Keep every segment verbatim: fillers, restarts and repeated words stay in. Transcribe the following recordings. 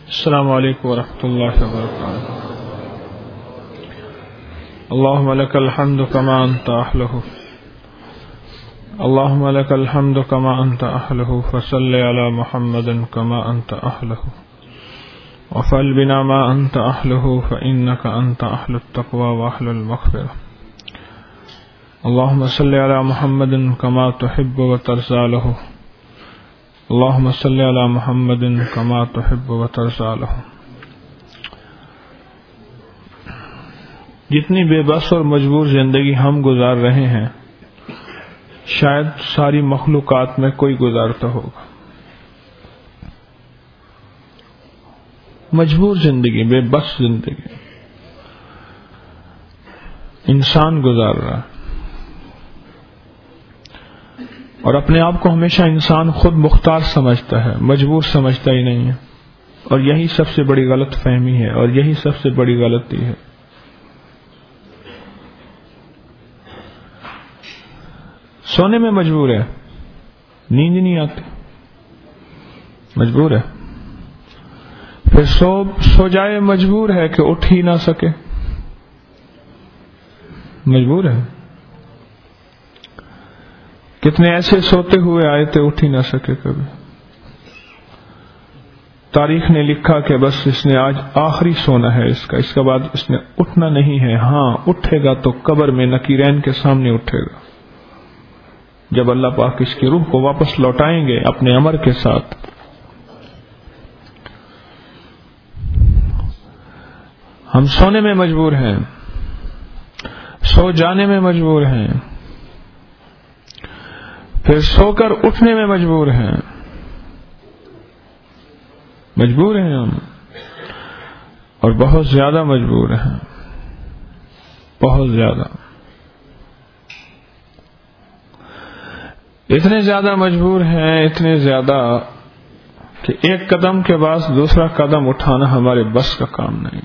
السلام علیکم ورحمۃ اللہ وبرکاتہ. اللهم لك الحمد كما أنت أهله اللهم لك الحمد كما أنت أهله فصل على محمد كما أنت أهله وفعل بنا ما أنت أهله فإنك أنت أهل التقوى وأهل المغفرة. اللهم صل على محمد كما تحب وترضى له اللهم صل على محمد كما تحب وترضى له. جتنی بے بس اور مجبور زندگی ہم گزار رہے ہیں شاید ساری مخلوقات میں کوئی گزارتا ہوگا. مجبور زندگی، بے بس زندگی انسان گزار رہا ہے، اور اپنے آپ کو ہمیشہ انسان خود مختار سمجھتا ہے، مجبور سمجھتا ہی نہیں ہے. اور یہی سب سے بڑی غلط فہمی ہے، اور یہی سب سے بڑی غلطی ہے. سونے میں مجبور ہے، نیند نہیں آتی، مجبور ہے. پھر سو سو جائے، مجبور ہے کہ اٹھ ہی نہ سکے، مجبور ہے. کتنے ایسے سوتے ہوئے آئے تھے، اٹھ ہی نہ سکے کبھی. تاریخ نے لکھا کہ بس اس نے آج آخری سونا ہے اس کا، اس کے بعد اس نے اٹھنا نہیں ہے. ہاں اٹھے گا تو قبر میں نکیرین کے سامنے اٹھے گا، جب اللہ پاک اس کی روح کو واپس لوٹائیں گے اپنے امر کے ساتھ. ہم سونے میں مجبور ہیں، سو جانے میں مجبور ہیں، پھر سو کر اٹھنے میں مجبور ہیں. مجبور ہیں ہم، اور بہت زیادہ مجبور ہیں، بہت زیادہ. اتنے زیادہ مجبور ہیں، اتنے زیادہ کہ ایک قدم کے بعد دوسرا قدم اٹھانا ہمارے بس کا کام نہیں.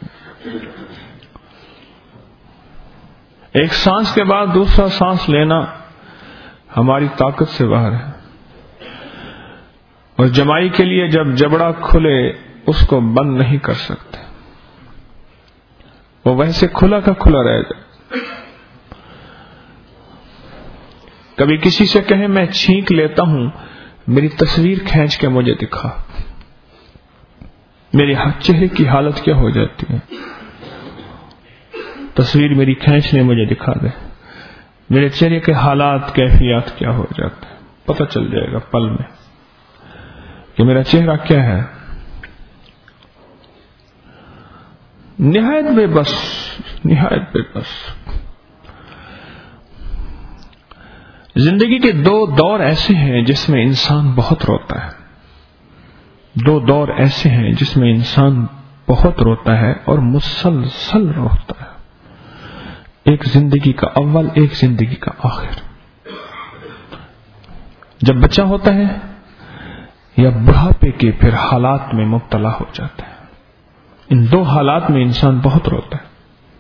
ایک سانس کے بعد دوسرا سانس لینا ہماری طاقت سے باہر ہے. اور جمائی کے لیے جب جبڑا کھلے اس کو بند نہیں کر سکتے، وہ ویسے کھلا کا کھلا رہ جائے. کبھی کسی سے کہیں میں چھینک لیتا ہوں، میری تصویر کھینچ کے مجھے دکھا، میرے چہرے کی حالت کیا ہو جاتی ہے. تصویر میری کھینچنے مجھے دکھا دے، میرے چہرے کے حالات کیفیات کیا ہو جاتے ہیں، پتہ چل جائے گا پل میں کہ میرا چہرہ کیا ہے. نہایت بے بس، نہایت بے بس. زندگی کے دو دور ایسے ہیں جس میں انسان بہت روتا ہے. دو دور ایسے ہیں جس میں انسان بہت روتا ہے اور مسلسل روتا ہے. ایک زندگی کا اول، ایک زندگی کا آخر. جب بچہ ہوتا ہے یا بڑھاپے کے پھر حالات میں مبتلا ہو جاتا ہے. ان دو حالات میں انسان بہت روتا ہے.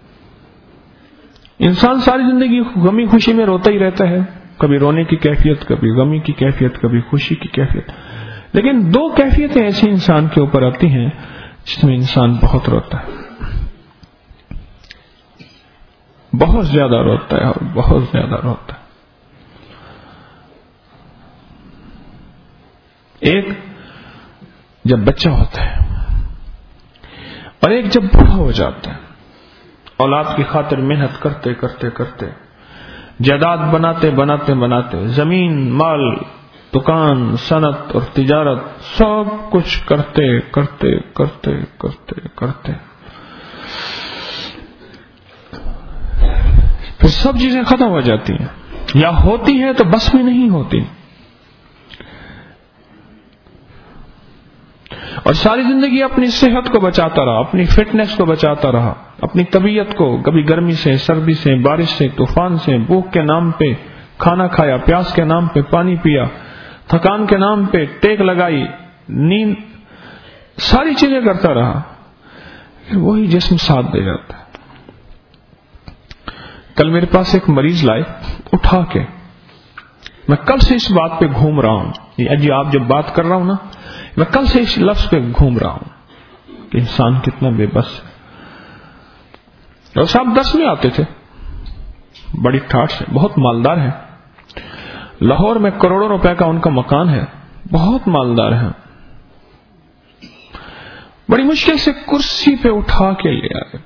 انسان ساری زندگی غمی خوشی میں روتا ہی رہتا ہے، کبھی رونے کی کیفیت، کبھی غمی کی کیفیت، کبھی خوشی کی کیفیت. لیکن دو کیفیتیں ایسی انسان کے اوپر آتی ہیں جس میں انسان بہت روتا ہے، بہت زیادہ روتا ہے، اور بہت زیادہ روتا ہے. ایک جب بچہ ہوتا ہے، اور ایک جب بوڑھا ہو جاتا ہے. اولاد کی خاطر محنت کرتے کرتے کرتے، جائیداد بناتے بناتے بناتے، زمین مال دکان صنعت اور تجارت سب کچھ کرتے کرتے کرتے کرتے کرتے پھر سب چیزیں ختم ہو جاتی ہیں، یا ہوتی ہیں تو بس میں نہیں ہوتی. اور ساری زندگی اپنی صحت کو بچاتا رہا، اپنی فٹنس کو بچاتا رہا، اپنی طبیعت کو، کبھی گرمی سے، سردی سے، بارش سے، طوفان سے، بھوک کے نام پہ کھانا کھایا، پیاس کے نام پہ پانی پیا، تھکان کے نام پہ ٹیک لگائی، نیند، ساری چیزیں کرتا رہا. وہی جسم ساتھ دے جاتا ہے. کل میرے پاس ایک مریض لائے اٹھا کے، میں کل سے اس بات پہ گھوم رہا ہوں. جی آپ جب بات کر رہا ہوں نا، میں کل سے اس لفظ پہ گھوم رہا ہوں. کہ انسان کتنا بے بس ہے. اور صاحب دس میں آتے تھے, بڑی ٹھاٹ سے, بہت مالدار ہیں, لاہور میں کروڑوں روپے کا ان کا مکان ہے, بہت مالدار ہیں. بڑی مشکل سے کرسی پہ اٹھا کے لے آئے,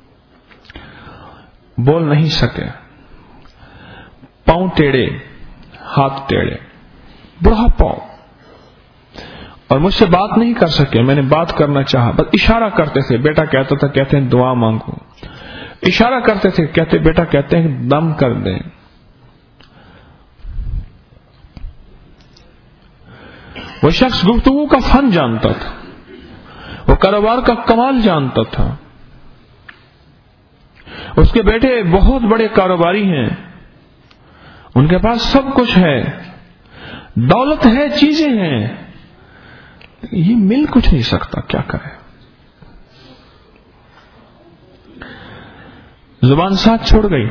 بول نہیں سکے, پاؤں ٹیڑے, ہاتھ ٹیڑے, بڑھا پاؤں, اور مجھ سے بات نہیں کر سکے. میں نے بات کرنا چاہا, بس اشارہ کرتے تھے. بیٹا کہتا تھا, کہتے ہیں دعا مانگو. اشارہ کرتے تھے, کہتے بیٹا کہتے ہیں دم کر دیں. وہ شخص گفتگو کا فن جانتا تھا, وہ کاروبار کا کمال جانتا تھا. اس کے بیٹے بہت بڑے کاروباری ہیں, ان کے پاس سب کچھ ہے, دولت ہے, چیزیں ہیں, یہ مل کچھ نہیں سکتا. کیا کرے؟ زبان ساتھ چھوڑ گئی.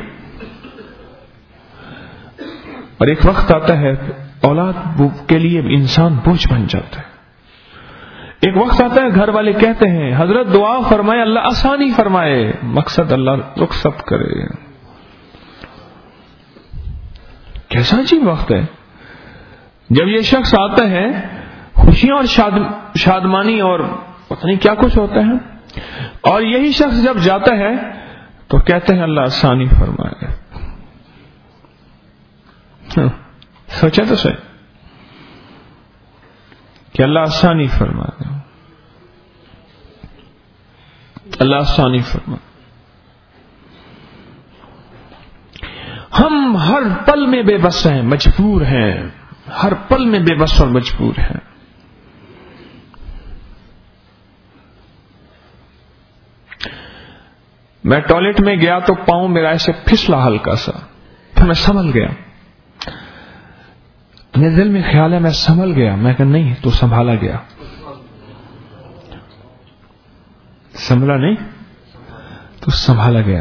اور ایک وقت آتا ہے اولاد کے لیے انسان بوجھ بن جاتا ہے. ایک وقت آتا ہے گھر والے کہتے ہیں حضرت دعا فرمائے, اللہ آسانی فرمائے, مقصد اللہ رخصت کرے. کیسا عجیب وقت ہے جب یہ شخص آتا ہے, خوشیاں اور شاد شادمانی اور پتہ نہیں کیا کچھ ہوتا ہے, اور یہی شخص جب جاتا ہے تو کہتے ہیں اللہ آسانی فرمائے. سوچا تو صحیح کہ اللہ آسانی فرمائے, اللہ آسانی فرمائے. ہم ہر پل میں بے بس ہیں, مجبور ہیں, ہر پل میں بے بس اور مجبور ہیں. میں ٹوائلٹ میں گیا تو پاؤں میرا ایسے پھسلا ہلکا سا, پھر میں سنبھل گیا. میرے دل میں خیال ہے میں سنبھل گیا. میں کہا نہیں, تو سنبھالا گیا. سنبھلا نہیں تو سنبھالا گیا.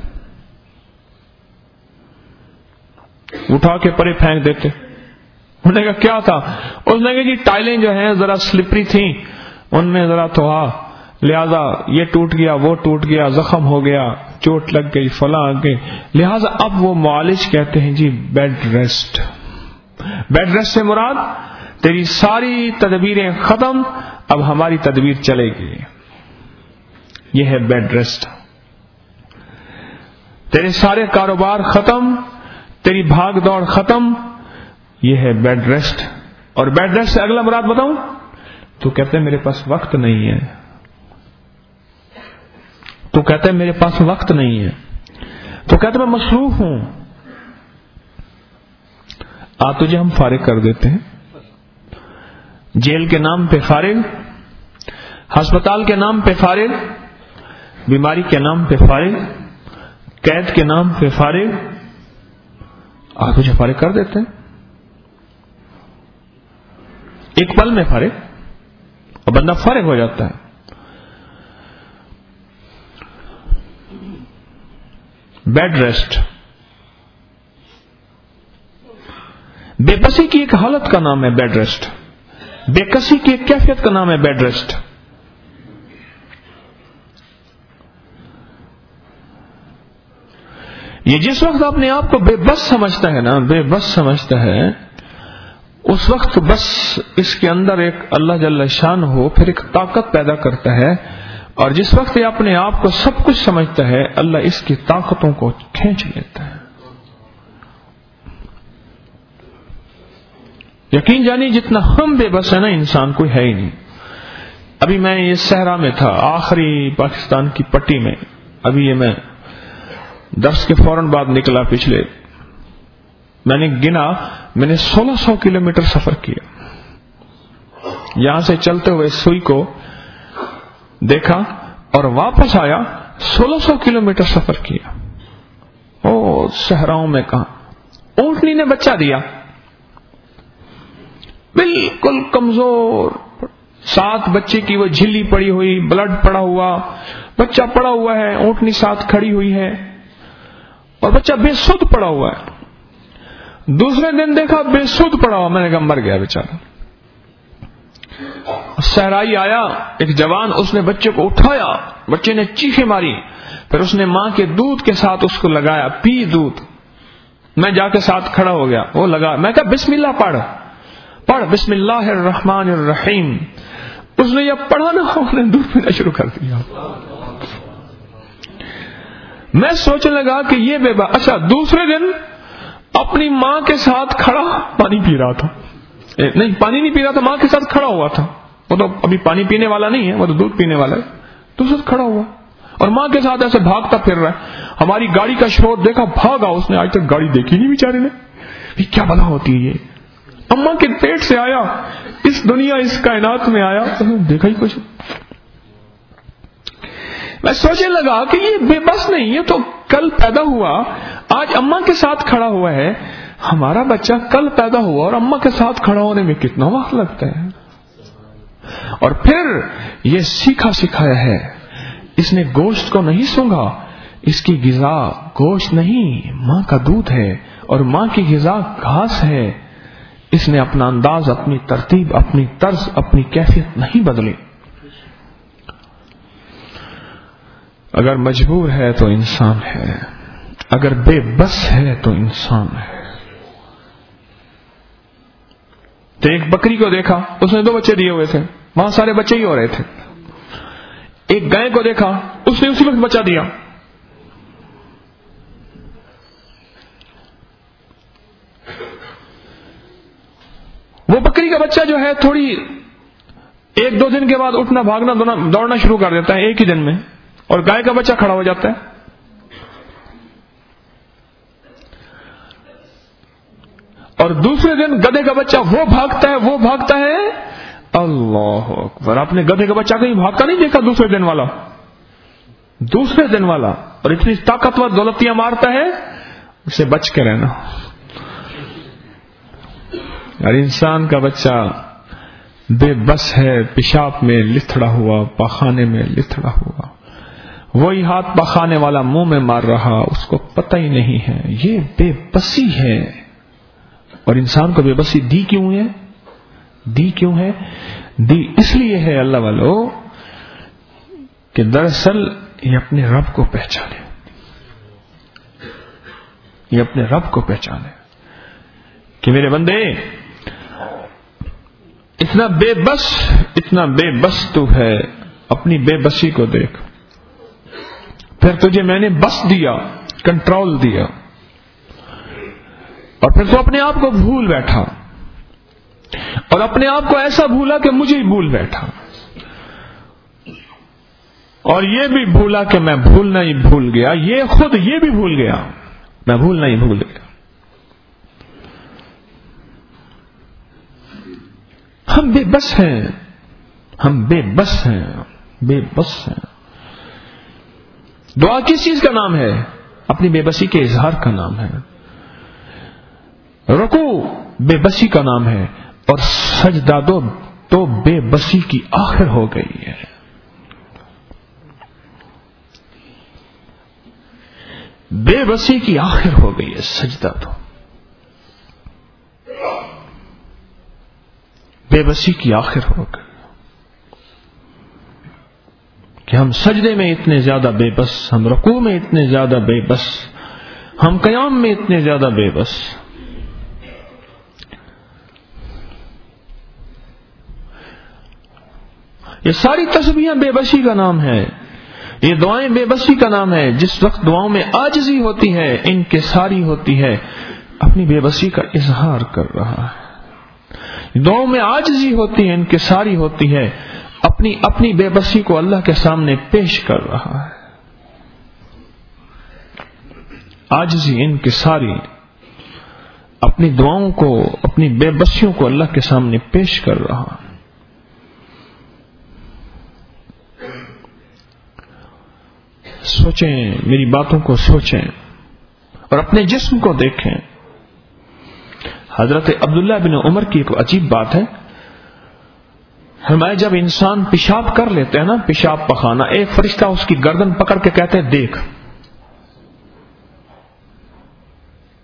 اٹھا کے پرے پھینک دیتے. انہوں نے کہا کیا تھا؟ اس نے کہا جی ٹائلیں جو ہیں ذرا سلپری تھیں, ان میں ذرا تو آ, لہذا یہ ٹوٹ گیا, وہ ٹوٹ گیا, زخم ہو گیا, چوٹ لگ گئی, فلاں گئی, لہذا اب وہ معالج کہتے ہیں جی بیڈ ریسٹ. بیڈ ریسٹ سے مراد تیری ساری تدبیریں ختم, اب ہماری تدبیر چلے گی. یہ ہے بیڈ ریسٹ. تیرے سارے کاروبار ختم, تیری بھاگ دوڑ ختم, یہ ہے بیڈ ریسٹ. اور بیڈ ریسٹ سے اگلا مراد بتاؤں تو کہتے ہیں میرے پاس وقت نہیں ہے. تو کہتے ہیں میرے پاس وقت نہیں ہے. تو کہتے میں مصروف ہوں. آ تجھے ہم فارغ کر دیتے ہیں. جیل کے نام پہ فارغ, ہسپتال کے نام پہ فارغ, بیماری کے نام پہ فارغ, قید کے نام پہ فارغ, آ تجھے فارغ کر دیتے ہیں. ایک پل میں فارغ, اور بندہ فارغ ہو جاتا ہے. بیڈ ریسٹ بے بسی کی ایک حالت کا نام ہے. بیڈ ریسٹ بے کسی کی ایک کیفیت کا نام ہے. بیڈ ریسٹ یہ جس وقت اپنے آپ کو بے بس سمجھتا ہے نا, بے بس سمجھتا ہے, اس وقت بس اس کے اندر ایک اللہ جل شان ہو پھر ایک طاقت پیدا کرتا ہے. اور جس وقت یہ اپنے آپ کو سب کچھ سمجھتا ہے, اللہ اس کی طاقتوں کو کھینچ لیتا ہے. یقین جانی جتنا ہم بے بس ہے نا, انسان کوئی ہے ہی نہیں. ابھی میں یہ صحرا میں تھا, آخری پاکستان کی پٹی میں. ابھی یہ میں درس کے فوراً بعد نکلا. پچھلے میں نے گنا, میں نے سولہ سو کلو میٹر سفر کیا. یہاں سے چلتے ہوئے سوئی کو دیکھا اور واپس آیا, سولہ سو کلو میٹر سفر کیا. او صحراؤں میں کہاں, اونٹنی نے بچہ دیا, بالکل کمزور, ساتھ بچے کی وہ جھلی پڑی ہوئی, بلڈ پڑا ہوا, بچہ پڑا ہوا ہے, اونٹنی ساتھ کھڑی ہوئی ہے, اور بچہ بے سدھ پڑا ہوا ہے. دوسرے دن دیکھا بے سدھ پڑا ہوا, میں نے کہا مر گیا بیچارہ. صحرائی آیا ایک جوان، اس نے بچے کو اٹھایا، بچے نے چیخیں ماری، پھر اس نے ماں کے دودھ کے ساتھ اس کو لگایا، پی دودھ. میں جا کے ساتھ کھڑا ہو گیا، وہ لگا، میں کہا بسم اللہ پڑھ پڑھ بسم اللہ الرحمن الرحیم. اس نے یہ پڑھا نا، اس نے دودھ پینا شروع کر دیا. میں سوچنے لگا کہ یہ بے با اچھا دوسرے دن اپنی ماں کے ساتھ کھڑا پانی پی رہا تھا، نہیں پانی نہیں پی رہا تھا، ماں کے ساتھ کھڑا ہوا تھا. وہ تو ابھی پانی پینے والا نہیں ہے، وہ تو دودھ پینے والا ہے. تو اس وقت کھڑا ہوا اور ماں کے ساتھ ایسے بھاگتا پھر رہا ہے. ہماری گاڑی کا شور دیکھا، بھاگا. اس نے آج تک گاڑی دیکھی نہیں بیچارے نے. یہ کیا بلا ہوتی ہے، یہ اماں کے پیٹ سے آیا، اس دنیا اس کائنات میں آیا، دیکھا ہی کچھ. میں سوچنے لگا کہ یہ بے بس نہیں، یہ تو کل پیدا ہوا، آج اماں کے ساتھ کھڑا ہوا ہے. ہمارا بچہ کل پیدا ہوا اور اماں کے ساتھ کھڑا ہونے میں کتنا وقت لگتا ہے. اور پھر یہ سیکھا سکھایا ہے. اس نے گوشت کو نہیں سونگا، اس کی غذا گوشت نہیں، ماں کا دودھ ہے، اور ماں کی غذا گھاس ہے. اس نے اپنا انداز، اپنی ترتیب، اپنی طرز، اپنی کیفیت نہیں بدلی. اگر مجبور ہے تو انسان ہے، اگر بے بس ہے تو انسان ہے. تو ایک بکری کو دیکھا، اس نے دو بچے دیے ہوئے تھے، وہاں سارے بچے ہی ہو رہے تھے. ایک گائے کو دیکھا، اس نے اسی وقت بچہ دیا. وہ بکری کا بچہ جو ہے تھوڑی ایک دو دن کے بعد اٹھنا، بھاگنا، دوڑنا شروع کر دیتا ہے ایک ہی دن میں، اور گائے کا بچہ کھڑا ہو جاتا ہے. اور دوسرے دن گدھے کا بچہ وہ بھاگتا ہے وہ بھاگتا ہے اللہ اکبر. آپ نے گدھے کا بچہ کہیں بھاگتا نہیں دیکھا دوسرے دن والا، دوسرے دن والا، اور اتنی طاقتور دولتیاں مارتا ہے، اسے بچ کے رہنا. اور انسان کا بچہ بے بس ہے، پیشاب میں لتھڑا ہوا، پاخانے میں لتھڑا ہوا، وہی ہاتھ پاخانے والا منہ میں مار رہا، اس کو پتہ ہی نہیں ہے. یہ بے بسی ہے. اور انسان کو بے بسی دی کیوں ہے؟ دی کیوں ہے؟ دی اس لیے ہے اللہ والو کہ دراصل یہ اپنے رب کو پہچانے، یہ اپنے رب کو پہچانے کہ میرے بندے اتنا بے بس، اتنا بے بس تو ہے. اپنی بے بسی کو دیکھ. پھر تجھے میں نے بس دیا، کنٹرول دیا، اور پھر تو اپنے آپ کو بھول بیٹھا، اور اپنے آپ کو ایسا بھولا کہ مجھے ہی بھول بیٹھا، اور یہ بھی بھولا کہ میں بھولنا ہی بھول گیا. یہ خود یہ بھی بھول گیا، میں بھولنا ہی بھول گیا. ہم بے بس ہیں، ہم بے بس ہیں، بے بس ہیں. دعا کس چیز کا نام ہے؟ اپنی بے بسی کے اظہار کا نام ہے. رکوع بے بسی کا نام ہے، اور سجدہ دو تو بے بسی کی آخر ہو گئی ہے. بے بسی کی آخر ہو گئی ہے سجدہ دو، بے بسی کی آخر ہو گئی کہ ہم سجدے میں اتنے زیادہ بے بس، ہم رکوع میں اتنے زیادہ بے بس، ہم قیام میں اتنے زیادہ بے بس. یہ ساری تسبیحیں بے بسی کا نام ہے، یہ دعائیں بے بسی کا نام ہے. جس وقت دعاؤں میں عاجزی ہوتی ہے، انکساری ہوتی ہے، اپنی بے بسی کا اظہار کر رہا ہے. دعاؤں میں عاجزی ہوتی ہے، انکساری ہوتی ہے، اپنی اپنی بے بسی کو اللہ کے سامنے پیش کر رہا ہے. عاجزی، انکساری، اپنی دعاؤں کو، اپنی بے بسیوں کو اللہ کے سامنے پیش کر رہا ہے. سوچیں، میری باتوں کو سوچیں اور اپنے جسم کو دیکھیں. حضرت عبداللہ بن عمر کی ایک عجیب بات ہے. ہمارے جب انسان پیشاب کر لیتے ہیں نا، پیشاب پخانا، ایک فرشتہ اس کی گردن پکڑ کے کہتے ہیں دیکھ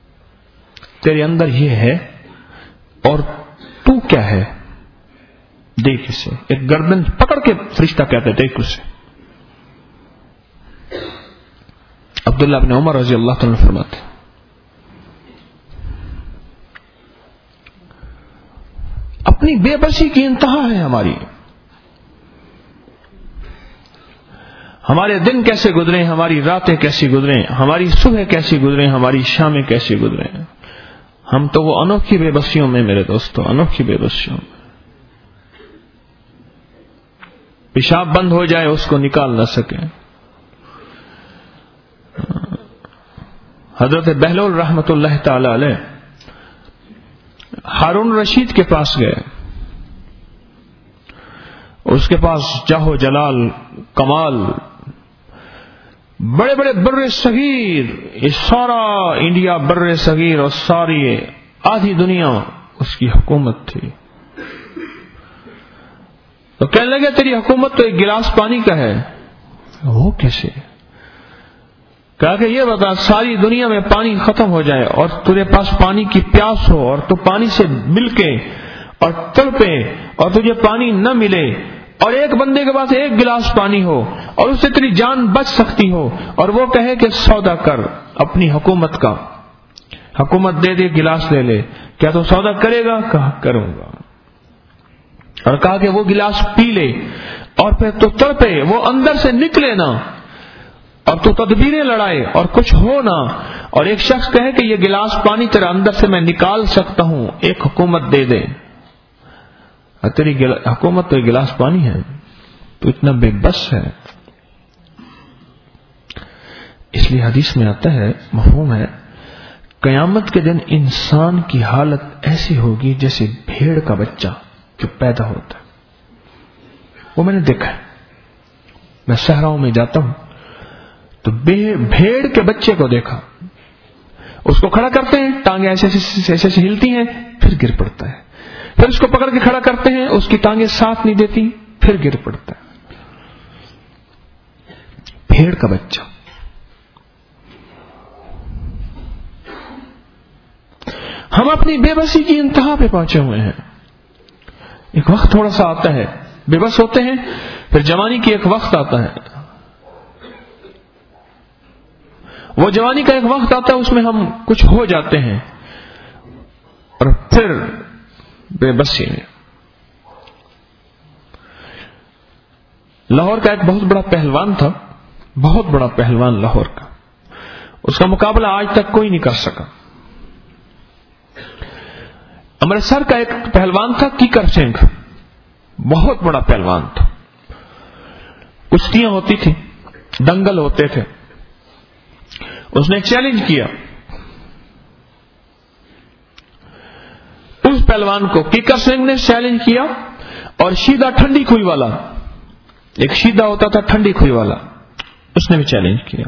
تیرے اندر یہ ہے اور تو کیا ہے. دیکھ اسے. ایک گردن پکڑ کے فرشتہ کہتے دیکھ اسے. عبداللہ بن عمر رضی اللہ تعالیٰ فرماتے اپنی بے بسی کی انتہا ہے ہماری. ہمارے دن کیسے گزرے, ہماری راتیں کیسی گزریں, ہماری صبح کیسی گزریں, ہماری شامیں کیسی گزریں. ہم تو وہ انوکھی بے بسیوں میں میرے دوستو, انوکھی بے بسیوں میں. پیشاب بند ہو جائے اس کو نکال نہ سکے. حضرت بہلول رحمت اللہ تعالی علیہ ہارون رشید کے پاس گئے. اس کے پاس جاہو جلال, کمال, بڑے بڑے بر صغیر, یہ سارا انڈیا بر صغیر اور ساری آدھی دنیا اس کی حکومت تھی. تو کہنے لگے تیری حکومت تو ایک گلاس پانی کا ہے. وہ کیسے؟ کہا کہ یہ بتا, ساری دنیا میں پانی ختم ہو جائے اور تجھے پاس پانی کی پیاس ہو اور تو پانی سے مل کے اور تڑپے اور تجھے پانی نہ ملے, اور ایک بندے کے پاس ایک گلاس پانی ہو اور اس سے تیری جان بچ سکتی ہو, اور وہ کہے کہ سودا کر اپنی حکومت کا, حکومت دے دے گلاس لے لے, کیا تو سودا کرے گا؟ کہا کروں گا. اور کہا کہ وہ گلاس پی لے اور پھر تو تڑپے, وہ اندر سے نکلے نہ, اور تو تدبیریں لڑائے اور کچھ ہو نہ, اور ایک شخص کہے کہ یہ گلاس پانی تیرا اندر سے میں نکال سکتا ہوں, ایک حکومت دے دے. تیری حکومت تو ایک گلاس پانی ہے, تو اتنا بے بس ہے. اس لیے حدیث میں آتا ہے, مفہوم ہے, قیامت کے دن انسان کی حالت ایسی ہوگی جیسے بھیڑ کا بچہ جو پیدا ہوتا ہے. وہ میں نے دیکھا ہے, میں صحراؤں میں جاتا ہوں تو بھیڑ کے بچے کو دیکھا, اس کو کھڑا کرتے ہیں, ٹانگیں ایسے ایسے ایسے ہلتی ہیں, پھر گر پڑتا ہے. پھر اس کو پکڑ کے کھڑا کرتے ہیں, اس کی ٹانگیں ساتھ نہیں دیتی, پھر گر پڑتا ہے. بھیڑ کا بچہ. ہم اپنی بے بسی کی انتہا پہ پہنچے ہوئے ہیں. ایک وقت تھوڑا سا آتا ہے, بے بس ہوتے ہیں, پھر جوانی کی ایک وقت آتا ہے. وہ جوانی کا ایک وقت آتا ہے, اس میں ہم کچھ ہو جاتے ہیں, اور پھر بے بسی میں. لاہور کا ایک بہت بڑا پہلوان تھا, بہت بڑا پہلوان لاہور کا, اس کا مقابلہ آج تک کوئی نہیں کر سکا. امرتسر کا ایک پہلوان تھا کیکر سنگھ, بہت بڑا پہلوان تھا. کشتیاں ہوتی تھیں, دنگل ہوتے تھے. اس نے چیلنج کیا اس پہلوان کو, کیکر سنگھ نے چیلنج کیا, اور شیدہ ٹھنڈی کھوئی والا, ایک شیدہ ہوتا تھا ٹھنڈی کھوئی والا, اس نے بھی چیلنج کیا.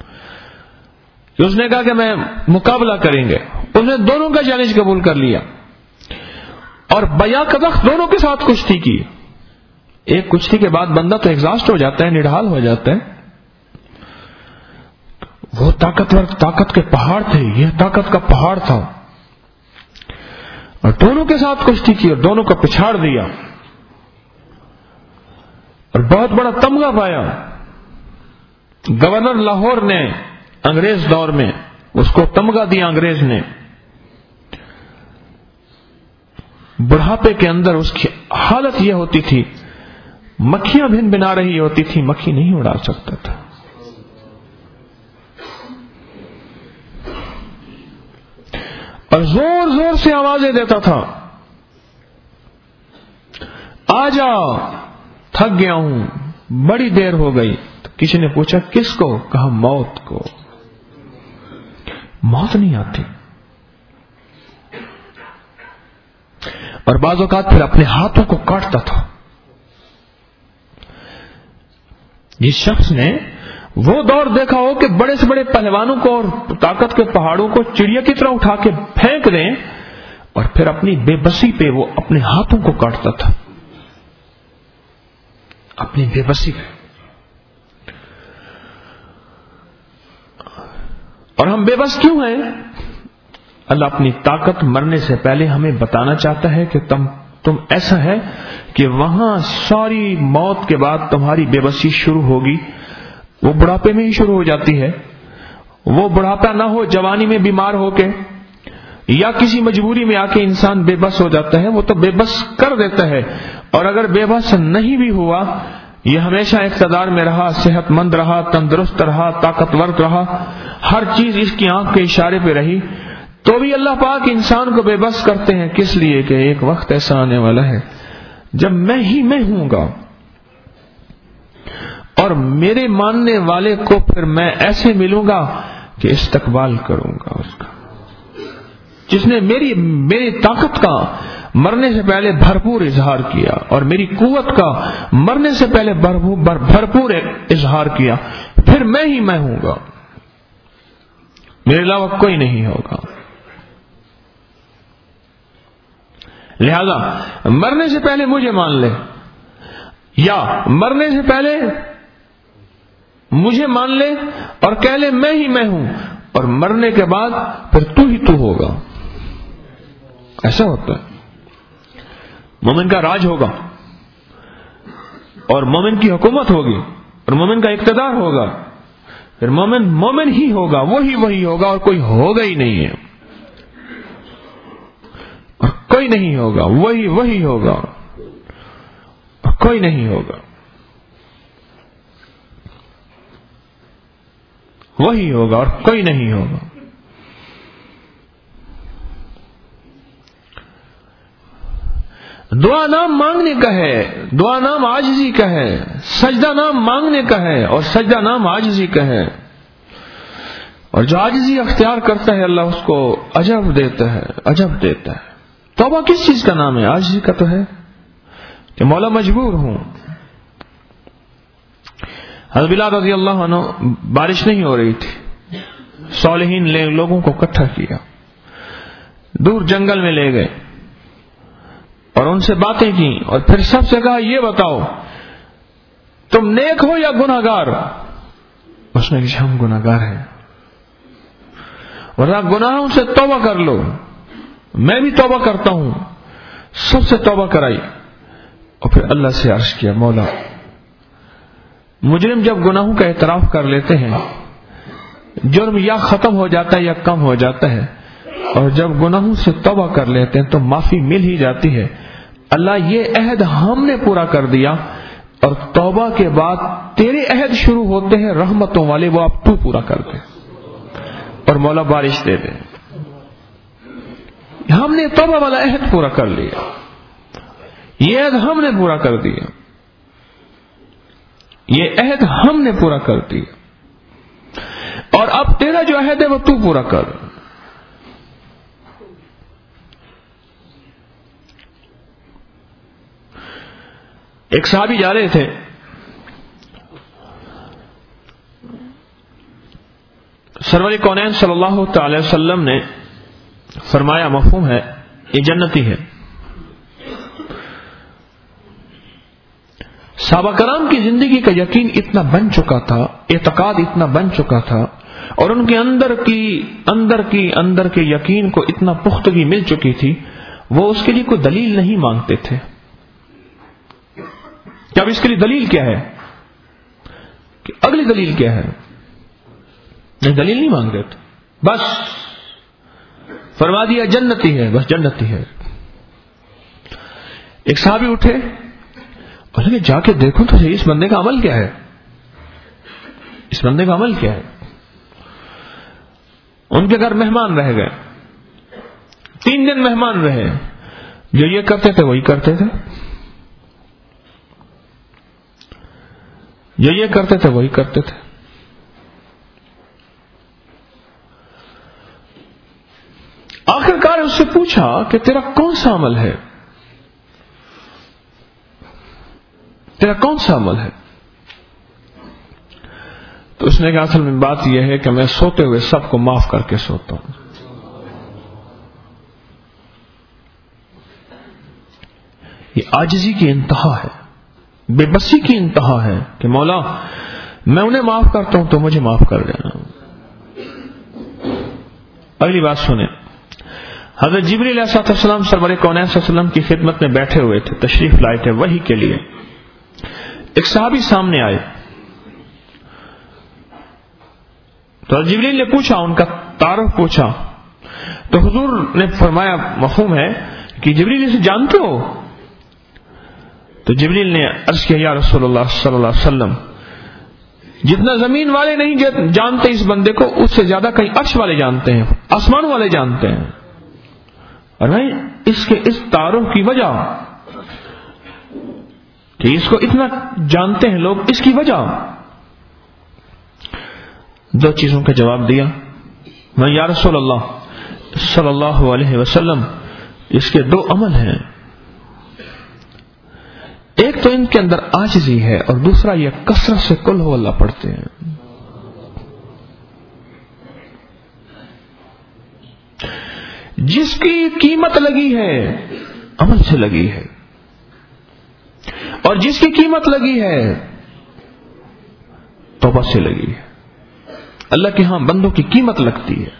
اس نے کہا کہ میں مقابلہ کریں گے. اس نے دونوں کا چیلنج قبول کر لیا, اور بیا کدخ دونوں کے ساتھ کشتی کی. ایک کشتی کے بعد بندہ تو ایگزاسٹ ہو جاتا ہے, نڈھال ہو جاتا ہے. وہ طاقتور طاقت کے پہاڑ تھے, یہ طاقت کا پہاڑ تھا, اور دونوں کے ساتھ کشتی کی اور دونوں کو پچھاڑ دیا, اور بہت بڑا تمغہ پایا. گورنر لاہور نے انگریز دور میں اس کو تمغہ دیا انگریز نے. بڑھاپے کے اندر اس کی حالت یہ ہوتی تھی, مکھیاں بھن بنا رہی ہوتی تھی, مکھی نہیں اڑا سکتا تھا. اور زور زور سے آوازیں دیتا تھا, آجا, تھک گیا ہوں, بڑی دیر ہو گئی. تو کسی نے پوچھا کس کو؟ کہا موت کو. موت نہیں آتی. اور بعض اوقات پھر اپنے ہاتھوں کو کاٹتا تھا. جس شخص نے وہ دور دیکھا ہو کہ بڑے سے بڑے پہلوانوں کو اور طاقت کے پہاڑوں کو چڑیا کی طرح اٹھا کے پھینک دیں, اور پھر اپنی بے بسی پہ وہ اپنے ہاتھوں کو کاٹتا تھا, اپنی بے بسی پہ. اور ہم بے بس کیوں ہیں؟ اللہ اپنی طاقت مرنے سے پہلے ہمیں بتانا چاہتا ہے کہ تم تم ایسا ہے کہ وہاں ساری موت کے بعد تمہاری بے بسی شروع ہوگی، وہ بڑھاپے میں ہی شروع ہو جاتی ہے. وہ بڑھاپا نہ ہو جوانی میں بیمار ہو کے یا کسی مجبوری میں آ کے انسان بے بس ہو جاتا ہے، وہ تو بے بس کر دیتا ہے. اور اگر بے بس نہیں بھی ہوا، یہ ہمیشہ اقتدار میں رہا، صحت مند رہا، تندرست رہا، طاقتور رہا، ہر چیز اس کی آنکھ کے اشارے پہ رہی، تو بھی اللہ پاک انسان کو بے بس کرتے ہیں. کس لیے کہ ایک وقت ایسا آنے والا ہے جب میں ہی میں ہوں گا، اور میرے ماننے والے کو پھر میں ایسے ملوں گا کہ استقبال کروں گا اس کا. جس نے میری میری طاقت کا مرنے سے پہلے بھرپور اظہار کیا اور میری قوت کا مرنے سے پہلے بھرپور اظہار کیا، پھر میں ہی میں ہوں گا، میرے علاوہ کوئی نہیں ہوگا. لہذا مرنے سے پہلے مجھے مان لے، یا مرنے سے پہلے مجھے مان لے اور کہہ لے میں ہی میں ہوں، اور مرنے کے بعد پھر تو ہی تو ہوگا. ایسا ہوتا ہے. مومن کا راج ہوگا، اور مومن کی حکومت ہوگی، اور مومن کا اقتدار ہوگا، پھر مومن مومن ہی ہوگا، وہی وہی ہوگا، اور کوئی ہوگا ہی نہیں ہے، اور کوئی نہیں ہوگا، وہی وہی ہوگا، اور کوئی نہیں ہوگا، وہی ہوگا اور کوئی نہیں ہوگا. دعا نام مانگنے کا ہے، دعا نام عاجزی کا ہے، سجدہ نام مانگنے کا ہے، اور سجدہ نام عاجزی کا ہے. اور جو عاجزی اختیار کرتا ہے اللہ اس کو عجب دیتا ہے، عجب دیتا ہے. توبہ کس چیز کا نام ہے؟ عاجزی کا تو ہے کہ مولا مجبور ہوں. حضرت بلال رضی اللہ عنہ، بارش نہیں ہو رہی تھی، صالحین لوگوں کو اکٹھا کیا، دور جنگل میں لے گئے اور ان سے باتیں کی، اور پھر سب سے کہا یہ بتاؤ تم نیک ہو یا گناہ گار؟ اس نے کہا ہم گناہ گار ہیں، ورنہ گناہوں سے توبہ کر لو. میں بھی توبہ کرتا ہوں. سب سے توبہ کرائی، اور پھر اللہ سے عرض کیا مولا، مجرم جب گناہوں کا اعتراف کر لیتے ہیں، جرم یا ختم ہو جاتا ہے یا کم ہو جاتا ہے، اور جب گناہوں سے توبہ کر لیتے ہیں تو معافی مل ہی جاتی ہے. اللہ یہ عہد ہم نے پورا کر دیا، اور توبہ کے بعد تیرے عہد شروع ہوتے ہیں رحمتوں والے، وہ آپ تو پورا کر دے اور مولا بارش دے دے. ہم نے توبہ والا عہد پورا کر لیا، یہ عہد ہم نے پورا کر دیا، یہ عہد ہم نے پورا کر دیا، اور اب تیرا جو عہد ہے وہ تو پورا کر. ایک صحابی جا رہے تھے، سرور کونین صلی اللہ تعالی وسلم نے فرمایا، مفہوم ہے یہ جنتی ہے. صحابہ کرام کی زندگی کا یقین اتنا بن چکا تھا، اعتقاد اتنا بن چکا تھا، اور ان کے اندر کی اندر کی اندر کے یقین کو اتنا پختگی مل چکی تھی، وہ اس کے لیے کوئی دلیل نہیں مانگتے تھے. کہ اب اس کے لیے دلیل کیا ہے، کہ اگلی دلیل کیا ہے، نہیں دلیل نہیں مانگ رہے تھے، بس فرما دیا جنتی ہے، بس جنتی ہے. ایک صحابی اٹھے اور لگے جا کے دیکھو تو صحیح اس بندے کا عمل کیا ہے، اس بندے کا عمل کیا ہے. ان کے گھر مہمان رہ گئے، تین دن مہمان رہے، جو یہ کرتے تھے وہی کرتے تھے، جو یہ کرتے تھے وہی کرتے تھے. آخر کار اس سے پوچھا کہ تیرا کون سا عمل ہے، تیرا کون سا عمل ہے؟ تو اس نے کہا اصل میں بات یہ ہے کہ میں سوتے ہوئے سب کو معاف کر کے سوتا ہوں. یہ عاجزی کی انتہا ہے، بے بسی کی انتہا ہے کہ مولا میں انہیں معاف کرتا ہوں تو مجھے معاف کر دینا. اگلی بات سنیں. حضرت جبریل علیہ السلام سرور کونین صلی اللہ علیہ وسلم کی خدمت میں بیٹھے ہوئے تھے، تشریف لائے تھے وحی کے لیے. ایک صحابی سامنے آئے تو جبریل نے پوچھا، ان کا تعارف پوچھا تو حضور نے فرمایا، مفہوم ہے کہ جبریل اسے جانتے ہو؟ تو جبریل نے عرض کیا، یا رسول اللہ صلی اللہ علیہ وسلم، جتنا زمین والے نہیں جانتے اس بندے کو، اس سے زیادہ کئی عرش والے جانتے ہیں، آسمان والے جانتے ہیں. اور بھائی اس کے اس تعارف کی وجہ کہ اس کو اتنا جانتے ہیں لوگ، اس کی وجہ دو چیزوں کا جواب دیا. میں یا رسول اللہ صلی اللہ علیہ وسلم، اس کے دو عمل ہیں، ایک تو ان کے اندر عاجزی ہے اور دوسرا یہ کثرت سے قل ہو اللہ پڑھتے ہیں. جس کی قیمت لگی ہے عمل سے لگی ہے، اور جس کی قیمت لگی ہے توبہ سے لگی ہے. اللہ کے ہاں بندوں کی قیمت لگتی ہے.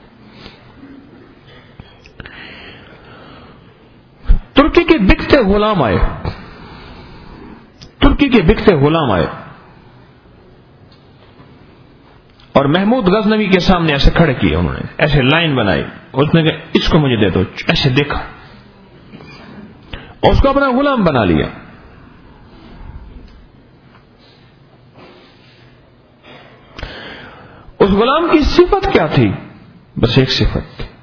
ترکی کے بکتے غلام آئے ترکی کے بکتے غلام آئے اور محمود غزنوی کے سامنے ایسے کھڑے کیے، انہوں نے ایسے لائن بنائی، اس نے کہا اس کو مجھے دے دو. ایسے دیکھا اور اس کو اپنا غلام بنا لیا. اس غلام کی صفت کیا تھی؟ بس ایک صفت تھی.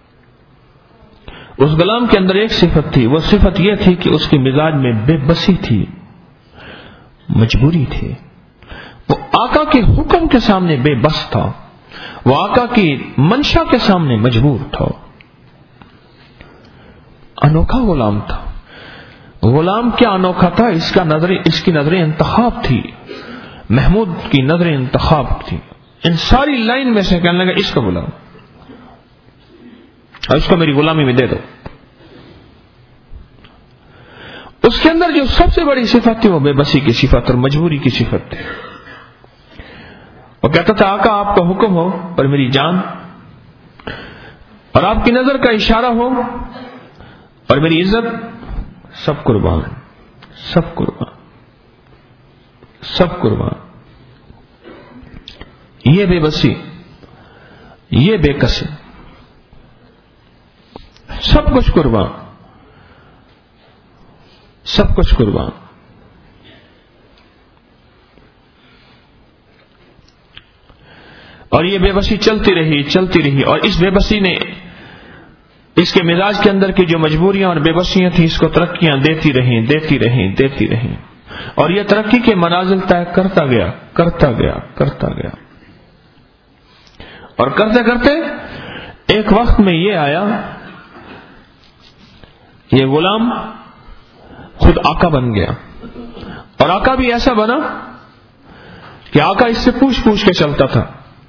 اس غلام کے اندر ایک صفت تھی، وہ صفت یہ تھی کہ اس کے مزاج میں بے بسی تھی، مجبوری تھی. وہ آقا کے حکم کے سامنے بے بس تھا، وہ آقا کی منشا کے سامنے مجبور تھا. انوکھا غلام تھا. غلام کیا انوکھا تھا؟ اس کا نظر اس کی نظر انتخاب تھی، محمود کی نظر انتخاب تھی. ان ساری لائن میں سے کہنے لگا اس کو بلاؤ اور اس کو میری غلامی میں دے دو. اس کے اندر جو سب سے بڑی صفت تھی وہ بے بسی کی صفت اور مجبوری کی صفت تھی. وہ کہتا تھا آقا آپ کا حکم ہو پر میری جان، اور آپ کی نظر کا اشارہ ہو اور میری عزت، سب قربان، سب قربان، سب قربان. یہ بے بسی، یہ بے کسی، سب کچھ قربان، سب کچھ قربان. اور یہ بے بسی چلتی رہی چلتی رہی اور اس بے بسی نے اس کے مزاج کے اندر کی جو مجبوریاں اور بے بسیاں تھیں اس کو ترقیاں دیتی رہیں دیتی رہیں دیتی رہیں اور یہ ترقی کے منازل طے کرتا گیا کرتا گیا کرتا گیا اور کرتے کرتے ایک وقت میں یہ آیا، یہ غلام خود آقا بن گیا. اور آقا بھی ایسا بنا کہ آقا اس سے پوچھ پوچھ کے چلتا تھا.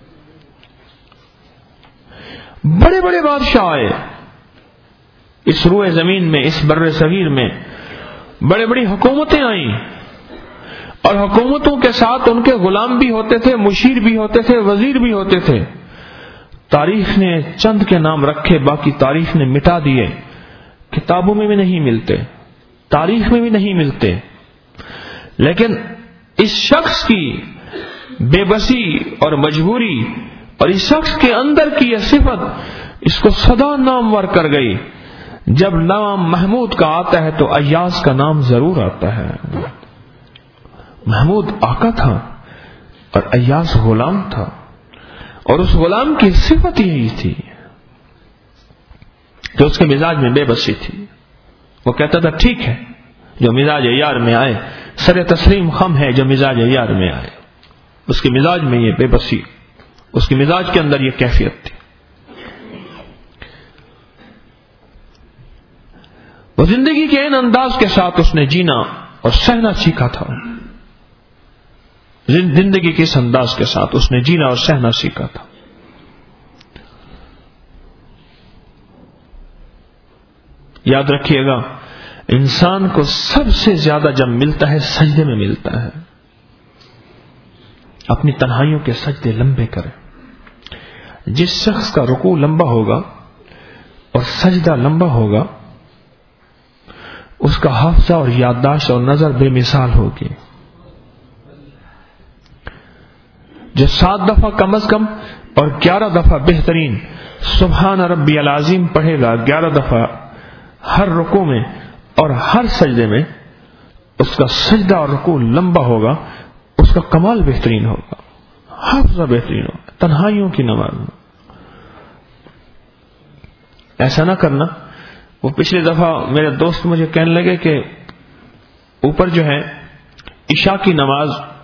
بڑے بڑے بادشاہ آئے اس روئے زمین میں، اس بر صغیر میں بڑے بڑی حکومتیں آئیں اور حکومتوں کے ساتھ ان کے غلام بھی ہوتے تھے، مشیر بھی ہوتے تھے، وزیر بھی ہوتے تھے. تاریخ نے چند کے نام رکھے، باقی تاریخ نے مٹا دیے. کتابوں میں بھی نہیں ملتے، تاریخ میں بھی نہیں ملتے. لیکن اس شخص کی بے بسی اور مجبوری اور اس شخص کے اندر کی یہ صفت اس کو سدا نامور کر گئی. جب نام محمود کا آتا ہے تو ایاز کا نام ضرور آتا ہے. محمود آقا تھا اور ایاز غلام تھا، اور اس غلام کی صفت یہی تھی کہ اس کے مزاج میں بے بسی تھی. وہ کہتا تھا ٹھیک ہے جو مزاج یار میں آئے، سر تسلیم خم ہے جو مزاج یار میں آئے. اس کے مزاج میں یہ بے بسی، اس کے مزاج کے اندر یہ کیفیت تھی. وہ زندگی کے ان انداز کے ساتھ اس نے جینا اور سہنا سیکھا تھا. زندگی کے اس انداز کے ساتھ اس نے جینا اور سہنا سیکھا تھا. یاد رکھیے گا، انسان کو سب سے زیادہ جب ملتا ہے سجدے میں ملتا ہے. اپنی تنہائیوں کے سجدے لمبے کریں. جس شخص کا رکوع لمبا ہوگا اور سجدہ لمبا ہوگا، اس کا حافظہ اور یادداشت اور نظر بے مثال ہوگی. جو سات دفعہ کم از کم اور گیارہ دفعہ بہترین سبحان ربی العظیم پڑھے گا گیارہ دفعہ ہر رکوع میں اور ہر سجدے میں، اس کا سجدہ اور رکوع لمبا ہوگا، اس کا کمال بہترین ہوگا، حافظہ بہترین ہوگا. تنہائیوں کی نماز ایسا نہ کرنا. وہ پچھلی دفعہ میرے دوست مجھے کہنے لگے کہ اوپر جو ہے عشاء کی نماز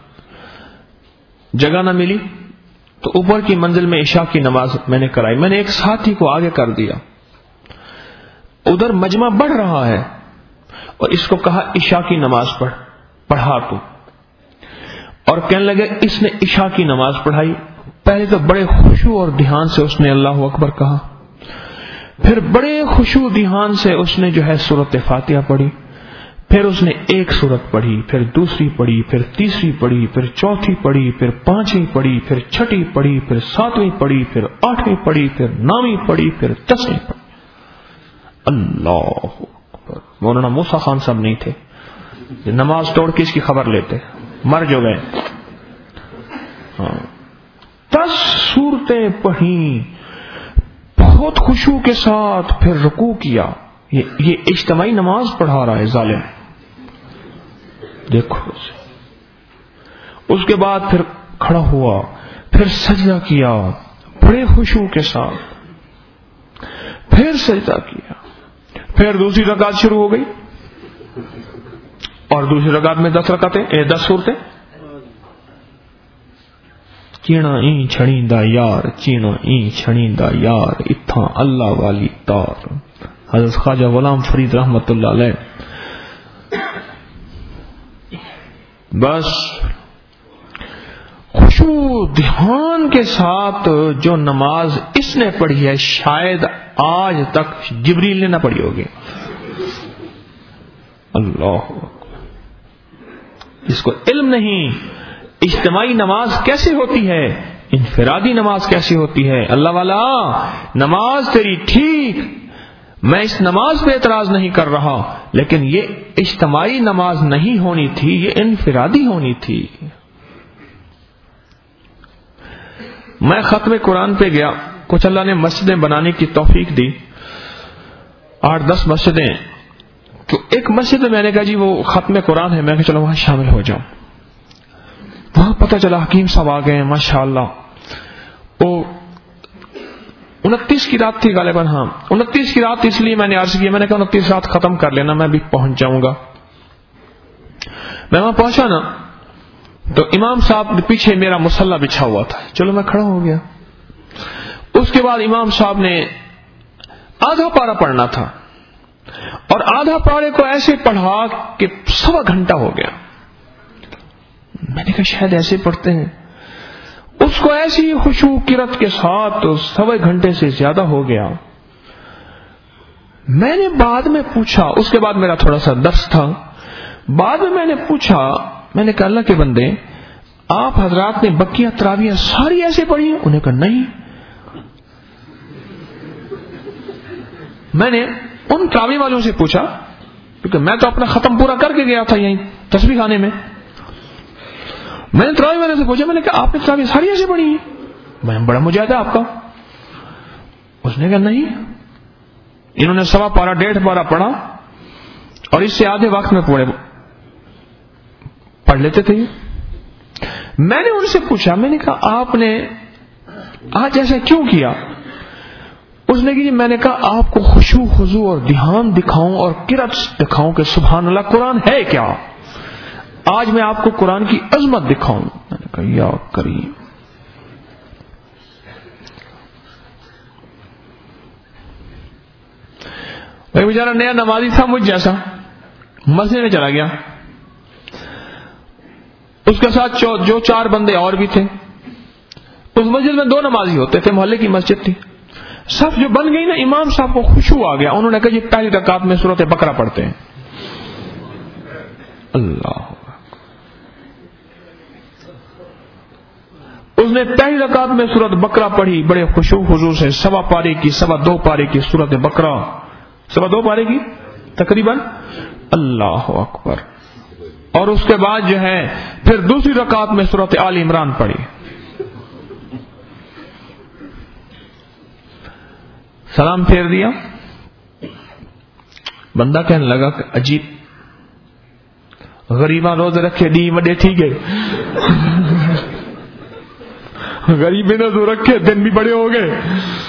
جگہ نہ ملی تو اوپر کی منزل میں عشاء کی نماز میں نے کرائی. میں نے ایک ساتھی کو آگے کر دیا، ادھر مجمع بڑھ رہا ہے اور اس کو کہا عشاء کی نماز پڑھ، پڑھا تو، اور کہنے لگے اس نے عشاء کی نماز پڑھائی. پہلے تو بڑے خشوع اور دھیان سے اس نے اللہ اکبر کہا، پھر بڑے خشوع دھیان سے اس نے جو ہے سورۃ فاتحہ پڑھی، پھر اس نے ایک سورت پڑھی، پھر دوسری پڑھی، پھر تیسری پڑھی، پھر چوتھی پڑھی، پھر پانچویں پڑھی، پھر چھٹی پڑھی، پھر ساتویں پڑھی، پھر آٹھویں پڑھی، پھر نویں پڑھی، پھر دسویں پڑھی. اللہ اکبر. مولانا موسیٰ خان صاحب نہیں تھے، نماز توڑ کے اس کی خبر لیتے، مر جو گئے. ہاں دس سورتیں پڑھیں بہت خشوع کے ساتھ، پھر رکوع کیا. یہ, یہ اجتماعی نماز پڑھا رہا ہے ظالم. دیکھو اس کے بعد پھر کھڑا ہوا، پھر سجدہ کیا بڑے خشوع کے ساتھ، پھر سجدہ کیا، پھر دوسری رکعت شروع ہو گئی اور دوسری رکعت میں دس رکعتیں اے دس صورتیں. چینا این چھڑیندا یار، چینا این چھڑیندا یار، اتھاں اللہ والی تار. حضرت خواجہ غلام فرید رحمت اللہ علیہ. بس خشوع دھیان کے ساتھ جو نماز اس نے پڑھی ہے شاید آج تک جبریل نے نہ پڑھی ہوگی. اللہ اس کو علم نہیں اجتماعی نماز کیسے ہوتی ہے، انفرادی نماز کیسے ہوتی ہے. اللہ والا نماز تیری ٹھیک، میں اس نماز پہ اعتراض نہیں کر رہا، لیکن یہ اجتماعی نماز نہیں ہونی تھی، یہ انفرادی ہونی تھی. میں ختم قرآن پہ گیا، کچھ اللہ نے مسجدیں بنانے کی توفیق دی، آٹھ دس مسجدیں. تو ایک مسجد میں نے کہا جی وہ ختم قرآن ہے، میں کہا چلو وہاں شامل ہو جاؤں. وہاں پتہ چلا حکیم صاحب آ گئے ماشاء اللہ. وہ انتیس کی رات تھی غالباً. ہاں انتیس کی رات، اس لیے میں نے عرض کیا، میں نے کہا انتیس رات ختم کر لینا، میں بھی پہنچ جاؤں گا. میں وہاں پہنچا نا تو امام صاحب پیچھے میرا مصلی بچھا ہوا تھا، چلو میں کھڑا ہو گیا. اس کے بعد امام صاحب نے آدھا پارا پڑھنا تھا اور آدھا پارے کو ایسے پڑھا کہ سوا گھنٹہ ہو گیا. میں نے کہا شاید ایسے پڑھتے ہیں. اس کو ایسی خشوع کرت کے ساتھ سوا گھنٹے سے زیادہ ہو گیا. میں نے بعد میں پوچھا، اس کے بعد میرا تھوڑا سا درس تھا، بعد میں میں نے پوچھا، میں نے کہا اللہ کے بندے آپ حضرات نے بقیہ تراویح ساری ایسے پڑھی ہیں؟ انہوں نے کہا نہیں. میں نے ان تراویح والوں سے پوچھا کیونکہ میں تو اپنا ختم پورا کر کے گیا تھا یہیں تسبیح خانے میں. میں نے تراویح والے سے پوچھا، میں نے کہا آپ نے تراویح ساری ایسے پڑھی ہیں؟ میں بڑا مجاہدہ آپ کا. اس نے کہا نہیں، انہوں نے سوا پارا ڈیڑھ پارا پڑھا اور اس سے آدھے وقت میں پڑھے پڑھ لیتے تھے. میں نے ان سے پوچھا، میں نے کہا آپ نے آج ایسا کیوں کیا؟ اس نے کہ میں نے کہا آپ کو خشوع خضوع اور دھیان دکھاؤں اور قرات دکھاؤں کہ سبحان اللہ قرآن ہے کیا. آج میں آپ کو قرآن کی عظمت دکھاؤں. میں نے کہا یا کریم. ایک بیچارہ نیا نمازی تھا مجھ جیسا، مسجد میں چلا گیا، اس کے ساتھ جو چار بندے اور بھی تھے. اس مسجد میں دو نمازی ہوتے تھے، محلے کی مسجد تھی. صف جو بن گئی نا، امام صاحب کو خشوع آ گیا. انہوں نے کہا جی پہلی رکعت میں سورۃ بقرہ پڑھتے ہیں. اللہ اس نے پہلی رکعت میں سورت بقرہ پڑھی بڑے خشوع خضوع سے، سوا پارے کی سوا دو پارے کی سورت بقرہ، سوا دو پارے کی تقریباً، اللہ اکبر. اور اس کے بعد جو ہے پھر دوسری رکعت میں سورت آل عمران پڑھی. سلام پھیر دیا. بندہ کہنے لگا کہ عجیب، غریباں روز رکھے ڈی وڈے ٹھیک ہے، غریب نے تو رکھے دن بھی بڑے ہو گئے.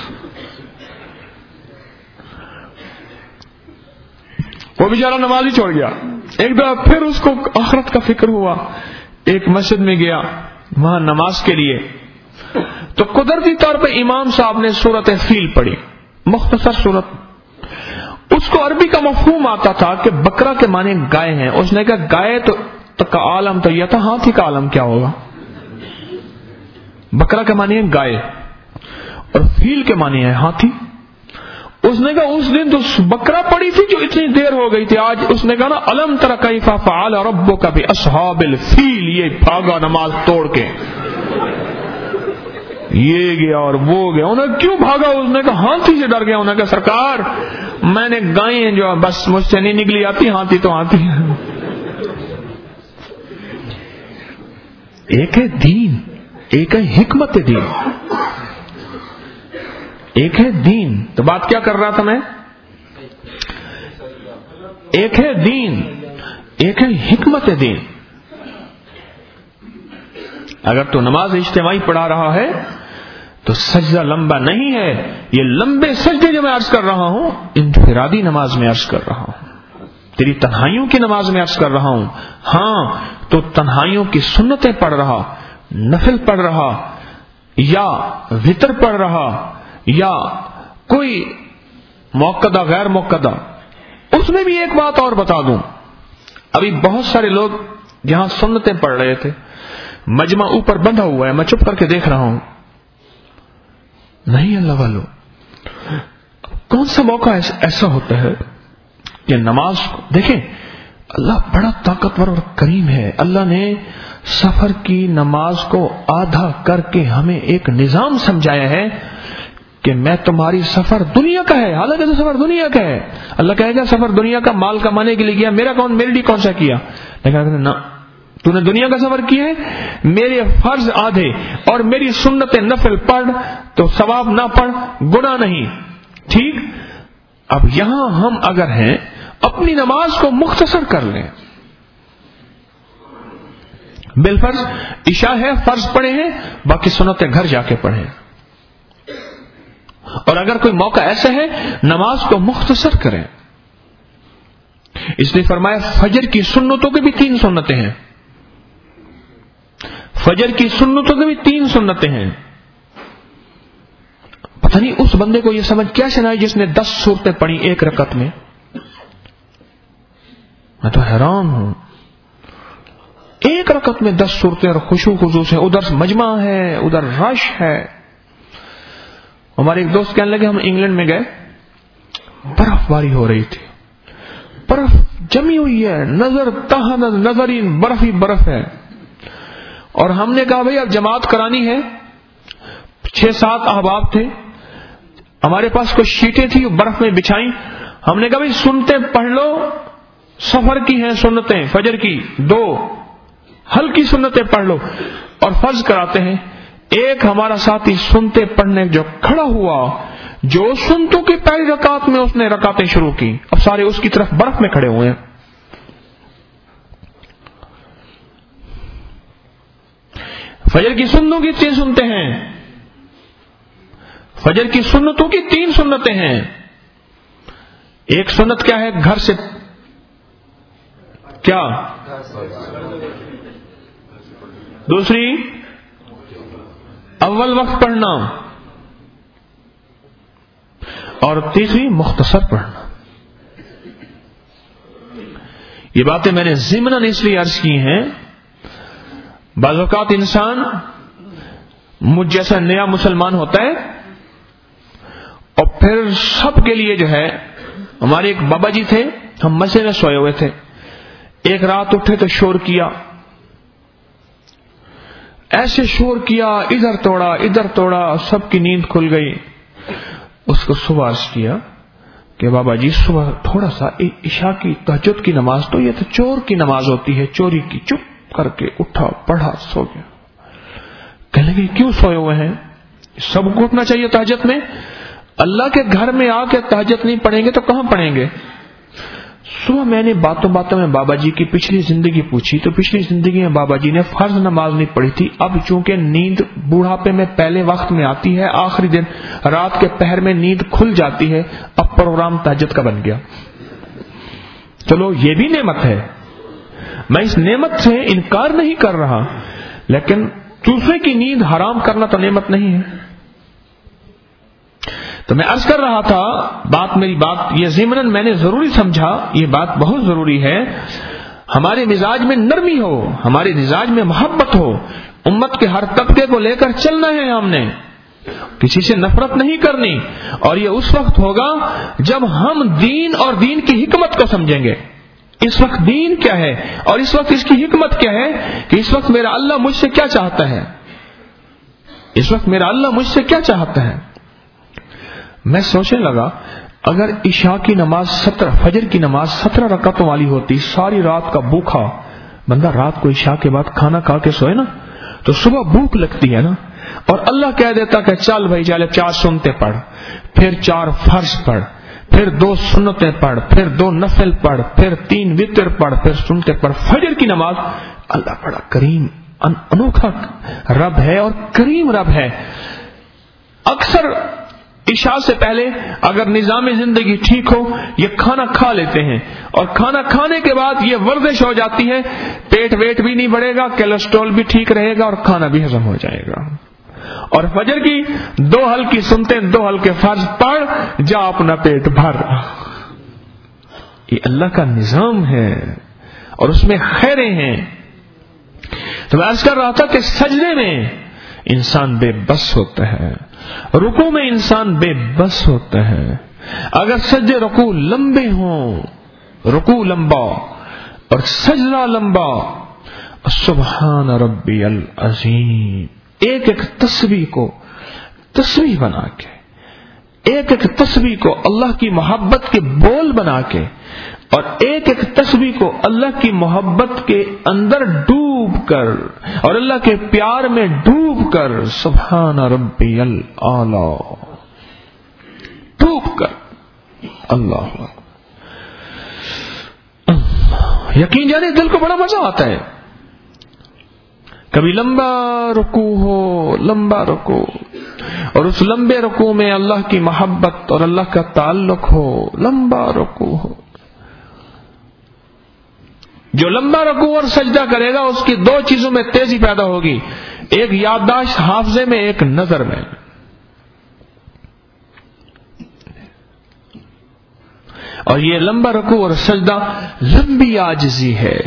وہ بیچارہ نماز ہی چھوڑ گیا. ایک دفعہ پھر اس کو آخرت کا فکر ہوا، ایک مسجد میں گیا وہاں نماز کے لیے، تو قدرتی طور پہ امام صاحب نے سورت فیل پڑھی، مختصر سورت. اس کو عربی کا مفہوم آتا تھا کہ بکرا کے معنی گائے ہیں. اس نے کہا گائے تو کا عالم تو یہ تھا، ہاتھی کا عالم کیا ہوگا؟ بکرا کے معنی ہے گائے اور فیل کے معنی ہے ہاتھی. اس نے کہا اس دن تو بکرا پڑی تھی جو اتنی دیر ہو گئی تھی، آج اس نے کہا نا الم تر کیف فعل ربک باصحاب الفیل، یہ بھاگا نماز توڑ کے، یہ گیا اور وہ گیا. انہوں نے کیوں بھاگا؟ اس نے کہا ہاتھی سے ڈر گیا. انہوں نے کہا سرکار میں نے گائیں جو بس مجھ سے نہیں نکلی آتی، ہاتھی تو ہاتھی. ایک ہے دین، ایک ہے حکمت دین، ایک ہے دین. تو بات کیا کر رہا تھا میں؟ ایک ہے دین، ایک ہے حکمت دین. اگر تو نماز اجتماعی پڑھا رہا ہے تو سجدہ لمبا نہیں ہے. یہ لمبے سجدے جو میں عرض کر رہا ہوں انفرادی نماز میں عرض کر رہا ہوں، تیری تنہائیوں کی نماز میں عرض کر رہا ہوں. ہاں تو تنہائیوں کی سنتیں پڑھ رہا، نفل پڑھ رہا، یا وتر پڑھ رہا، یا کوئی موقدہ غیر موقدہ. اس میں بھی ایک بات اور بتا دوں، ابھی بہت سارے لوگ یہاں سنتیں پڑھ رہے تھے، مجمع اوپر بندھا ہوا ہے، میں چپ کر کے دیکھ رہا ہوں. نہیں اللہ والو، کون سا موقع ایسا ہوتا ہے کہ نماز کو دیکھیں، اللہ بڑا طاقتور اور کریم ہے. اللہ نے سفر کی نماز کو آدھا کر کے ہمیں ایک نظام سمجھایا ہے کہ میں تمہاری سفر دنیا کا ہے، حالانکہ تو سفر دنیا کا ہے. اللہ کہے گا سفر دنیا کا مال کمانے کے لیے کیا، میرا کون میرے لیے کون سا کیا؟ لیکن نہ، تو نے دنیا کا سفر کیا ہے، میرے فرض آدھے اور میری سنت نفل پڑھ تو ثواب نہ پڑھ گناہ نہیں. ٹھیک. اب یہاں ہم اگر ہیں اپنی نماز کو مختصر کر لیں. بالفرض عشاء ہے، فرض پڑھے ہیں، باقی سنتیں گھر جا کے پڑھیں. اور اگر کوئی موقع ایسا ہے نماز کو مختصر کریں. اس لیے فرمایا فجر کی سنتوں کے بھی تین سنتیں ہیں، فجر کی سنتوں کے بھی تین سنتیں ہیں. پتہ نہیں اس بندے کو یہ سمجھ کیسے نہ آئی جس نے دس سورتیں پڑھی ایک رکعت میں. میں تو حیران ہوں، ایک رکعت میں دس سورتیں اور خشوع خضوع سے. ادھر مجمع ہے، ادھر رش ہے. ہمارے ایک دوست کہنے لگے ہم انگلینڈ میں گئے، برف باری ہو رہی تھی، برف جمی ہوئی ہے، نظر تہا نظر ہی برف ہی برف ہے. اور ہم نے کہا بھئی اب جماعت کرانی ہے. چھ سات احباب تھے، ہمارے پاس کچھ شیٹیں تھی برف میں بچھائیں. ہم نے کہا بھئی سنتیں پڑھ لو، سفر کی ہیں سنتیں، فجر کی دو ہلکی سنتیں پڑھ لو اور فرض کراتے ہیں. ایک ہمارا ساتھی سنتے پڑھنے جو کھڑا ہوا، جو سنتوں کی پہلی رکعت میں اس نے رکعتیں شروع کی، اب سارے اس کی طرف برف میں کھڑے ہوئے ہیں. فجر کی سنتوں کی تین سنتے ہیں، فجر کی سنتوں کی تین سنتیں ہیں. ایک سنت کیا ہے؟ گھر سے کیا؟ دوسری اول وقت پڑھنا، اور تیسری مختصر پڑھنا. یہ باتیں میں نے ضمناً اس لیے عرض کی ہیں، بعض اوقات انسان مجھ جیسا نیا مسلمان ہوتا ہے اور پھر سب کے لیے جو ہے، ہمارے ایک بابا جی تھے، ہم مسجد میں سوئے ہوئے تھے، ایک رات اٹھے تو شور کیا، ایسے شور کیا، ادھر توڑا ادھر توڑا، سب کی نیند کھل گئی. اس کو صبح عرض کیا کہ بابا جی صبح تھوڑا سا عشاء کی تہجد کی نماز تو یہ تو چور کی نماز ہوتی ہے، چوری کی. چپ کر کے اٹھا، پڑھا، سو گیا. کہنے لگے کیوں سوئے ہوئے ہیں؟ سب کو اٹھنا چاہیے تہجد میں. اللہ کے گھر میں آ کے تہجد نہیں پڑھیں گے تو کہاں پڑھیں گے؟ صبح میں نے باتوں باتوں میں بابا جی کی پچھلی زندگی پوچھی تو پچھلی زندگی میں بابا جی نے فرض نماز نہیں پڑھی تھی. اب چونکہ نیند بوڑھاپے میں پہلے وقت میں آتی ہے، آخری دن رات کے پہر میں نیند کھل جاتی ہے، اب پروگرام تہجد کا بن گیا. چلو یہ بھی نعمت ہے، میں اس نعمت سے انکار نہیں کر رہا، لیکن دوسرے کی نیند حرام کرنا تو نعمت نہیں ہے. تو میں عرض کر رہا تھا، بات میری بات یہ ضمناً میں نے ضروری سمجھا، یہ بات بہت ضروری ہے. ہمارے مزاج میں نرمی ہو، ہمارے مزاج میں محبت ہو، امت کے ہر طبقے کو لے کر چلنا ہے، ہم نے کسی سے نفرت نہیں کرنی. اور یہ اس وقت ہوگا جب ہم دین اور دین کی حکمت کو سمجھیں گے. اس وقت دین کیا ہے اور اس وقت اس کی حکمت کیا ہے، کہ اس وقت میرا اللہ مجھ سے کیا چاہتا ہے، اس وقت میرا اللہ مجھ سے کیا چاہتا ہے. میں سوچنے لگا اگر عشاء کی نماز سترہ فجر کی نماز سترہ رکعتوں والی ہوتی، ساری رات کا بھوکا بندہ رات کو عشاء کے بعد کھانا کھا کے سوئے نا تو صبح بھوک لگتی ہے نا، اور اللہ کہہ دیتا کہ چل بھائی چلے چار سنتے پڑھ، پھر چار فرض پڑھ، پھر دو سنتیں پڑھ، پھر دو نفل پڑھ، پھر تین وتر پڑھ، پھر سنتے پڑھ. فجر کی نماز اللہ بڑا کریم انوکھا رب ہے اور کریم رب ہے. اکثر عشاء سے پہلے اگر نظام زندگی ٹھیک ہو یہ کھانا کھا لیتے ہیں، اور کھانا کھانے کے بعد یہ ورزش ہو جاتی ہے، پیٹ ویٹ بھی نہیں بڑھے گا، کولیسٹرول بھی ٹھیک رہے گا اور کھانا بھی ہضم ہو جائے گا. اور فجر کی دو ہلکی سنتے دو ہلکے فرض پڑھ جا اپنا پیٹ بھر. یہ اللہ کا نظام ہے اور اس میں خیریں ہیں. تو میں عرض کر رہا تھا کہ سجدے میں انسان بے بس ہوتا ہے، رکوع میں انسان بے بس ہوتا ہے. اگر سجدے رکوع لمبے ہوں، رکوع لمبا اور سجدہ لمبا، سبحان ربی العظیم، ایک ایک تسبیح کو تسبیح بنا کے، ایک ایک تسبیح کو اللہ کی محبت کے بول بنا کے، اور ایک ایک تسبیح کو اللہ کی محبت کے اندر ڈوب کر اور اللہ کے پیار میں ڈوب کر، سبحان ربی الاعلی ڈوب کر اللہ یقین جانے دل کو بڑا مزہ آتا ہے. کبھی لمبا رکوع ہو، لمبا رکوع، اور اس لمبے رکوع میں اللہ کی محبت اور اللہ کا تعلق ہو، لمبا رکوع ہو. جو لمبا رکوع اور سجدہ کرے گا اس کی دو چیزوں میں تیزی پیدا ہوگی، ایک یادداشت حافظے میں، ایک نظر میں. اور یہ لمبا رکوع اور سجدہ لمبی عاجزی ہے.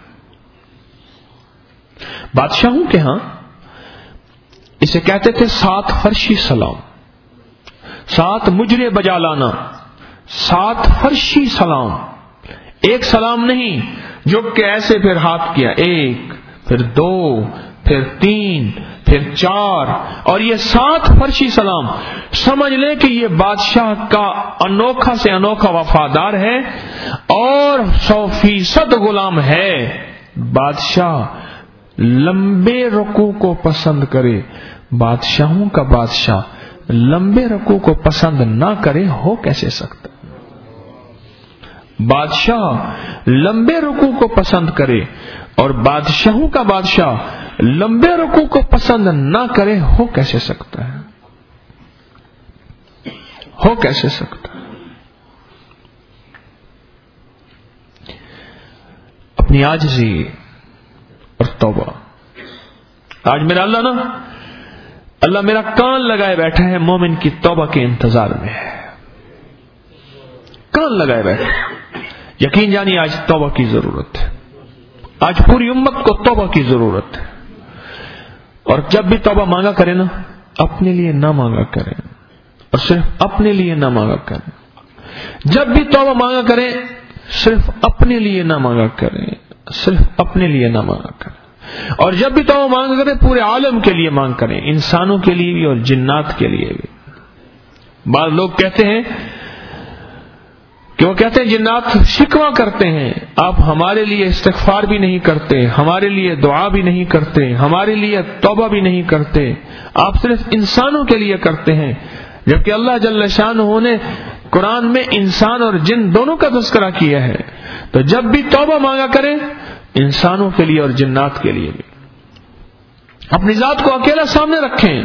بادشاہوں کے ہاں اسے کہتے تھے سات فرشی سلام، سات مجرے بجا لانا، سات فرشی سلام. ایک سلام نہیں جو کہ ایسے پھر ہاتھ کیا، ایک، پھر دو، پھر تین، پھر چار، اور یہ سات فرشی سلام. سمجھ لیں کہ یہ بادشاہ کا انوکھا سے انوکھا وفادار ہے اور سو فیصد غلام ہے. بادشاہ لمبے رکوع کو پسند کرے، بادشاہوں کا بادشاہ لمبے رکوع کو پسند نہ کرے ہو کیسے سکتا؟ بادشاہ لمبے رکوع کو پسند کرے اور بادشاہوں کا بادشاہ لمبے رکوع کو پسند نہ کرے ہو کیسے سکتا ہے؟ ہو کیسے سکتا ہے؟ اپنی عاجزی اور توبہ. آج میرا اللہ نا اللہ میرا کان لگائے بیٹھا ہے، مومن کی توبہ کے انتظار میں ہے. کان لگائے بیٹھا، یقین جانی آج توبہ کی ضرورت ہے. آج پوری امت کو توبہ کی ضرورت ہے. اور جب بھی توبہ مانگا کرے نا، اپنے لیے نہ مانگا کرے، اور صرف اپنے لیے نہ مانگا کرے. جب بھی توبہ مانگا کرے صرف اپنے لیے نہ مانگا کرے، صرف اپنے لیے نہ مانگا کرے. اور جب بھی توبہ مانگ کریں پورے عالم کے لیے مانگ کریں، انسانوں کے لیے بھی اور جنات کے لیے بھی۔ بعض لوگ کہتے ہیں کہ وہ کہتے ہیں جنات شکوہ کرتے ہیں، آپ ہمارے لیے استغفار بھی نہیں کرتے، ہمارے لیے دعا بھی نہیں کرتے، ہمارے لیے توبہ بھی نہیں کرتے، آپ صرف انسانوں کے لیے کرتے ہیں، جبکہ اللہ جل شانہ نے قرآن میں انسان اور جن دونوں کا تذکرہ کیا ہے۔ تو جب بھی توبہ مانگا کریں انسانوں کے لیے اور جنات کے لیے بھی۔ اپنی ذات کو اکیلا سامنے رکھیں۔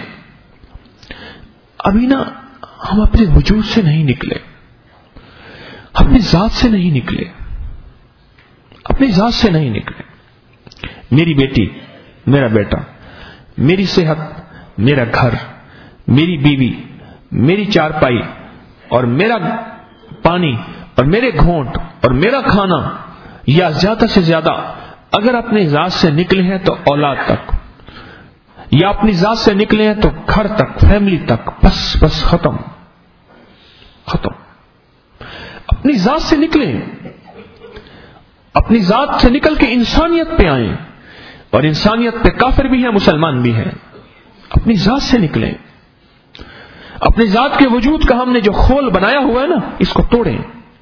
ابھی نا ہم اپنے وجود سے نہیں نکلے، اپنی ذات سے نہیں نکلے، اپنی ذات سے نہیں نکلے۔ میری بیٹی، میرا بیٹا، میری صحت، میرا گھر، میری بیوی، میری چارپائی اور میرا پانی اور میرے گھونٹ اور میرا کھانا، یا زیادہ سے زیادہ اگر اپنی ذات سے نکلے ہیں تو اولاد تک، یا اپنی ذات سے نکلے ہیں تو گھر تک، فیملی تک، بس بس ختم ختم۔ اپنی ذات سے نکلیں، اپنی ذات سے نکل کے انسانیت پہ آئیں، اور انسانیت پہ کافر بھی ہے مسلمان بھی ہے۔ اپنی ذات سے نکلیں، اپنی ذات کے وجود کا ہم نے جو خول بنایا ہوا ہے نا، اس کو توڑیں،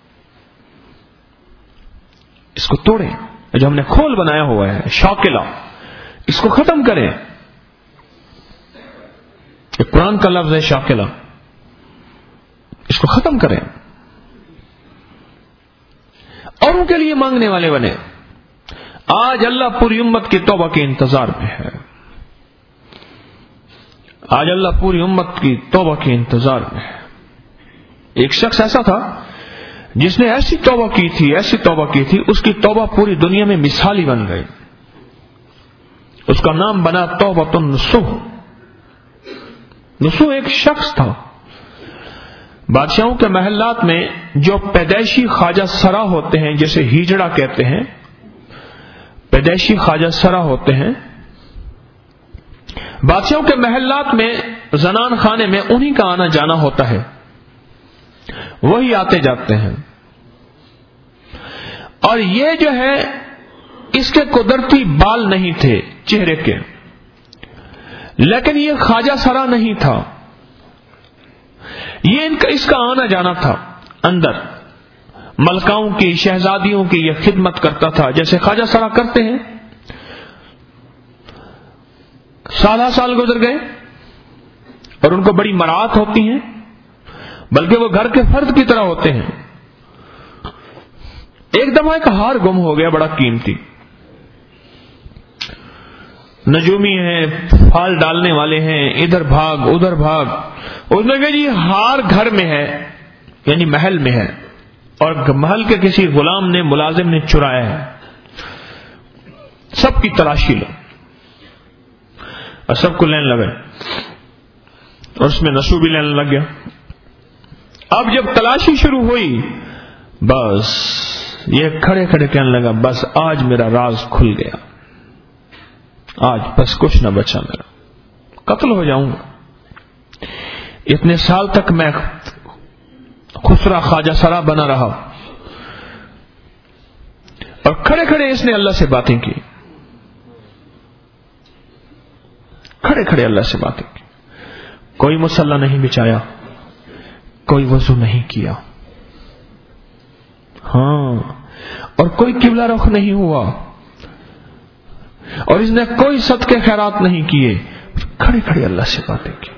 اس کو توڑیں۔ جو ہم نے خول بنایا ہوا ہے شاکلہ، اس کو ختم کریں۔ یہ قرآن کا لفظ ہے شاکلہ، اس کو ختم کریں، اوروں کے لیے مانگنے والے بنے۔ آج اللہ پوری امت کی توبہ کے انتظار میں ہے، آج اللہ پوری امت کی توبہ کے انتظار میں ہے۔ ایک شخص ایسا تھا جس نے ایسی توبہ کی تھی، ایسی توبہ کی تھی، اس کی توبہ پوری دنیا میں مثالی بن گئی۔ اس کا نام بنا توبۃ النصوح۔ نصوح ایک شخص تھا، بادشاہوں کے محلات میں جو پیدائشی خواجہ سرا ہوتے ہیں، جیسے ہیجڑا کہتے ہیں، پیدائشی خواجہ سرا ہوتے ہیں، بادشاہوں کے محلات میں زنان خانے میں انہی کا آنا جانا ہوتا ہے، وہی آتے جاتے ہیں۔ اور یہ جو ہے اس کے قدرتی بال نہیں تھے چہرے کے، لیکن یہ خواجہ سرا نہیں تھا، یہ ان کا اس کا آنا جانا تھا اندر، ملکاؤں کی، شہزادیوں کی یہ خدمت کرتا تھا جیسے خواجہ سرا کرتے ہیں۔ سالہ سال گزر گئے اور ان کو بڑی مراعات ہوتی ہیں، بلکہ وہ گھر کے فرد کی طرح ہوتے ہیں۔ ایک دفعہ ایک ہار گم ہو گیا، بڑا قیمتی، نجومی ہیں، پھال ڈالنے والے ہیں، ادھر بھاگ ادھر بھاگ۔ اس نے کہا جی ہار گھر میں ہے، یعنی محل میں ہے، اور محل کے کسی غلام نے، ملازم نے چرایا ہے، سب کی تلاشی لو، اور سب کو لینے لگے، اور اس میں نسو بھی لینے لگ گیا۔ اب جب تلاشی شروع ہوئی، بس یہ کھڑے کھڑے کہنے لگا، بس آج میرا راز کھل گیا، آج بس کچھ نہ بچا، میرا قتل ہو جاؤں گا۔ اتنے سال تک میں خسرا خواجہ سرا بنا رہا، اور کھڑے کھڑے اس نے اللہ سے باتیں کی، کھڑے کھڑے اللہ سے باتیں کی، کوئی مصلی نہیں بچایا، کوئی وضو نہیں کیا، ہاں، اور کوئی قبلہ رخ نہیں ہوا، اور اس نے کوئی صدقے خیرات نہیں کیے، کھڑے کھڑے اللہ سے باتیں کی۔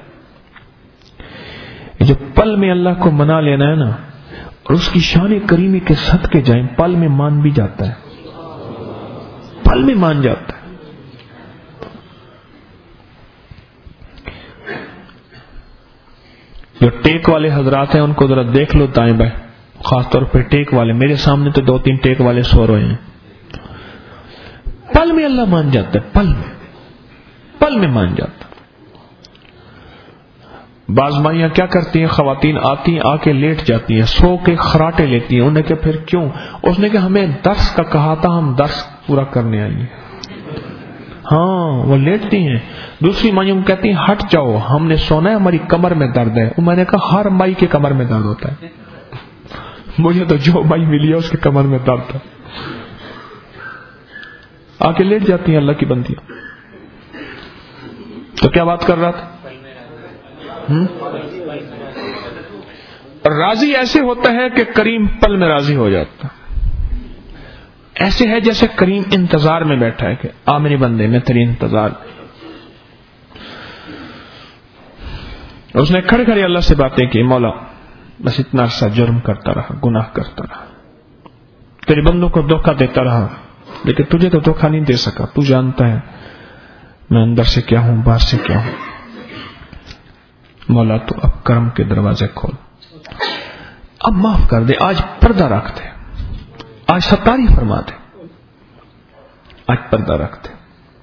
جو پل میں اللہ کو منا لینا ہے نا، اور اس کی شان کریمی کے صدقے جائیں، پل میں مان بھی جاتا ہے، پل میں مان جاتا ہے۔ جو ٹیک والے حضرات ہیں ان کو ذرا دیکھ لو دائیں بائیں، خاص طور پہ ٹیک والے، میرے سامنے تو دو تین ٹیک والے سو رہے ہیں۔ پل میں اللہ مان جاتا ہے، پل میں پل میں مان جاتا ہے۔ بعض مائیاں کیا کرتی ہیں، خواتین آتی ہیں، آ کے لیٹ جاتی ہیں، سو کے خراٹے لیتی ہیں، انہیں کہ پھر کیوں؟ اس نے کہ ہمیں درس کا کہا تھا، ہم درس پورا کرنے آئی ہیں، ہاں وہ لیٹتی ہیں۔ دوسری مائیوں کہتی ہیں ہٹ جاؤ، ہم نے سونا ہے، ہماری کمر میں درد ہے۔ میں نے کہا ہر مائی کے کمر میں درد ہوتا ہے، مجھے تو جو مائی ملی ہے اس کے کمر میں درد ہے۔ آ کے لیٹ جاتی ہیں اللہ کی بندیاں. تو کیا بات کر رہا تھا؟ راضی ایسے ہوتا ہے کہ کریم پل میں راضی ہو جاتا. ایسے ہے جیسے کریم انتظار میں بیٹھا ہے کہ آ میرے بندے میں تیری انتظار. اس نے کھڑے کھڑے اللہ سے باتیں کی, مولا بس اتنا عرصہ جرم کرتا رہا, گناہ کرتا رہا, تیرے بندوں کو دھوکہ دیتا رہا, لیکن تجھے تو دھوکہ نہیں دے سکا. تو جانتا ہے میں اندر سے کیا ہوں, باہر سے کیا ہوں. مولا تو اب کرم کے دروازے کھول, اب معاف کر دے, آج پردہ رکھ دے, آج ستاری فرما دے, آج پردہ رکھ دے,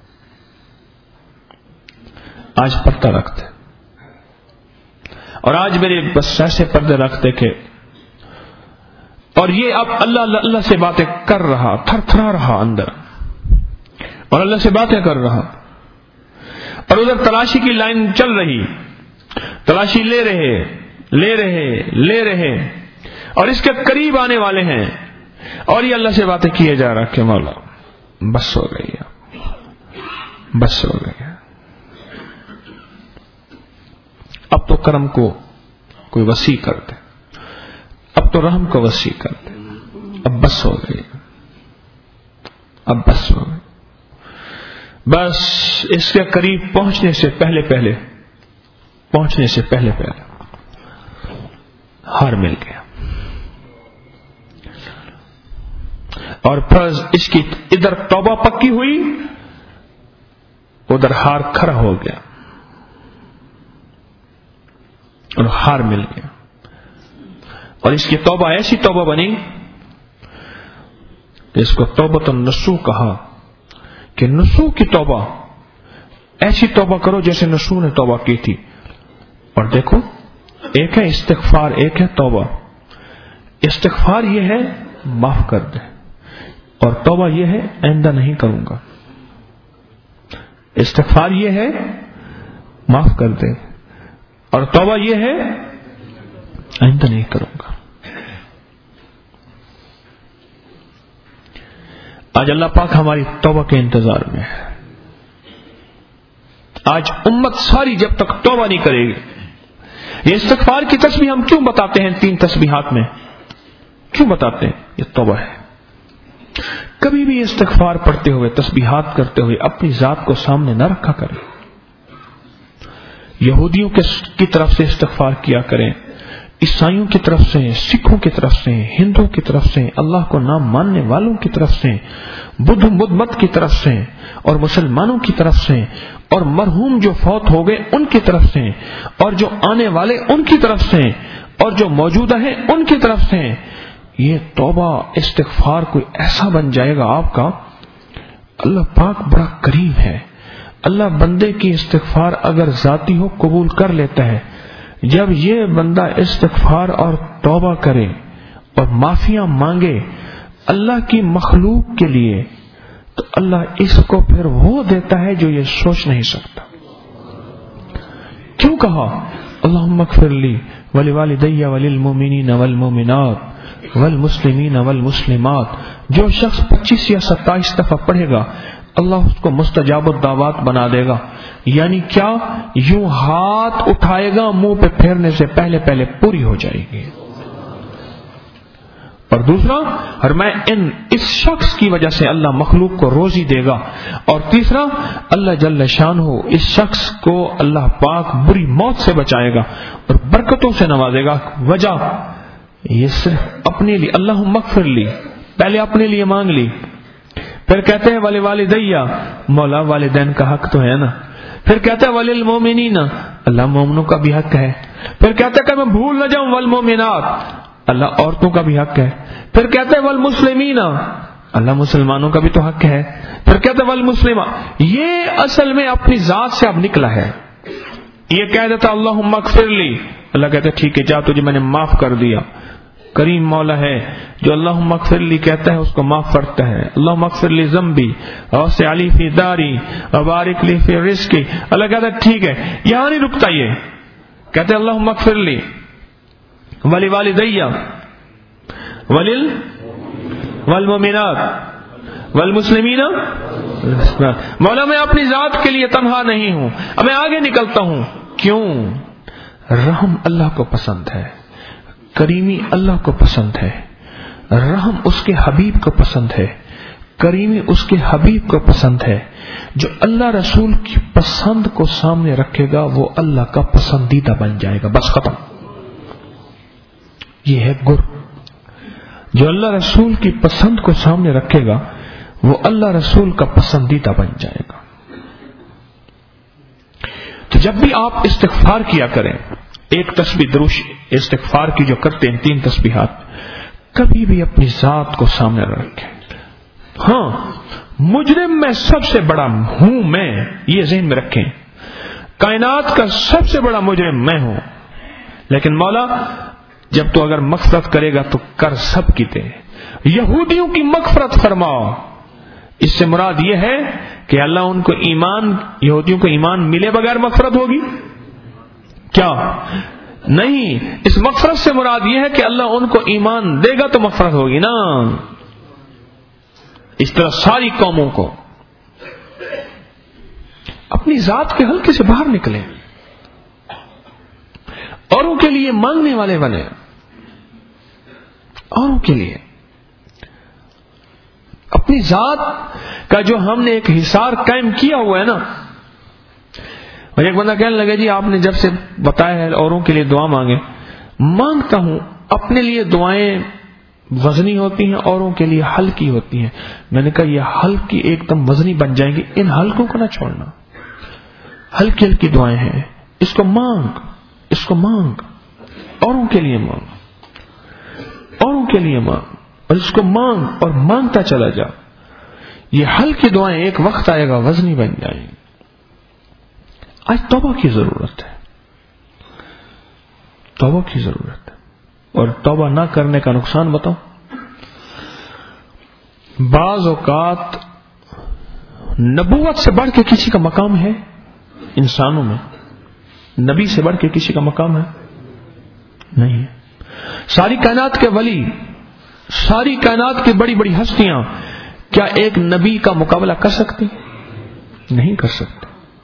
آج پردہ رکھ دے. اور آج میرے بس ایسے پردے رکھ دے کہ, اور یہ اب اللہ اللہ, اللہ سے باتیں کر رہا, تھر تھرا رہا اندر, اور اللہ سے باتیں کر رہا, اور ادھر تلاشی کی لائن چل رہی, تلاشی لے رہے لے رہے لے رہے اور اس کے قریب آنے والے ہیں, اور یہ اللہ سے باتیں کیے جا رہا کہ مولا بس ہو گئی, بس ہو گئی, اب تو کرم کو کوئی وسیع کر دے, اب تو رحم کو وسیع کر دے, اب بس ہو گئی, اب بس ہو گئی. بس اس کے قریب پہنچنے سے پہلے پہلے پہنچنے سے پہلے پہلے ہار مل گیا, اور پھر اس کی ادھر توبہ پکی ہوئی, ادھر ہار کھڑا ہو گیا, اور ہار مل گیا. اور اس کی توبہ ایسی توبہ بنی کہ اس کو توبۃ النسوح کہا, کہ نسوح کی توبہ, ایسی توبہ کرو جیسے نسوح نے توبہ کی تھی. اور دیکھو, ایک ہے استغفار, ایک ہے توبہ. استغفار یہ ہے معاف کر دے, اور توبہ یہ ہے آئندہ نہیں کروں گا. استغفار یہ ہے معاف کر دے, اور توبہ یہ ہے آئندہ نہیں کروں گا. آج اللہ پاک ہماری توبہ کے انتظار میں ہے. آج امت ساری جب تک توبہ نہیں کرے گی, یہ استغفار کی تسبیح ہم کیوں بتاتے ہیں تین تسبیحات میں, کیوں بتاتے ہیں؟ یہ توبہ ہے. کبھی بھی استغفار پڑھتے ہوئے, تسبیحات کرتے ہوئے اپنی ذات کو سامنے نہ رکھا کریں. یہودیوں کی طرف سے استغفار کیا کریں, عیسائیوں کی طرف سے, سکھوں کی طرف سے, ہندوؤں کی طرف سے, اللہ کو نہ ماننے والوں کی طرف سے, بدھ بدھ مت کی طرف سے, اور مسلمانوں کی طرف سے, اور مرحوم جو فوت ہو گئے ان کی طرف سے, اور جو آنے والے ان کی طرف سے, اور جو موجودہ ہیں ان کی طرف سے. یہ توبہ استغفار کوئی ایسا بن جائے گا آپ کا. اللہ پاک بڑا کریم ہے. اللہ بندے کی استغفار اگر ذاتی ہو قبول کر لیتا ہے. جب یہ بندہ استغفار اور توبہ کرے اور معافیاں مانگے اللہ کی مخلوق کے لیے, تو اللہ اس کو پھر وہ دیتا ہے جو یہ سوچ نہیں سکتا. کیوں کہا اللہم اغفر لی ولوالدی وللمؤمنین والمؤمنات والمسلمین والمسلمات. جو شخص پچیس یا ستائیس دفعہ پڑھے گا اللہ اس کو مستجاب الدعوات بنا دے گا. یعنی کیا؟ یوں ہاتھ اٹھائے گا منہ پہ پھیرنے سے پہلے پہلے پوری ہو جائے گی. اور دوسرا فرمایا ان اس شخص کی وجہ سے اللہ مخلوق کو روزی دے گا. اور تیسرا اللہ جل شانہ اس شخص کو اللہ پاک بری موت سے بچائے گا اور برکتوں سے نوازے گا. وجہ یہ صرف اپنے لیے اللہم اغفر لی, پہلے اپنے لیے مانگ لی, پھر کہتے ہیں ولی والدیہ, مولا والدین کا حق تو ہے نا. پھر کہتے ہیں وللمؤمنین, اللہ مومنوں کا بھی حق ہے. پھر کہتے ہیں کہ میں بھول نہ جاؤں والمؤمنات, اللہ عورتوں کا بھی حق ہے. پھر کہتے ہیں والمسلمین, اللہ مسلمانوں کا بھی تو حق ہے. پھر کہتے ہیں والمسلمہ. یہ اصل میں اپنی ذات سے اب نکلا ہے. یہ کہہ دیتا اللہم اغفر لی, اللہ کہتے ٹھیک ہے جا تجھے میں نے معاف کر دیا. کریم مولا ہے جو اللہم اغفر لی کہتا ہے اس کو معاف کرتا ہے. اللہم اغفر لی ذنبی ووسع لی فی داری وبارک لی فی رزقی. اللہ کہتا ہے ٹھیک ہے, یہاں نہیں رکتا. یہ کہتے ہیں اللہم اغفر لی ولی والدیہ ولل والمؤمنات والمسلمین مولا میں اپنی ذات کے لیے تنہا نہیں ہوں، اب میں آگے نکلتا ہوں. کیوں؟ رحم اللہ کو پسند ہے، کریمی اللہ کو پسند ہے، رحم اس کے حبیب کو پسند ہے، کریمی اس کے حبیب کو پسند ہے. جو اللہ رسول کی پسند کو سامنے رکھے گا وہ اللہ کا پسندیدہ بن جائے گا. بس ختم. یہ ہے گر. جو اللہ رسول کی پسند کو سامنے رکھے گا وہ اللہ رسول کا پسندیدہ بن جائے گا. تو جب بھی آپ استغفار کیا کریں، ایک تسبیح دروش استغفار کی جو کرتے ہیں تین تسبیحات، کبھی بھی اپنی ذات کو سامنے نہ رکھیں. ہاں مجرم میں سب سے بڑا ہوں میں، یہ ذہن میں رکھیں. کائنات کا سب سے بڑا مجرم میں ہوں، لیکن مولا جب تو اگر مغفرت کرے گا تو کر سب کی دے. یہودیوں کی مغفرت فرماؤ. اس سے مراد یہ ہے کہ اللہ ان کو ایمان، یہودیوں کو ایمان ملے بغیر مغفرت ہوگی کیا؟ نہیں. اس مغفرت سے مراد یہ ہے کہ اللہ ان کو ایمان دے گا تو مغفرت ہوگی نا. اس طرح ساری قوموں کو اپنی ذات کے حلقے سے باہر نکلیں، اوروں کے لیے مانگنے والے بنے، اوروں کے لیے. اپنی ذات کا جو ہم نے ایک حصار قائم کیا ہوا ہے نا. اور ایک بندہ کہنے لگا جی آپ نے جب سے بتایا ہے اوروں کے لیے دعا مانگے، مانگتا ہوں. اپنے لیے دعائیں وزنی ہوتی ہیں، اوروں کے لیے ہلکی ہوتی ہیں. میں نے کہا یہ ہلکی ایک دم وزنی بن جائیں گی، ان ہلکوں کو نہ چھوڑنا. ہلکی ہلکی دعائیں ہیں، اس کو مانگ، اس کو مانگ، اوروں کے لیے مانگ، اوروں کے لیے مانگ، اور اس کو مانگ اور مانگتا چلا جا. یہ ہلکی دعائیں ایک وقت آئے گا وزنی بن جائیں گی. آج توبہ کی ضرورت ہے، توبہ کی ضرورت ہے. اور توبہ نہ کرنے کا نقصان بتاؤ. بعض اوقات نبوت سے بڑھ کے کسی کا مقام ہے انسانوں میں؟ نبی سے بڑھ کے کسی کا مقام ہے؟ نہیں. ساری کائنات کے ولی، ساری کائنات کی بڑی بڑی ہستیاں کیا ایک نبی کا مقابلہ کر سکتی؟ نہیں کر سکتے.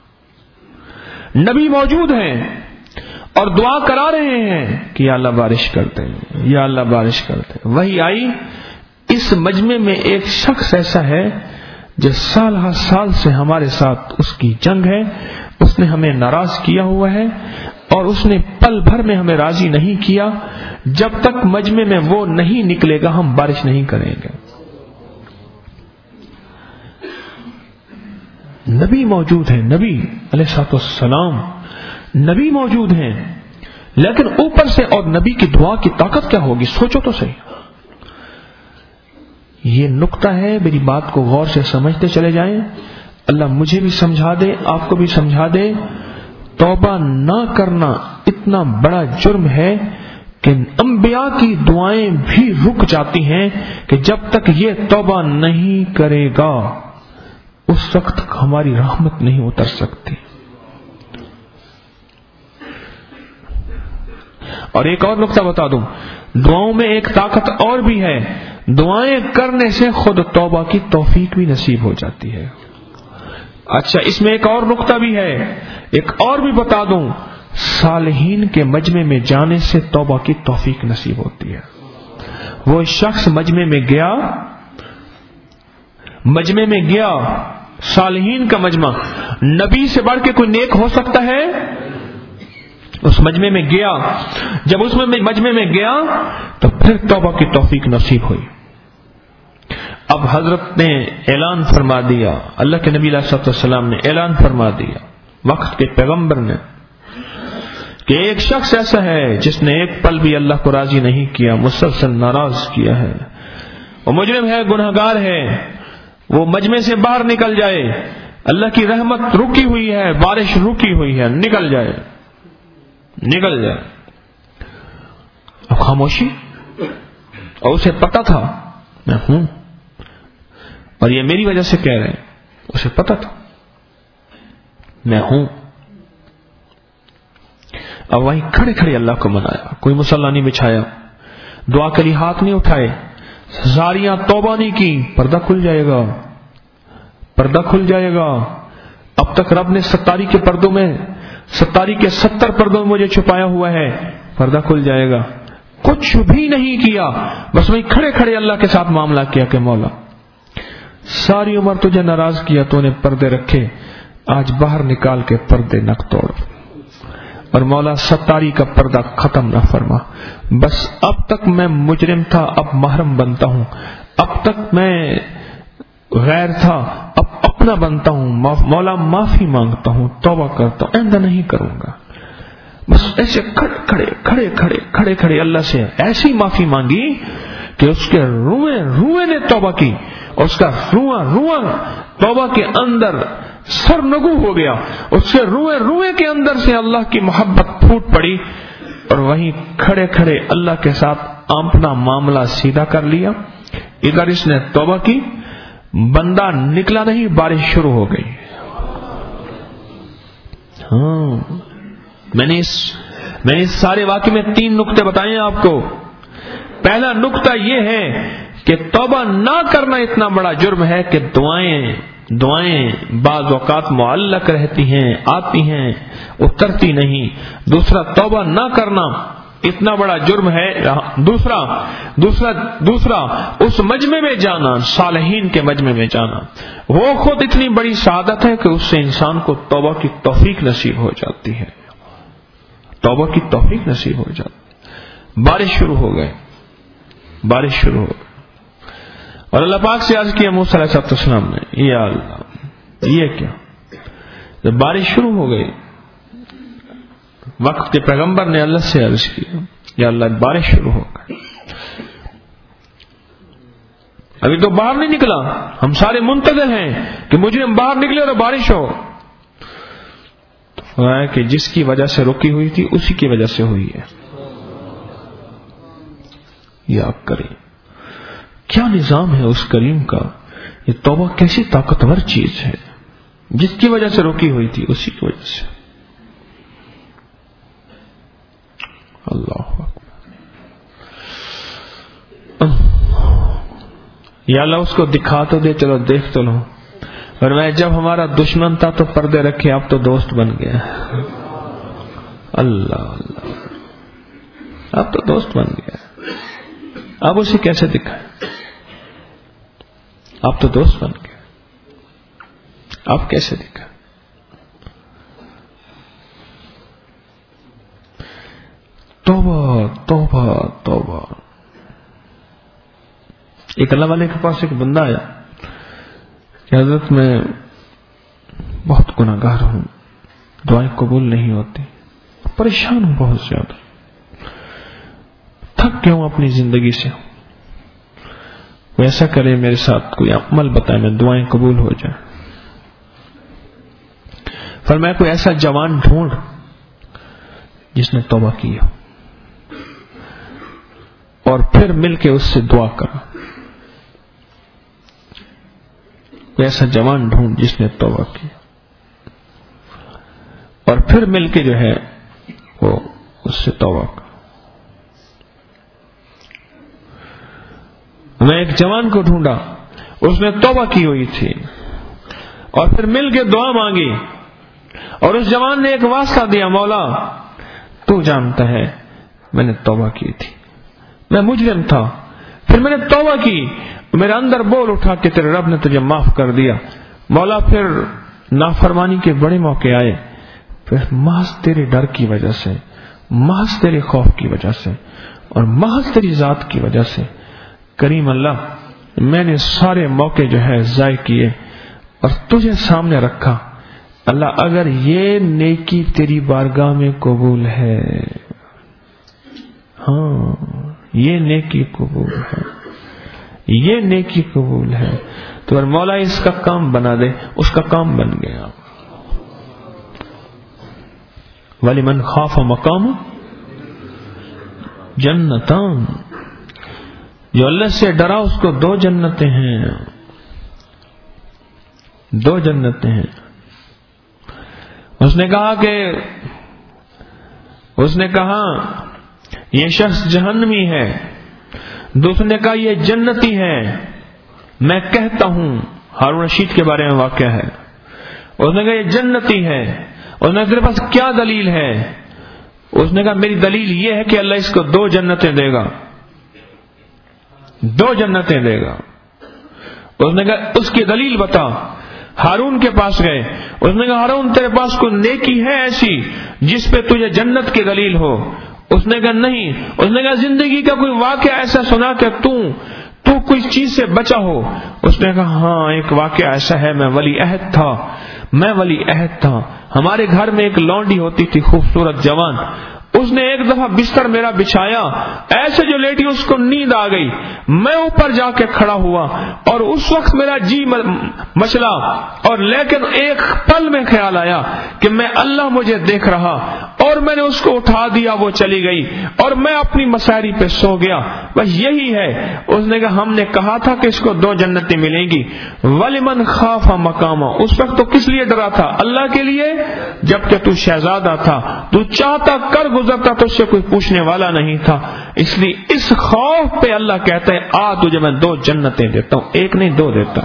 نبی موجود ہیں اور دعا کرا رہے ہیں کہ یا اللہ بارش کرتے ہیں، یا اللہ بارش کرتے ہیں. وہی آئی. اس مجمع میں ایک شخص ایسا ہے جو سال ہر سال سے ہمارے ساتھ اس کی جنگ ہے، اس نے ہمیں ناراض کیا ہوا ہے اور اس نے پل بھر میں ہمیں راضی نہیں کیا. جب تک مجمع میں وہ نہیں نکلے گا ہم بارش نہیں کریں گے. نبی موجود ہیں، نبی علیہ الصلوۃ والسلام نبی موجود ہیں، لیکن اوپر سے اور نبی کی دعا کی طاقت کیا ہوگی؟ سوچو تو صحیح. یہ نقطہ ہے، میری بات کو غور سے سمجھتے چلے جائیں. اللہ مجھے بھی سمجھا دے، آپ کو بھی سمجھا دے. توبہ نہ کرنا اتنا بڑا جرم ہے کہ انبیاء کی دعائیں بھی رک جاتی ہیں کہ جب تک یہ توبہ نہیں کرے گا اس وقت تک ہماری رحمت نہیں اتر سکتی. اور ایک اور نقطہ بتا دوں، دعاؤں میں ایک طاقت اور بھی ہے. دعائیں کرنے سے خود توبہ کی توفیق بھی نصیب ہو جاتی ہے. اچھا اس میں ایک اور نقطہ بھی ہے، ایک اور بھی بتا دوں. صالحین کے مجمع میں جانے سے توبہ کی توفیق نصیب ہوتی ہے. وہ شخص مجمع میں گیا، مجمع میں گیا صالحین کا مجمع، نبی سے بڑھ کے کوئی نیک ہو سکتا ہے؟ اس مجمع میں گیا، جب اس میں مجمع میں گیا تو پھر توبہ کی توفیق نصیب ہوئی. اب حضرت نے اعلان فرما دیا، اللہ کے نبی علیہ الصلوۃ والسلام نے اعلان فرما دیا، وقت کے پیغمبر نے، کہ ایک شخص ایسا ہے جس نے ایک پل بھی اللہ کو راضی نہیں کیا، مسلسل ناراض کیا ہے، وہ مجرم ہے، گنہگار ہے. وہ مجمع سے باہر نکل جائے. اللہ کی رحمت رکی ہوئی ہے، بارش رکی ہوئی ہے، نکل جائے، نکل جائے. اب خاموشی. اور اسے پتا تھا میں ہوں اور یہ میری وجہ سے کہہ رہے ہیں. اسے پتا تھا میں ہوں. اب وہیں کھڑے کھڑے اللہ کو منایا، کوئی مصلی نہیں بچھایا، دعا کے لیے ہاتھ نہیں اٹھائے، زاریاں توبہ نہیں کی. پردہ کھل جائے گا، پردہ کھل جائے گا. اب تک رب نے ستاری کے پردوں میں ستاری کے ستر پردوں میں مجھے چھپایا ہوا ہے, پردہ کھل جائے گا. کچھ بھی نہیں کیا, بس وہی کھڑے کھڑے اللہ کے ساتھ معاملہ کیا کہ مولا ساری عمر تجھے ناراض کیا, تو نے پردے رکھے, آج باہر نکال کے پردے نہ توڑ, اور مولا ستاری کا پردہ ختم نہ فرما. بس اب تک میں مجرم تھا, اب محرم بنتا ہوں. اب تک میں غیر تھا, اب اپنا بنتا ہوں. مولا معافی مانگتا ہوں, توبہ کرتا ہوں, آئندہ نہیں کروں گا. بس ایسے کھڑے کھڑے کھڑے کھڑے کھڑے کھڑے اللہ سے ایسی معافی مانگی کہ اس کے روئے روئے نے توبہ کی, اور اس کا رواں رواں توبہ کے اندر سرنگو ہو گیا. اس کے روئے روئے کے اندر سے اللہ کی محبت پھوٹ پڑی, اور وہیں کھڑے کھڑے اللہ کے ساتھ اپنا معاملہ سیدھا کر لیا. ادھر اس نے توبہ کی, بندہ نکلا نہیں, بارش شروع ہو گئی. ہاں میں نے اس میں نے اس سارے واقعے میں تین نقطے بتائے ہیں آپ کو. پہلا نقطہ یہ ہے کہ توبہ نہ کرنا اتنا بڑا جرم ہے کہ دعائیں دعائیں بعض اوقات معلق رہتی ہیں, آتی ہیں, اترتی نہیں. دوسرا, توبہ نہ کرنا اتنا بڑا جرم ہے. دوسرا دوسرا دوسرا اس مجمع میں جانا, صالحین کے مجمع میں جانا, وہ خود اتنی بڑی سعادت ہے کہ اس سے انسان کو توبہ کی توفیق نصیب ہو جاتی ہے. توبہ کی توفیق نصیب ہو جاتی. بارش شروع ہو گئے, بارش شروع ہو گئی, اور اللہ پاک سے عرض کیا موسیٰ علیہ السلام نے, یا اللہ یہ کیا. جب بارش شروع ہو گئی, وقت کے پیغمبر نے اللہ سے عرض کیا, یا اللہ بارش شروع ہو گئی, ابھی تو باہر نہیں نکلا, ہم سارے منتظر ہیں کہ مجھے باہر نکلے اور بارش ہو. کہ جس کی وجہ سے رکی ہوئی تھی اسی کی وجہ سے ہوئی ہے. یاد کریں کیا نظام ہے اس کریم کا. یہ توبہ کیسی طاقتور چیز ہے, جس کی وجہ سے رکی ہوئی تھی اسی کی وجہ سے. اللہ یا اللہ اس کو دکھا تو دے, چلو دیکھ تو لو. اور میں جب ہمارا دشمن تھا تو پردے رکھے, اب تو دوست بن گیا. اللہ اللہ, اب تو دوست بن گیا. اب اسے کیسے دکھائے, اب تو دوست بن گیا, اب کیسے دکھائے. توبہ توبہ توبہ. ایک اللہ والے کے پاس ایک بندہ آیا کہ حضرت میں بہت گناہ گار ہوں, دعائیں قبول نہیں ہوتی, پریشان ہوں بہت زیادہ, تھک گیا ہوں اپنی زندگی سے. کوئی ایسا کرے میرے ساتھ, کوئی عمل بتائے میں دعائیں قبول ہو جائیں. فرمایا کوئی ایسا جوان ڈھونڈ جس نے توبہ کیا, اور پھر مل کے اس سے دعا کرا. کوئی ایسا جوان ڈھونڈ جس نے توبہ کی, اور پھر مل کے جو ہے وہ اس سے توبہ کرا. میں ایک جوان کو ڈھونڈا, اس نے توبہ کی ہوئی تھی, اور پھر مل کے دعا مانگی, اور اس جوان نے ایک واسطہ دیا, مولا تو جانتا ہے میں نے توبہ کی تھی, میں مجرم تھا, پھر میں نے توبہ کی, میرے اندر بول اٹھا کہ تیرے رب نے تجھے معاف کر دیا. مولا پھر نافرمانی کے بڑے موقع آئے, پھر محض تیرے ڈر کی وجہ سے, محض تیرے خوف کی وجہ سے, اور محض تیری ذات کی وجہ سے کریم اللہ میں نے سارے موقع جو ہے ضائع کیے اور تجھے سامنے رکھا. اللہ اگر یہ نیکی تیری بارگاہ میں قبول ہے, ہاں یہ نیکی قبول ہے, یہ نیکی قبول ہے, تو اگر مولا اس کا کام بنا دے. اس کا کام بن گیا. وَلِمَنْ خَافَ مَقَامَ جنتان, جو اللہ سے ڈرا اس کو دو جنتیں ہیں, دو جنتیں ہیں. اس نے کہا کہ اس نے کہا یہ شخص جہنمی ہے, دوسرے نے کہا یہ جنتی ہے. میں کہتا ہوں ہارون رشید کے بارے میں واقعہ ہے. اس نے کہا یہ جنتی ہے. اس نے تیرے پاس کیا دلیل ہے؟ اس نے کہا میری دلیل یہ ہے کہ اللہ اس کو دو جنتیں دے گا, دو جنتیں دے گا. اس نے کہا اس کی دلیل بتا. ہارون کے پاس گئے. اس نے کہا ہارون تیرے پاس کوئی نیکی ہے ایسی جس پہ تجھے جنت کی دلیل ہو؟ اس نے کہا نہیں. اس نے کہا زندگی کا کوئی واقعہ ایسا سنا کہ تو تو کوئی چیز سے بچا ہو؟ اس نے کہا ہاں ایک واقعہ ایسا ہے, میں ولی عہد تھا, میں ولی عہد تھا. ہمارے گھر میں ایک لونڈی ہوتی تھی خوبصورت جوان. اس نے ایک دفعہ بستر میرا بچھایا, ایسے جو لیٹی اس کو نیند آ گئی. میں اوپر جا کے کھڑا ہوا اور اس وقت میرا جی مچلا, اور لیکن ایک پل میں خیال آیا کہ میں اللہ مجھے دیکھ رہا, اور میں نے اس کو اٹھا دیا, وہ چلی گئی اور میں اپنی مساری پہ سو گیا. بس یہی ہے. اس نے کہا ہم نے کہا تھا کہ اس کو دو جنتیں ملیں گی. وَلِمَنْ خَافَ مَقَامًا, اس وقت تو کس لیے ڈرا تھا؟ اللہ کے لیے. جبکہ تو شہزادہ تھا, تو چاہتا کر گزرتا, تو اس سے کوئی پوچھنے والا نہیں تھا. اس لیے اس خوف پہ اللہ کہتا ہے آ تجھے میں دو جنتیں دیتا ہوں, ایک نہیں دو دیتا.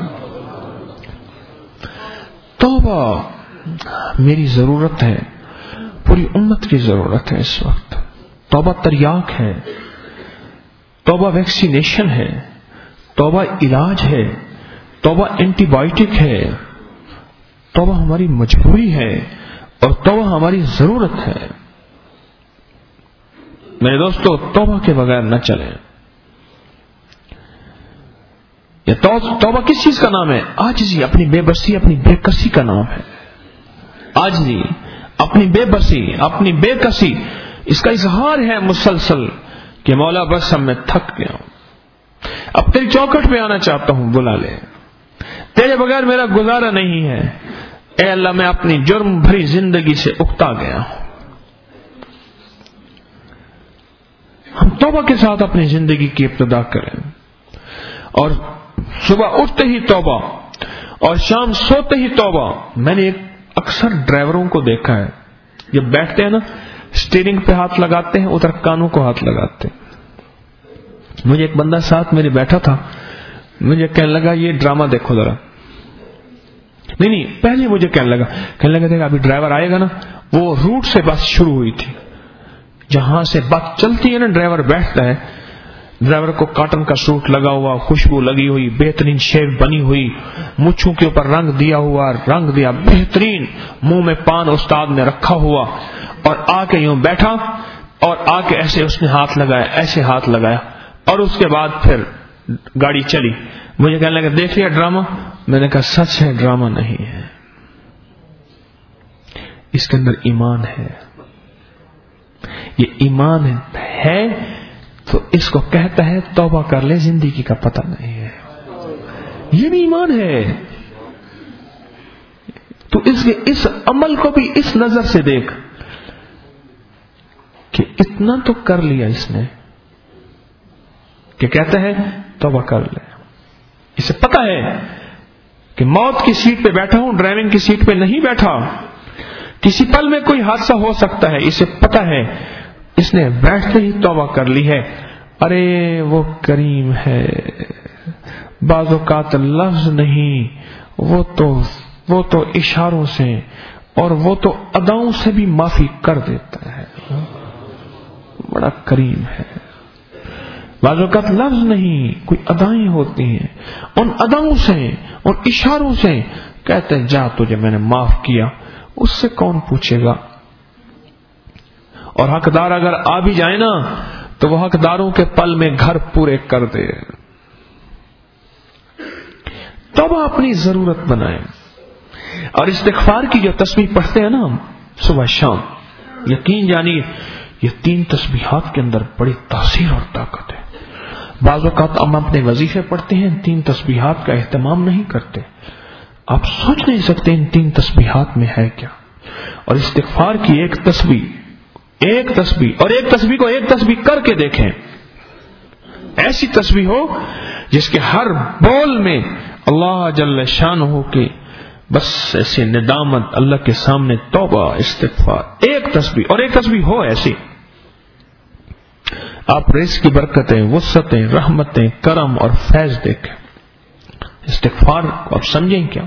توبہ میری ضرورت ہے, پوری امت کی ضرورت ہے اس وقت. توبہ تریاق ہے, توبہ ویکسینیشن ہے, توبہ علاج ہے, توبہ اینٹی بائیوٹک ہے, توبہ ہماری مجبوری ہے, اور توبہ ہماری ضرورت ہے. میرے دوستو توبہ کے بغیر نہ چلیں. یہ توبہ کس چیز کا نام ہے؟ عاجزی, اپنی بے بسی, اپنی بے کسی کا نام ہے. عاجزی, اپنی بے بسی, اپنی بے کسی, اس کا اظہار ہے مسلسل کہ مولا بس اب میں تھک گیا ہوں, اب تیری چوکھٹ پہ آنا چاہتا ہوں, بلا لے, تیرے بغیر میرا گزارا نہیں ہے. اے اللہ میں اپنی جرم بھری زندگی سے اکتا گیا ہوں. ہم توبہ کے ساتھ اپنی زندگی کی ابتدا کریں, اور صبح اٹھتے ہی توبہ اور شام سوتے ہی توبہ. میں نے ایک اکثر ڈرائیوروں کو دیکھا ہے, جب بیٹھتے ہیں نا اسٹیئرنگ پہ ہاتھ لگاتے ہیں, ادھر کانوں کو ہاتھ لگاتے ہیں. مجھے ایک بندہ ساتھ میرے بیٹھا تھا, مجھے کہنے لگا یہ ڈرامہ دیکھو ذرا. نہیں نہیں پہلے مجھے کہنے لگا کہنے لگا دیکھا ابھی ڈرائیور آئے گا نا, وہ روٹ سے بس شروع ہوئی تھی, جہاں سے بات چلتی ہے نا ڈرائیور بیٹھتا ہے, ڈرائیور کو کاٹن کا سوٹ لگا ہوا, خوشبو لگی ہوئی, بہترین شیو بنی ہوئی, مچھوں کے اوپر رنگ دیا ہوا, رنگ دیا بہترین, منہ میں پان استاد نے رکھا ہوا, اور آ کے یوں بیٹھا, اور آ کے ایسے اس نے ہاتھ لگایا, ایسے ہاتھ لگایا, اور اس کے بعد پھر گاڑی چلی. مجھے کہنے لگا دیکھ لیا ڈرامہ؟ میں نے کہا سچ ہے, ڈرامہ نہیں ہے, اس کے اندر ایمان ہے. یہ ایمان ہے تو اس کو کہتا ہے توبہ کر لے, زندگی کا پتہ نہیں ہے. یہ بھی ایمان ہے. تو اس کے اس عمل کو بھی اس نظر سے دیکھ کہ اتنا تو کر لیا اس نے کہ کہتا ہے توبہ کر لے. اسے پتہ ہے کہ موت کی سیٹ پہ بیٹھا ہوں, ڈرائیونگ کی سیٹ پہ نہیں بیٹھا, کسی پل میں کوئی حادثہ ہو سکتا ہے. اسے پتہ ہے, اس نے بیٹھتے ہی توبہ کر لی ہے. ارے وہ کریم ہے, بعض اوقات لفظ نہیں, وہ تو وہ تو اشاروں سے اور وہ تو اداؤں سے بھی معافی کر دیتا ہے. بڑا کریم ہے. بعض اوقات لفظ نہیں, کوئی ادائیں ہوتی ہیں, ان اداؤں سے, ان اشاروں سے کہتے ہیں جا تجھے میں نے معاف کیا. اس سے کون پوچھے گا؟ اور حقدار اگر آ بھی جائے نا تو وہ حقداروں کے پل میں گھر پورے کر دے. توبہ اپنی ضرورت بنائے. اور استغفار کی جو تسبیح پڑھتے ہیں نا ہم صبح شام, یقین جانیے یہ تین تسبیحات کے اندر بڑی تاثیر اور طاقت ہے. بعض اوقات ہم اپنے وظیفے پڑھتے ہیں, تین تسبیحات کا اہتمام نہیں کرتے. آپ سوچ نہیں سکتے ان تین تسبیحات میں ہے کیا. اور استغفار کی ایک تسبیح, ایک تسبیح اور ایک تسبیح کو ایک تسبیح کر کے دیکھیں, ایسی تسبیح ہو جس کے ہر بول میں اللہ جل شانہ کے بس ایسے ندامت, اللہ کے سامنے توبہ, استغفار, ایک تسبیح اور ایک تسبیح ہو ایسی. آپ رزق کی برکتیں, وسعتیں, رحمتیں, کرم اور فیض دیکھیں. استغفار کو آپ سمجھیں کیا؟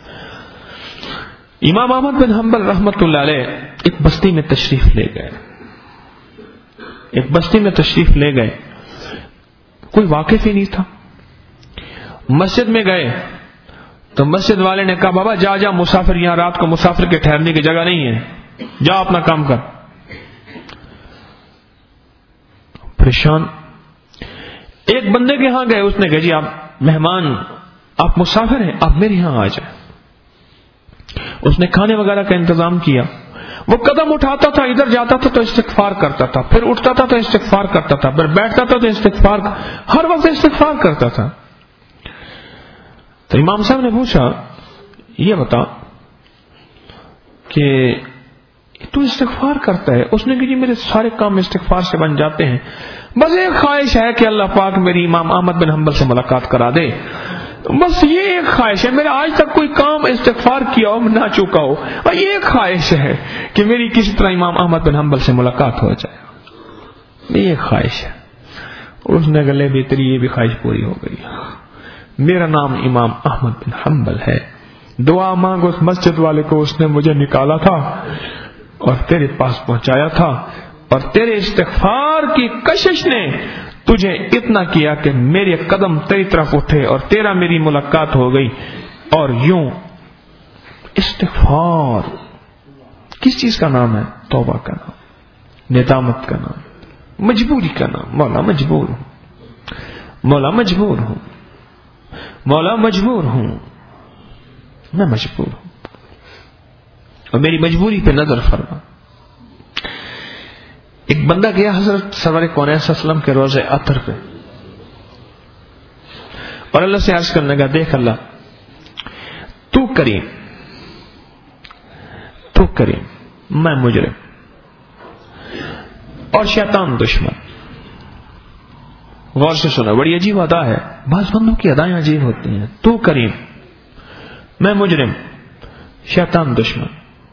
امام احمد بن حنبل رحمت اللہ علیہ ایک بستی میں تشریف لے گئے ایک بستی میں تشریف لے گئے کوئی واقف ہی نہیں تھا. مسجد میں گئے تو مسجد والے نے کہا بابا جا جا مسافر یہاں رات کو مسافر کے ٹھہرنے کی جگہ نہیں ہے, جا اپنا کام کر. پریشان. ایک بندے کے ہاں گئے, اس نے کہا جی آپ مہمان, آپ مسافر ہیں, آپ میرے یہاں آ جائیں. اس نے کھانے وغیرہ کا انتظام کیا. وہ قدم اٹھاتا تھا, ادھر جاتا تھا تو استغفار کرتا تھا, پھر اٹھتا تھا تو استغفار کرتا تھا, پھر بیٹھتا تھا تو استغفار, ہر وقت استغفار کرتا تھا. تو امام صاحب نے پوچھا یہ بتا کہ تو استغفار کرتا ہے؟ اس نے کہا جی میرے سارے کام استغفار سے بن جاتے ہیں, بس ایک خواہش ہے کہ اللہ پاک میری امام احمد بن حنبل سے ملاقات کرا دے, بس یہ ایک خواہش ہے. میرا آج تک کوئی کام استغفار کیا ہو نہ چکا ہو, اور یہ ایک خواہش ہے کہ میری کسی طرح امام احمد بن حنبل سے ملاقات ہو جائے, یہ ایک خواہش ہے. اس نے گلے بھی تیری یہ بھی خواہش پوری ہو گئی. میرا نام امام احمد بن حنبل ہے, دعا مانگ اس مسجد والے کو اس نے مجھے نکالا تھا اور تیرے پاس پہنچایا تھا, اور تیرے استغفار کی کشش نے تجھے اتنا کیا کہ میرے قدم تیری طرف اٹھے اور تیرا میری ملاقات ہو گئی. اور یوں استغفار کس چیز کا نام ہے؟ توبہ کا نام, ندامت کا نام, مجبوری کا نام. مولا مجبور ہوں, مولا مجبور ہوں, مولا مجبور ہوں, میں مجبور ہوں, اور میری مجبوری پہ نظر فرما. ایک بندہ گیا حضرت سرور کونین صلی اللہ علیہ وسلم کے روضہ عطر پہ, اور اللہ سے عرض کرنے کا دیکھ اللہ تو کریم, تو کریم, میں مجرم اور شیطان دشمن. غور سے سنا, بڑی عجیب ادا ہے, بعض بندوں کی ادائیں عجیب ہوتی ہیں. تو کریم, میں مجرم, شیطان دشمن,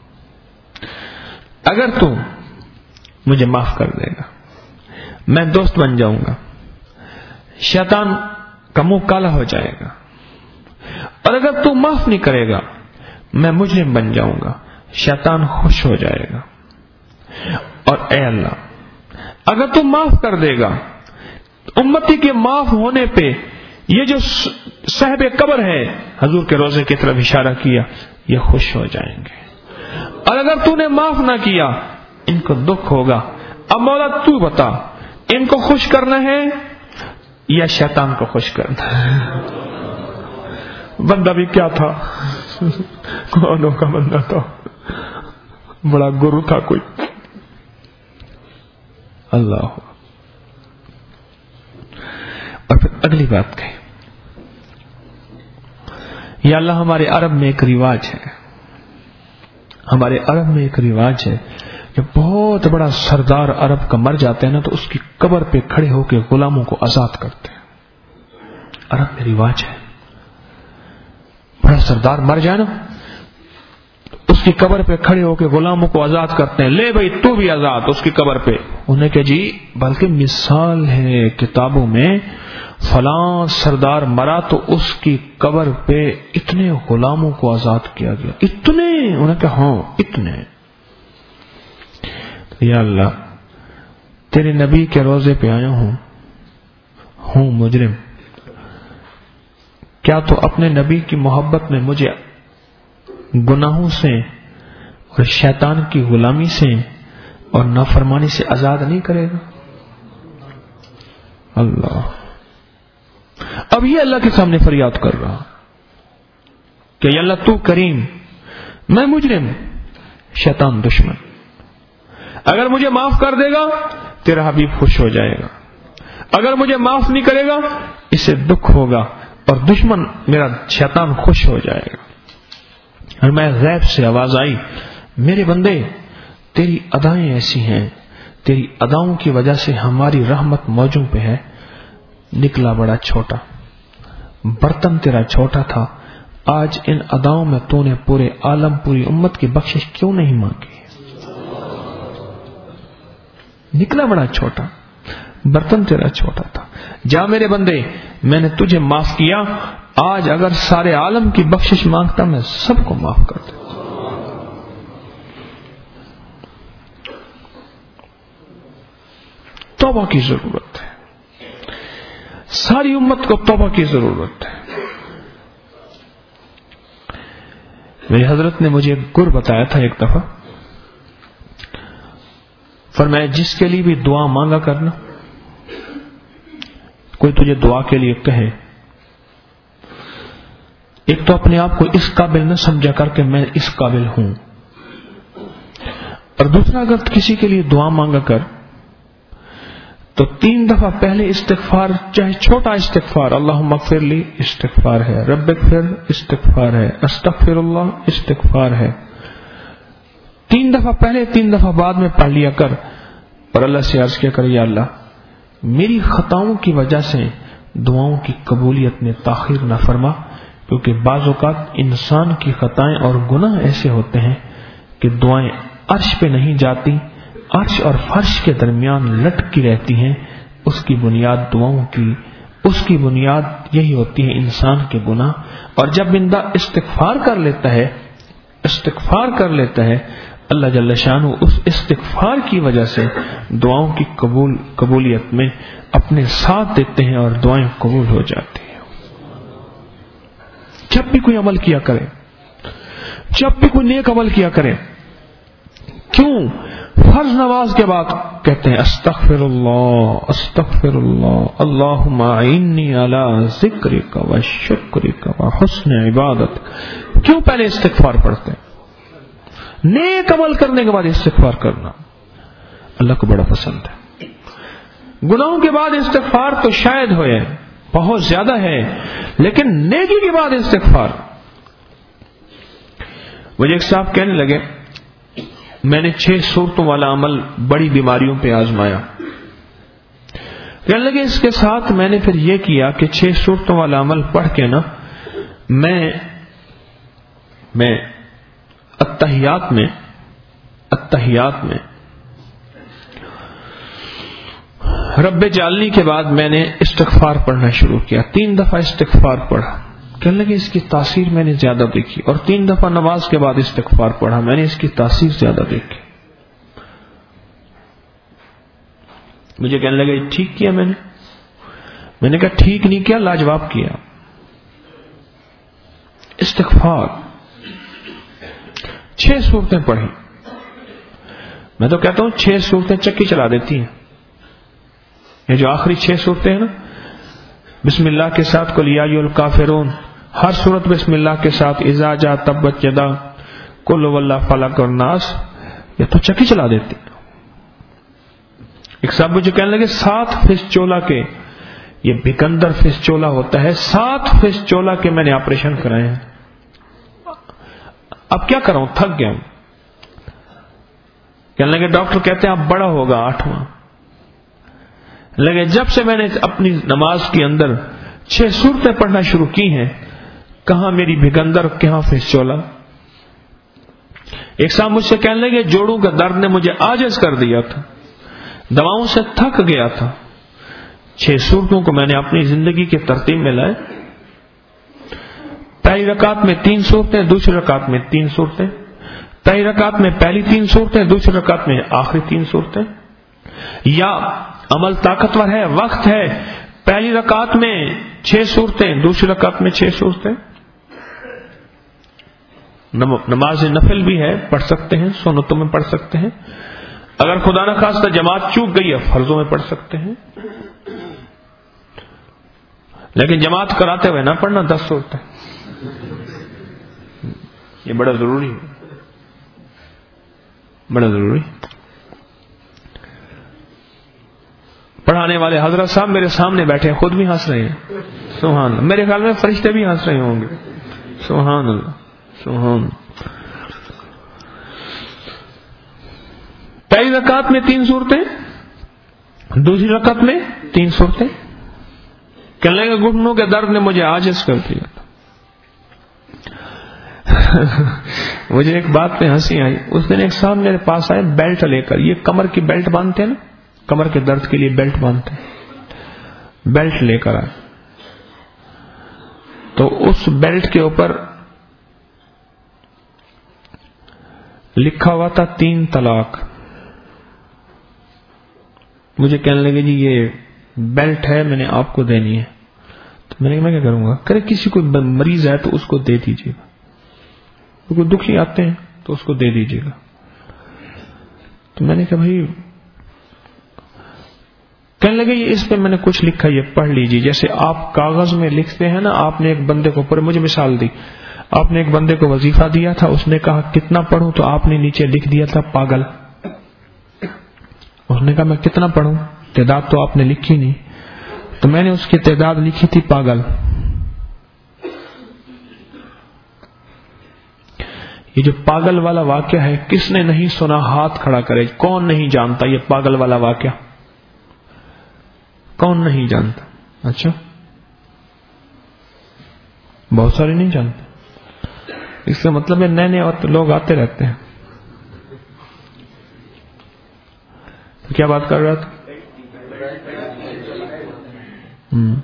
اگر تو مجھے معاف کر دے گا میں دوست بن جاؤں گا, شیطان کا منہ کالا ہو جائے گا, اور اگر تو معاف نہیں کرے گا میں مجرم بن جاؤں گا, شیطان خوش ہو جائے گا. اور اے اللہ اگر تو معاف کر دے گا, امتی کے معاف ہونے پہ یہ جو صاحب قبر ہے, حضور کے روضے کی طرف اشارہ کیا, یہ خوش ہو جائیں گے. اور اگر تو نے معاف نہ کیا ان کو دکھ ہوگا. اب مولا تو بتا ان کو خوش کرنا ہے یا شیطان کو خوش کرنا ہے؟ بندہ بھی کیا تھا, کونوں کا بندہ تھا, بڑا گرو تھا کوئی. اللہ. اور پھر اگلی بات کہی, یا اللہ ہمارے عرب میں ایک رواج ہے, ہمارے عرب میں ایک رواج ہے کہ بہت بڑا سردار عرب کا مر جاتا ہے نا تو اس کی قبر پہ کھڑے ہو کے غلاموں کو آزاد کرتے ہیں. عرب میں رواج ہے, بڑا سردار مر جائے نا اس کی قبر پہ کھڑے ہو کے غلاموں کو آزاد کرتے ہیں. لے بھائی تو بھی آزاد اس کی قبر پہ. انہیں کہ جی بلکہ مثال ہے کتابوں میں, فلاں سردار مرا تو اس کی قبر پہ اتنے غلاموں کو آزاد کیا گیا. اتنے؟ انہیں کہ ہاں اتنے. یا اللہ تیرے نبی کے روضے پہ آیا ہوں, ہوں مجرم, کیا تو اپنے نبی کی محبت میں مجھے گناہوں سے اور شیطان کی غلامی سے اور نافرمانی سے آزاد نہیں کرے گا؟ اللہ. اب یہ اللہ کے سامنے فریاد کر رہا کہ یا اللہ تو کریم, میں مجرم, شیطان دشمن, اگر مجھے معاف کر دے گا تیرا حبیب خوش ہو جائے گا, اگر مجھے معاف نہیں کرے گا اسے دکھ ہوگا اور دشمن میرا شیطان خوش ہو جائے گا. اور میں غیب سے آواز آئی, میرے بندے تیری ادائیں ایسی ہیں, تیری اداؤں کی وجہ سے ہماری رحمت موجوں پہ ہے. نکلا بڑا چھوٹا, برتن تیرا چھوٹا تھا, آج ان اداؤں میں تو نے پورے عالم پوری امت کی بخشش کیوں نہیں مانگی؟ نکلا بڑا چھوٹا, برتن تیرا چھوٹا تھا. جا میرے بندے میں نے تجھے معاف کیا, آج اگر سارے عالم کی بخشش مانگتا میں سب کو معاف کر دیتا. توبہ کی ضرورت ہے, ساری امت کو توبہ کی ضرورت ہے. میری حضرت نے مجھے ایک گر بتایا تھا ایک دفعہ, فرمایا جس کے لیے بھی دعا مانگا کرنا, کوئی تجھے دعا کے لیے کہے, ایک تو اپنے آپ کو اس قابل نہ سمجھا کر کہ میں اس قابل ہوں, اور دوسرا اگر کسی کے لیے دعا مانگا کر تو تین دفعہ پہلے استغفار, چاہے چھوٹا استغفار, اللہم اغفر لی استغفار ہے, رب اغفر استغفار ہے, استغفر اللہ استغفار ہے, تین دفعہ پہلے تین دفعہ بعد میں پڑھ لیا کر, اور اللہ سے عرض کیا کر یا اللہ میری خطاؤں کی وجہ سے دعاؤں کی قبولیت میں تاخیر نہ فرما, کیونکہ بعض اوقات انسان کی خطائیں اور گناہ ایسے ہوتے ہیں کہ دعائیں عرش پہ نہیں جاتی, عرش اور فرش کے درمیان لٹکی رہتی ہیں. اس کی بنیاد دعاؤں کی, اس کی بنیاد یہی ہوتی ہے انسان کے گناہ. اور جب بندہ استغفار کر لیتا ہے استغفار کر لیتا ہے اللہ جل شانہ اس استغفار کی وجہ سے دعاؤں کی قبول قبولیت میں اپنے ساتھ دیتے ہیں اور دعائیں قبول ہو جاتی ہیں. جب بھی کوئی عمل کیا کرے, جب بھی کوئی نیک عمل کیا کرے, کیوں فرض نماز کے بعد کہتے ہیں استغفر اللہ استغفر اللہ اللہم اعنی علی ذکرک و شکرک و حسن عبادت. کیوں پہلے استغفار پڑھتے ہیں؟ نیک عمل کرنے کے بعد استغفار کرنا اللہ کو بڑا پسند ہے. گناہوں کے بعد استغفار تو شاید ہوئے بہت زیادہ ہے, لیکن نیکی کے بعد استغفار. مجھے ایک صاحب کہنے لگے میں نے چھ صورتوں والا عمل بڑی بیماریوں پہ آزمایا. کہنے لگے اس کے ساتھ میں نے پھر یہ کیا کہ چھ صورتوں والا عمل پڑھ کے نا میں میں التحیات میں التحیات میں رب جعلنی کے بعد میں نے استغفار پڑھنا شروع کیا. تین دفعہ استغفار پڑھا. کہنے لگے اس کی تاثیر میں نے زیادہ دیکھی. اور تین دفعہ نماز کے بعد استغفار پڑھا, میں نے اس کی تاثیر زیادہ دیکھی. مجھے کہنے لگے ٹھیک کیا میں نے میں نے کہا ٹھیک نہیں کیا, لاجواب کیا. استغفار چھ صورتیں پڑھی. میں تو کہتا ہوں چھ صورتیں چکی چلا دیتی ہیں. یہ جو آخری چھ صورتیں ہیں نا, بسم اللہ کے ساتھ قل یا ایھا الکافرون, ہر صورت بسم اللہ کے ساتھ, اذا جاء تبت یدا, قل هو اللہ فلق اور ناس, یہ تو چکی چلا دیتی. ایک صاحب مجھے کہنے لگے سات فیس چولا کے, یہ بکندر فیس چولا ہوتا ہے, سات فیس چولا کے میں نے آپریشن کرائے ہیں, اب کیا کراؤں, تھک گیا ہوں. کہنے لگے ڈاکٹر کہتے ہیں اب بڑا ہوگا آٹھواں. لگے جب سے میں نے اپنی نماز کے اندر چھ صورتیں پڑھنا شروع کی ہیں, کہاں میری بھگندر, کہاں فیس چولا. ایک صاحب مجھ سے کہنے لگے جوڑوں کا درد نے مجھے عاجز کر دیا تھا, دواؤں سے تھک گیا تھا. چھ صورتوں کو میں نے اپنی زندگی کی ترتیب میں لائے. پہلی رکعت میں تین صورتیں, دوسری رکعت میں تین صورتیں, پہلی رکعت میں پہلی تین صورتیں, دوسری رکعت میں آخری تین صورتیں. یا عمل طاقتور ہے, وقت ہے, پہلی رکعت میں چھ صورتیں, دوسری رکعت میں چھ صورتیں. نماز نفل بھی ہے, پڑھ سکتے ہیں, سنتوں میں پڑھ سکتے ہیں. اگر خدا نہ خواستہ جماعت چوک گئی ہے فرضوں میں پڑھ سکتے ہیں. لیکن جماعت کراتے ہوئے نہ پڑھنا دس صورتیں, یہ بڑا ضروری ہے, بڑا ضروری. پڑھانے والے حضرت صاحب میرے سامنے بیٹھے, خود بھی ہنس رہے ہیں. سبحان اللہ. میرے خیال میں فرشتے بھی ہنس رہے ہوں گے. سبحان اللہ سبحان. پہلی رکعت میں تین صورتیں, دوسری رکعت میں تین صورتیں. کہنے لگے گھٹنوں کے درد نے مجھے عاجز کر دیا. مجھے ایک بات پہ ہنسی آئی. اس دن ایک صاحب میرے پاس آئے بیلٹ لے کر, یہ کمر کی بیلٹ باندھتے ہیں نا, کمر کے درد کے لیے بیلٹ باندھتے ہیں, بیلٹ لے کر آئے. تو اس بیلٹ کے اوپر لکھا ہوا تھا تین طلاق. مجھے کہنے لگے جی یہ بیلٹ ہے میں نے آپ کو دینی ہے. تو میں نے کہا میں کیا کروں گا؟ کرے کسی کو مریض ہے تو اس کو دے دیجیے گا, کوئی دکھی آتے ہیں تو اس کو دے دیجیے گا. تو میں نے کہا بھائی, کہنے لگے یہ اس پہ میں نے کچھ لکھا, یہ پڑھ لیجیے. جیسے آپ کاغذ میں لکھتے ہیں نا, آپ نے ایک بندے کو, پر مجھے مثال دی, آپ نے ایک بندے کو وظیفہ دیا تھا, اس نے کہا کتنا پڑھوں, تو آپ نے نیچے لکھ دیا تھا پاگل. اس نے کہا میں کتنا پڑھوں, تعداد تو آپ نے لکھی نہیں, تو میں نے اس کی تعداد لکھی تھی پاگل. یہ جو پاگل والا واقعہ ہے, کس نے نہیں سنا ہاتھ کھڑا کرے. کون نہیں جانتا یہ پاگل والا واقعہ؟ کون نہیں جانتا؟ اچھا, بہت سارے نہیں جانتے. اس کا مطلب ہے نئے نئے لوگ آتے رہتے ہیں. کیا بات کر رہا تھا؟ ہم.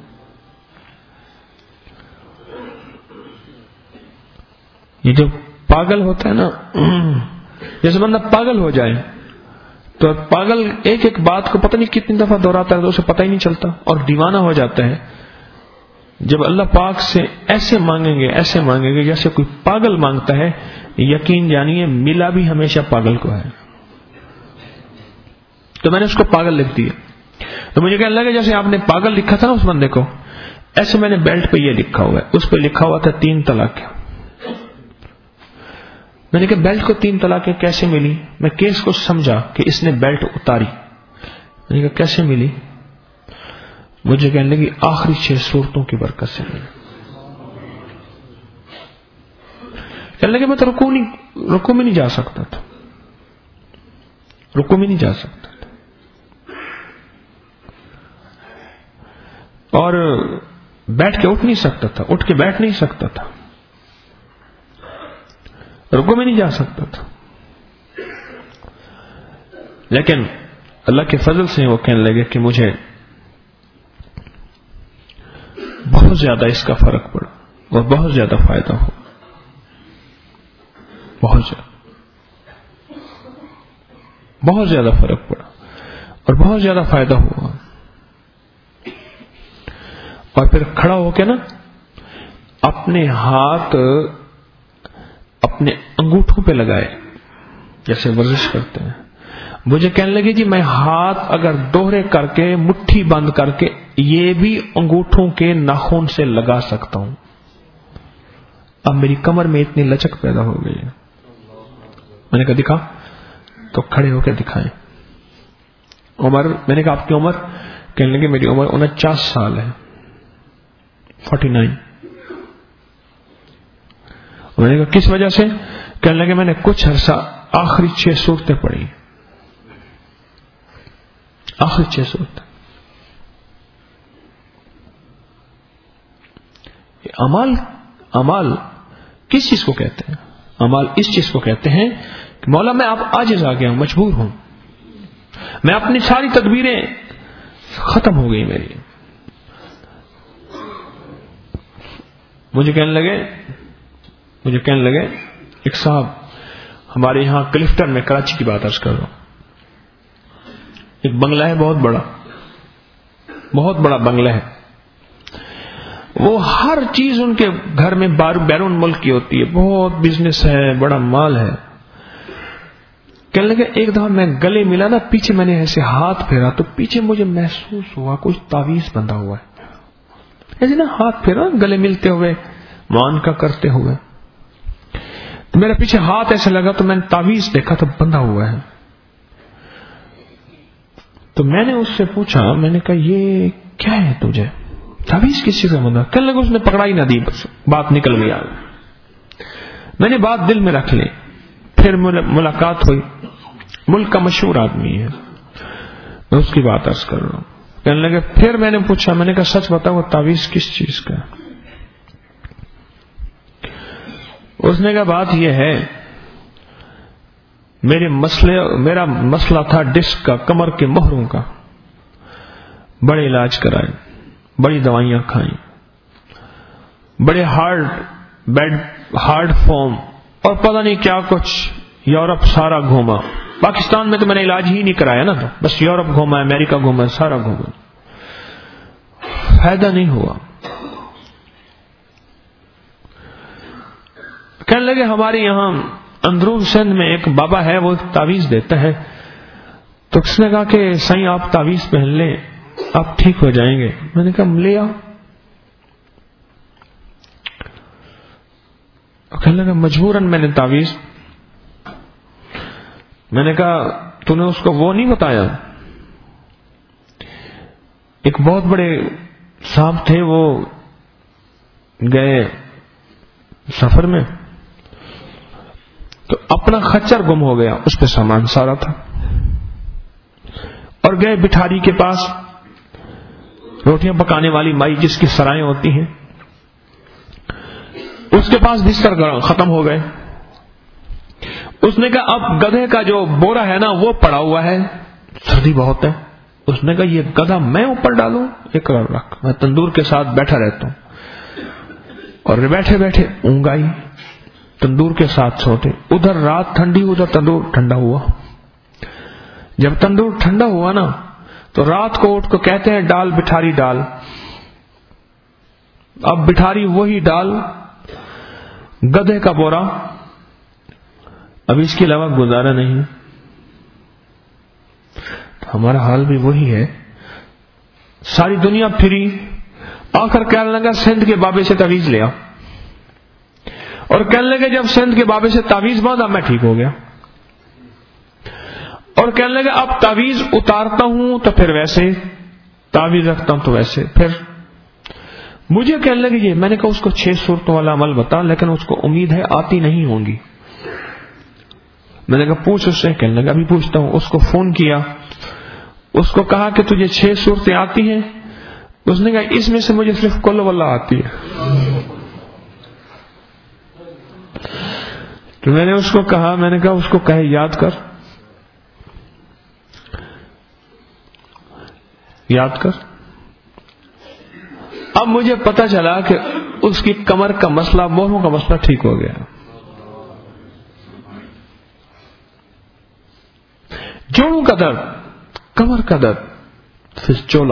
یہ جو پاگل ہوتا ہے نا, جیسے بندہ پاگل ہو جائے تو پاگل ایک ایک بات کو پتہ نہیں کتنی دفعہ دہراتا ہے تو اسے پتہ ہی نہیں چلتا, اور دیوانہ ہو جاتا ہے. جب اللہ پاک سے ایسے مانگیں گے ایسے مانگیں گے جیسے کوئی پاگل مانگتا ہے, یقین جانیے ملا بھی ہمیشہ پاگل کو ہے. تو میں نے اس کو پاگل لکھ دیا. تو مجھے کہنے لگا جیسے آپ نے پاگل لکھا تھا نا اس بندے کو, ایسے میں نے بیلٹ پہ یہ لکھا ہوا ہے. اس پہ لکھا ہوا تھا تین طلاق. میں نے کہا بیلٹ کو تین طلاقیں کیسے ملی؟ میں کیس کو سمجھا کہ اس نے بیلٹ اتاری. میں نے کہا کیسے ملی؟ مجھے کہنے لگی آخری چھ صورتوں کی برکت سے ملی. کہنے لگے میں تو رکوع نہیں رکوع میں نہیں جا سکتا تھا, رکوع میں نہیں جا سکتا تھا, اور بیٹھ کے اٹھ نہیں سکتا تھا, اٹھ کے بیٹھ نہیں سکتا تھا, رکوع میں نہیں جا سکتا تھا. لیکن اللہ کے فضل سے وہ کہنے لگے کہ مجھے بہت زیادہ اس کا فرق پڑا اور بہت زیادہ فائدہ ہو, بہت زیادہ بہت زیادہ فرق پڑا اور بہت زیادہ فائدہ ہوا. اور پھر کھڑا ہو کے نا اپنے ہاتھ اپنے انگوٹھوں پہ لگائے جیسے ورزش کرتے ہیں. مجھے کہنے لگے جی میں ہاتھ اگر دوہرے کر کے مٹھی بند کر کے یہ بھی انگوٹھوں کے ناخن سے لگا سکتا ہوں. اب میری کمر میں اتنی لچک پیدا ہو گئی ہے. میں نے کہا دکھا, تو کھڑے ہو کے دکھائیں. عمر, میں نے کہا آپ کی عمر؟ کہنے لگے میری عمر انچاس سال ہے, فورٹی نائن. میں نے کہا کس وجہ سے؟ کہنے لگے میں نے کچھ عرصہ آخری چھ صورتیں پڑھی, آخری چھ صورتیں. امال امال کس چیز کو کہتے ہیں؟ امال اس چیز کو کہتے ہیں کہ مولا میں آپ عاجز آ گیا ہوں, مجبور ہوں, میں اپنی ساری تدبیریں ختم ہو گئی میری. مجھے کہنے لگے مجھے کہنے لگے ایک صاحب ہمارے یہاں کلفٹن میں, کراچی کی بات عرض کر رہا ہوں, ایک بنگلہ ہے بہت بڑا, بہت بڑا بنگلہ ہے. وہ ہر چیز ان کے گھر میں بیرون ملک کی ہوتی ہے, بہت بزنس ہے, بڑا مال ہے. کہنے لگے ایک دفعہ میں گلے ملا نا, پیچھے میں نے ایسے ہاتھ پھیرا تو پیچھے مجھے محسوس ہوا کچھ تعویذ بندھا ہوا ہے. ایسے نا ہاتھ پھیرا گلے ملتے ہوئے, مان کا کرتے ہوئے, تو میرے پیچھے ہاتھ ایسے لگا تو میں نے تعویذ دیکھا تو بندھا ہوا ہے. تو میں نے اس سے پوچھا, میں نے کہا یہ کیا ہے تجھے, تعویذ کس چیز کا بندھا؟ کہنے لگا اس نے پکڑا ہی نہ دی, بس بات نکل گئی. میں نے بات دل میں رکھ لی. پھر ملاقات ہوئی, ملک کا مشہور آدمی ہے, میں اس کی بات عرض کر رہا ہوں. کہنے لگے پھر میں نے پوچھا, میں نے کہا سچ بتاؤ تعویذ کس چیز کا؟ اس نے کہا بات یہ ہے, میرے مسئلے میرا مسئلہ تھا ڈسک کا, کمر کے مہروں کا. بڑے علاج کرائے, بڑی دوائیاں کھائیں, بڑے ہارڈ بیڈ ہارڈ فارم اور پتہ نہیں کیا کچھ، یورپ سارا گھوما. پاکستان میں تو میں نے علاج ہی نہیں کرایا نا، تو بس یورپ گھوما، امریکہ گھوما، سارا گھوما، فائدہ نہیں ہوا. کہنے لگے ہمارے یہاں اندرون سندھ میں ایک بابا ہے، وہ تعویذ دیتا ہے. تو اس نے کہا کہ سائیں آپ تعویذ پہن لیں، آپ ٹھیک ہو جائیں گے. میں نے کہا لے آؤ. کہنے لگا مجبوراً میں نے تعویذ. میں نے کہا تو نے اس کو وہ نہیں بتایا؟ ایک بہت بڑے صاحب تھے، وہ گئے سفر میں تو اپنا خچر گم ہو گیا، اس پہ سامان سارا تھا، اور گئے بٹھاری کے پاس، روٹیاں پکانے والی مائی جس کی سرائیں ہوتی ہیں، اس کے پاس بستر ختم ہو گئے. اس نے کہا اب گدھے کا جو بورا ہے نا وہ پڑا ہوا ہے، سردی بہت ہے. اس نے کہا یہ گدھا میں اوپر ڈالوں؟ ایک رکھ، میں تندور کے ساتھ بیٹھا رہتا ہوں. اور بیٹھے بیٹھے اونگ آئی، تندور کے ساتھ سوتے. ادھر رات ٹھنڈی، ادھر تندور ٹھنڈا ہوا. جب تندور ٹھنڈا ہوا نا تو رات کو اٹھ کو کہتے ہیں ڈال بٹھاری ڈال. اب بٹھاری وہی ڈال، گدھے کا بورا، اب اس کے علاوہ گزارا نہیں. تو ہمارا حال بھی وہی ہے. ساری دنیا پھری، آخر کہنے لگا سندھ کے بابے سے تعویذ لیا، اور کہنے لگے جب سندھ کے بابے سے تعویذ باندھا میں ٹھیک ہو گیا. اور کہنے لگے اب تعویذ اتارتا ہوں تو پھر ویسے، تعویذ رکھتا ہوں تو ویسے. پھر مجھے کہنے لگے یہ، میں نے کہا اس کو چھ صورتوں والا عمل بتا، لیکن اس کو امید ہے آتی نہیں ہوں گی. میں نے کہا پوچھ اس سے. کہنے لگا ابھی پوچھتا ہوں. اس کو فون کیا، اس کو کہا کہ تجھے چھ صورتیں آتی ہیں؟ اس نے کہا اس میں سے مجھے صرف کل واللہ آتی ہے. تو میں نے اس کو کہا، میں نے کہا اس کو کہے یاد کر، یاد کر. اب مجھے پتا چلا کہ اس کی کمر کا مسئلہ، مہروں کا مسئلہ ٹھیک ہو گیا. جوڑوں کا درد، کمر کا درد، پھر چولا،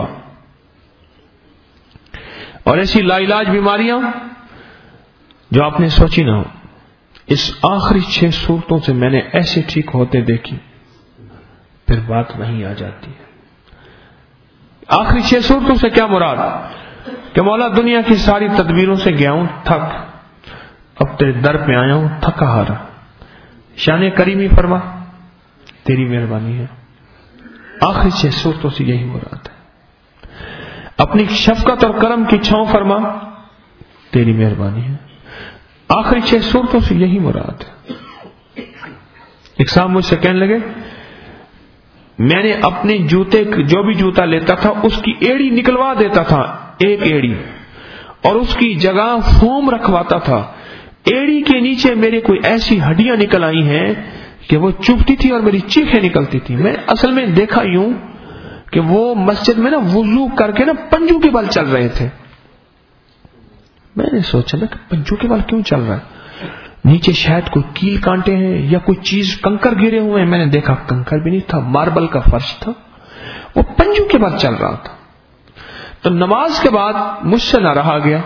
اور ایسی لا علاج بیماریاں جو آپ نے سوچی نہ ہو، اس آخری چھ صورتوں سے میں نے ایسے ٹھیک ہوتے دیکھی. پھر بات وہیں آ جاتی ہے. آخری چھ صورتوں سے کیا مراد؟ کہ مولا دنیا کی ساری تدبیروں سے گیا ہوں، تھک، اب تیرے در پہ آیا ہوں تھکا ہارا. شان کریمی فرما تیری مہربانی ہے. آخری چھ صورتوں سے یہی مراد ہے. اپنی شفقت اور کرم کی چھاؤں فرما تیری مہربانی ہے. آخری چھ صورتوں سے یہی مراد ہے. ایک صاحب مجھ سے کہنے لگے میں نے اپنے جوتے، جو بھی جوتا لیتا تھا اس کی ایڑی نکلوا دیتا تھا، ایک ایڑی، اور اس کی جگہ فوم رکھواتا تھا. ایڑی کے نیچے میرے کوئی ایسی ہڈیاں نکل آئی ہیں کہ وہ چبھتی تھی اور میری چیخیں نکلتی تھی. میں اصل میں دیکھا یوں کہ وہ مسجد میں نا وضو کر کے نا پنجو کے بل چل رہے تھے. میں نے سوچا نا کہ پنجو کے بل کیوں چل رہا ہے؟ نیچے شاید کوئی کیل کانٹے ہیں یا کوئی چیز، کنکر گرے ہوئے ہیں. میں نے دیکھا کنکر بھی نہیں تھا، ماربل کا فرش تھا، وہ پنجو کے بل چل رہا تھا. تو نماز کے بعد مجھ سے نہ رہا گیا،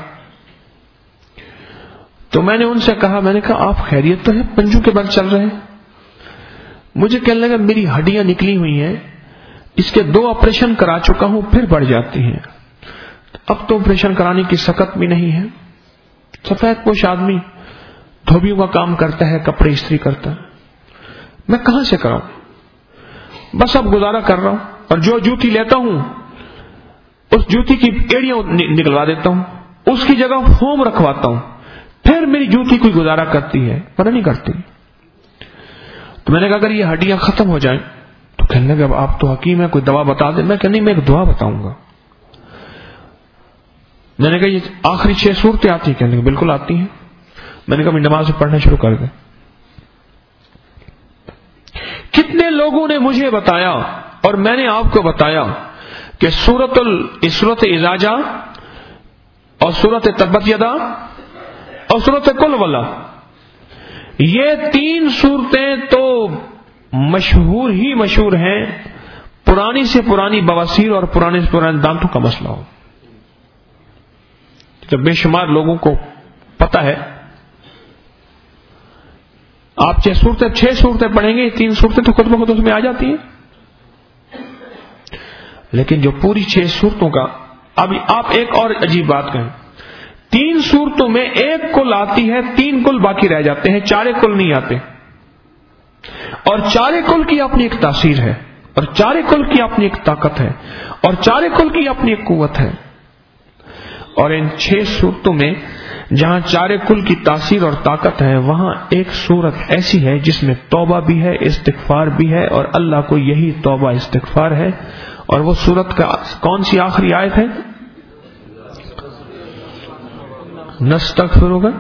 تو میں نے ان سے کہا، میں نے کہا آپ خیریت تو ہے، پنجو کے بل چل رہے ہیں؟ مجھے کہنے لگا میری ہڈیاں نکلی ہوئی ہیں، اس کے دو آپریشن کرا چکا ہوں، پھر بڑھ جاتی ہیں. اب تو آپریشن کرانے کی سکت بھی نہیں ہے. سفید پوش آدمی دھوبیوں کا کام کرتا ہے، کپڑے استری کرتا ہے، میں کہاں سے کراؤں؟ بس اب گزارا کر رہا ہوں، اور جو جوتی لیتا ہوں اس جوتی کی ایڑیاں نکلوا دیتا ہوں، اس کی جگہ فوم رکھواتا ہوں، پھر میری جوتی کوئی گزارا کرتی ہے، پتہ نہیں کرتی. تو میں نے کہا اگر یہ ہڈیاں ختم ہو جائیں تو کہنے لگا اب آپ تو حکیم ہے، کوئی دوا بتا دیں. میں کہ نہیں، میں ایک دعا بتاؤں گا. میں نے کہا یہ آخری چھ صورتیں آتی ہیں؟ کہنے لگا بالکل آتی ہیں. میں نے کہا میں نماز پڑھنا شروع کر دیں. کتنے لوگوں نے مجھے بتایا اور میں نے آپ کو بتایا کہ سورت ال سورت اذا جاء اور سورت تبت یدا اور سورۃ کل ولا، یہ تین صورتیں تو مشہور ہی مشہور ہیں، پرانی سے پرانی بواسیر اور پرانے سے پرانے دانتوں کا مسئلہ ہو، جب بے شمار لوگوں کو پتا ہے. آپ چھ صورتیں چھ صورتیں پڑھیں گے، تین صورتیں تو خود بخود اس میں آ جاتی ہیں. لیکن جو پوری چھ صورتوں کا، اب آپ ایک اور عجیب بات کہیں، تین صورتوں میں ایک کل آتی ہے، تین کل باقی رہ جاتے ہیں، چارے کل نہیں آتے. اور چارے کل کی اپنی ایک تاثیر ہے، اور چارے کل کی اپنی ایک طاقت ہے، اور چارے کل کی اپنی ایک قوت ہے. اور ان چھ صورتوں میں جہاں چارے کل کی تاثیر اور طاقت ہے، وہاں ایک صورت ایسی ہے جس میں توبہ بھی ہے، استغفار بھی ہے، اور اللہ کو یہی توبہ استغفار ہے. اور وہ صورت کا کون سی آخری آیت ہے؟ نستغفر ہوگا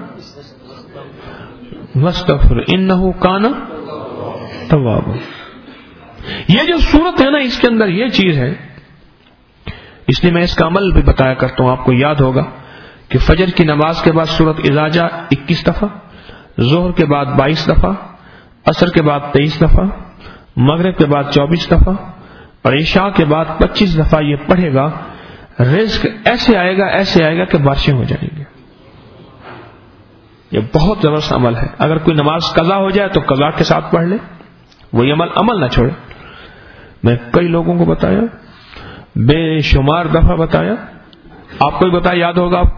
نستغفر انہ کان توابا. یہ جو صورت ہے نا، اس کے اندر یہ چیز ہے، اس لیے میں اس کا عمل بھی بتایا کرتا ہوں. آپ کو یاد ہوگا کہ فجر کی نماز کے بعد سورۃ اذا جاء اکیس دفعہ، ظہر کے بعد بائیس دفعہ، عصر کے بعد تیئیس دفعہ، مغرب کے بعد چوبیس دفعہ، اور عشاء کے بعد پچیس دفعہ یہ پڑھے گا. رزق ایسے آئے گا ایسے آئے گا کہ بارشیں ہو جائیں گے. یہ بہت زبردست عمل ہے. اگر کوئی نماز قضا ہو جائے تو قضا کے ساتھ پڑھ لے، وہی عمل عمل نہ چھوڑے. میں کئی لوگوں کو بتایا، بے شمار دفعہ بتایا، آپ کو بھی بتایا، یاد ہوگا آپ.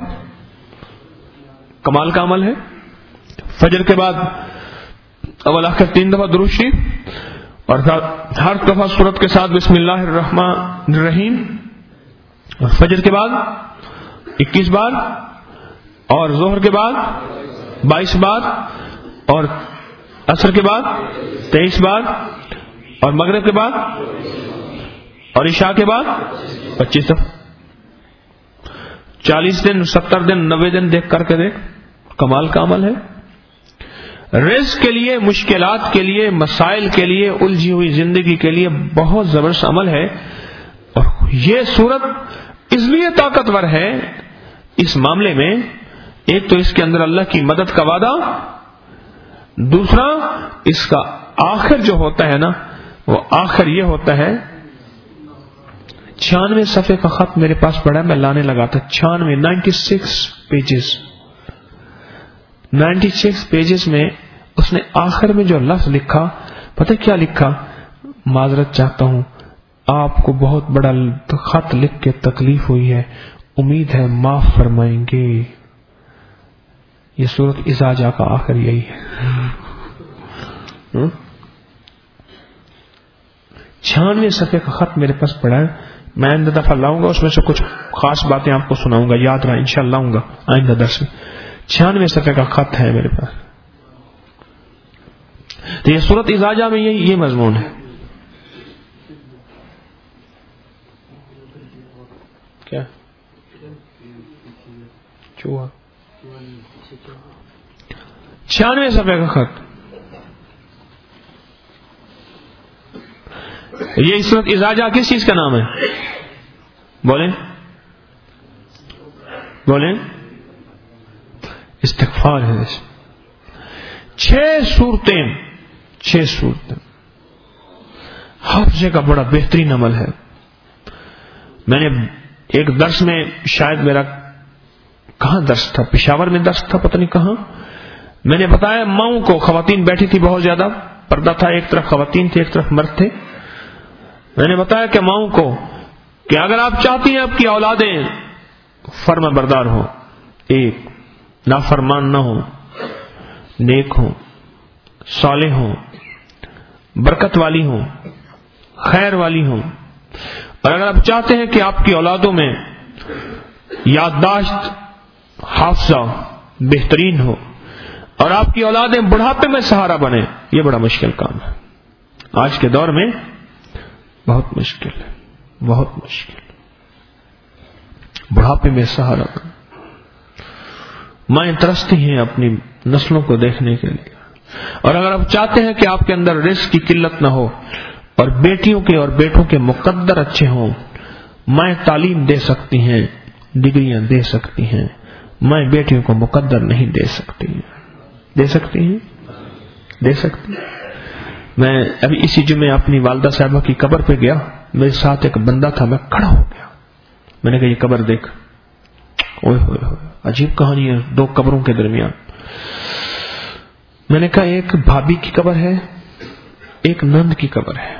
کمال کا عمل ہے. فجر کے بعد اول آخر تین دفعہ درود شریف، اور ہر دفعہ سورت کے ساتھ بسم اللہ الرحمن الرحیم، اور فجر کے بعد اکیس بار، اور ظہر کے بعد بائیس بار، اور عصر کے بعد تیئیس بار، اور مغرب کے بعد اور عشاء کے بعد پچیس دفعہ. چالیس دن، ستر دن، نوے دن دیکھ کر کے دیکھ، کمال کا عمل ہے. رزق کے لیے، مشکلات کے لیے، مسائل کے لیے، الجھی ہوئی زندگی کے لیے بہت زبردست عمل ہے. اور یہ صورت اس لیے طاقتور ہے اس معاملے میں، ایک تو اس کے اندر اللہ کی مدد کا وعدہ، دوسرا اس کا آخر جو ہوتا ہے نا، وہ آخر یہ ہوتا ہے. چھیانوے صفحے کا خط میرے پاس پڑا ہے، میں لانے لگا تھا. چھیانوے ninety six pages ninety six pages میں اس نے آخر میں جو لفظ لکھا، پتہ کیا لکھا؟ معذرت چاہتا ہوں، آپ کو بہت بڑا خط لکھ کے تکلیف ہوئی ہے، امید ہے معاف فرمائیں گے. یہ سورۃ اذا جاء کا آخر یہی ہے. چھیانوے صفحے کا خط میرے پاس پڑا ہے، میں آئندہ دفعہ لاؤں گا، اس میں سے کچھ خاص باتیں آپ کو سناؤں گا، یاد رہا انشاءاللہ لاؤں گا آئندہ درس میں. چھیانوے صفحے کا خط ہے میرے پاس. تو یہ سورۃ اذا جاء میں یہ, یہ مضمون ہے. کیا چوہا؟ چھیانوے صفحے کا خط. یہ سورۃ اذا جاء کس چیز کا نام ہے؟ بولیں بولیں استغفار ہے. چھ صورتیں چھ صورتیں حافظے کا بڑا بہترین عمل ہے. میں نے ایک درس میں، شاید میرا کہاں درس تھا، پشاور میں درس تھا، پتہ نہیں کہاں، میں نے بتایا ماؤں کو، خواتین بیٹھی تھی بہت زیادہ، پردہ تھا، ایک طرف خواتین تھی ایک طرف مرد تھے. میں نے بتایا کہ ماؤں کو کہ اگر آپ چاہتی ہیں آپ کی اولادیں فرما بردار ہوں، ایک نافرمان نہ ہوں، نیک ہوں، صالح ہوں، برکت والی ہوں، خیر والی ہوں، اور اگر آپ چاہتے ہیں کہ آپ کی اولادوں میں یادداشت، حافظہ بہترین ہو، اور آپ کی اولادیں بڑھاپے میں سہارا بنے، یہ بڑا مشکل کام ہے آج کے دور میں. بہت مشکل ہے، بہت مشکل. بڑھاپے میں سہارا بنے. مائیں ترستی ہیں اپنی نسلوں کو دیکھنے کے لیے. اور اگر آپ چاہتے ہیں کہ آپ کے اندر رزق کی قلت نہ ہو اور بیٹیوں کے اور بیٹوں کے مقدر اچھے ہوں، مائیں تعلیم دے سکتی ہیں، ڈگریاں دے سکتی ہیں، ماں بیٹیوں کو مقدر نہیں دے سکتی. دے سکتی ہیں؟ دے سکتی. میں ابھی اسی جمعے اپنی والدہ صاحبہ کی قبر پہ گیا, میرے ساتھ ایک بندہ تھا, میں کھڑا ہو گیا. میں نے کہا یہ قبر دیکھ, اوئے ہوئے ہوئے عجیب کہانی ہے دو قبروں کے درمیان. میں نے کہا ایک بھابھی کی قبر ہے, ایک نند کی قبر ہے,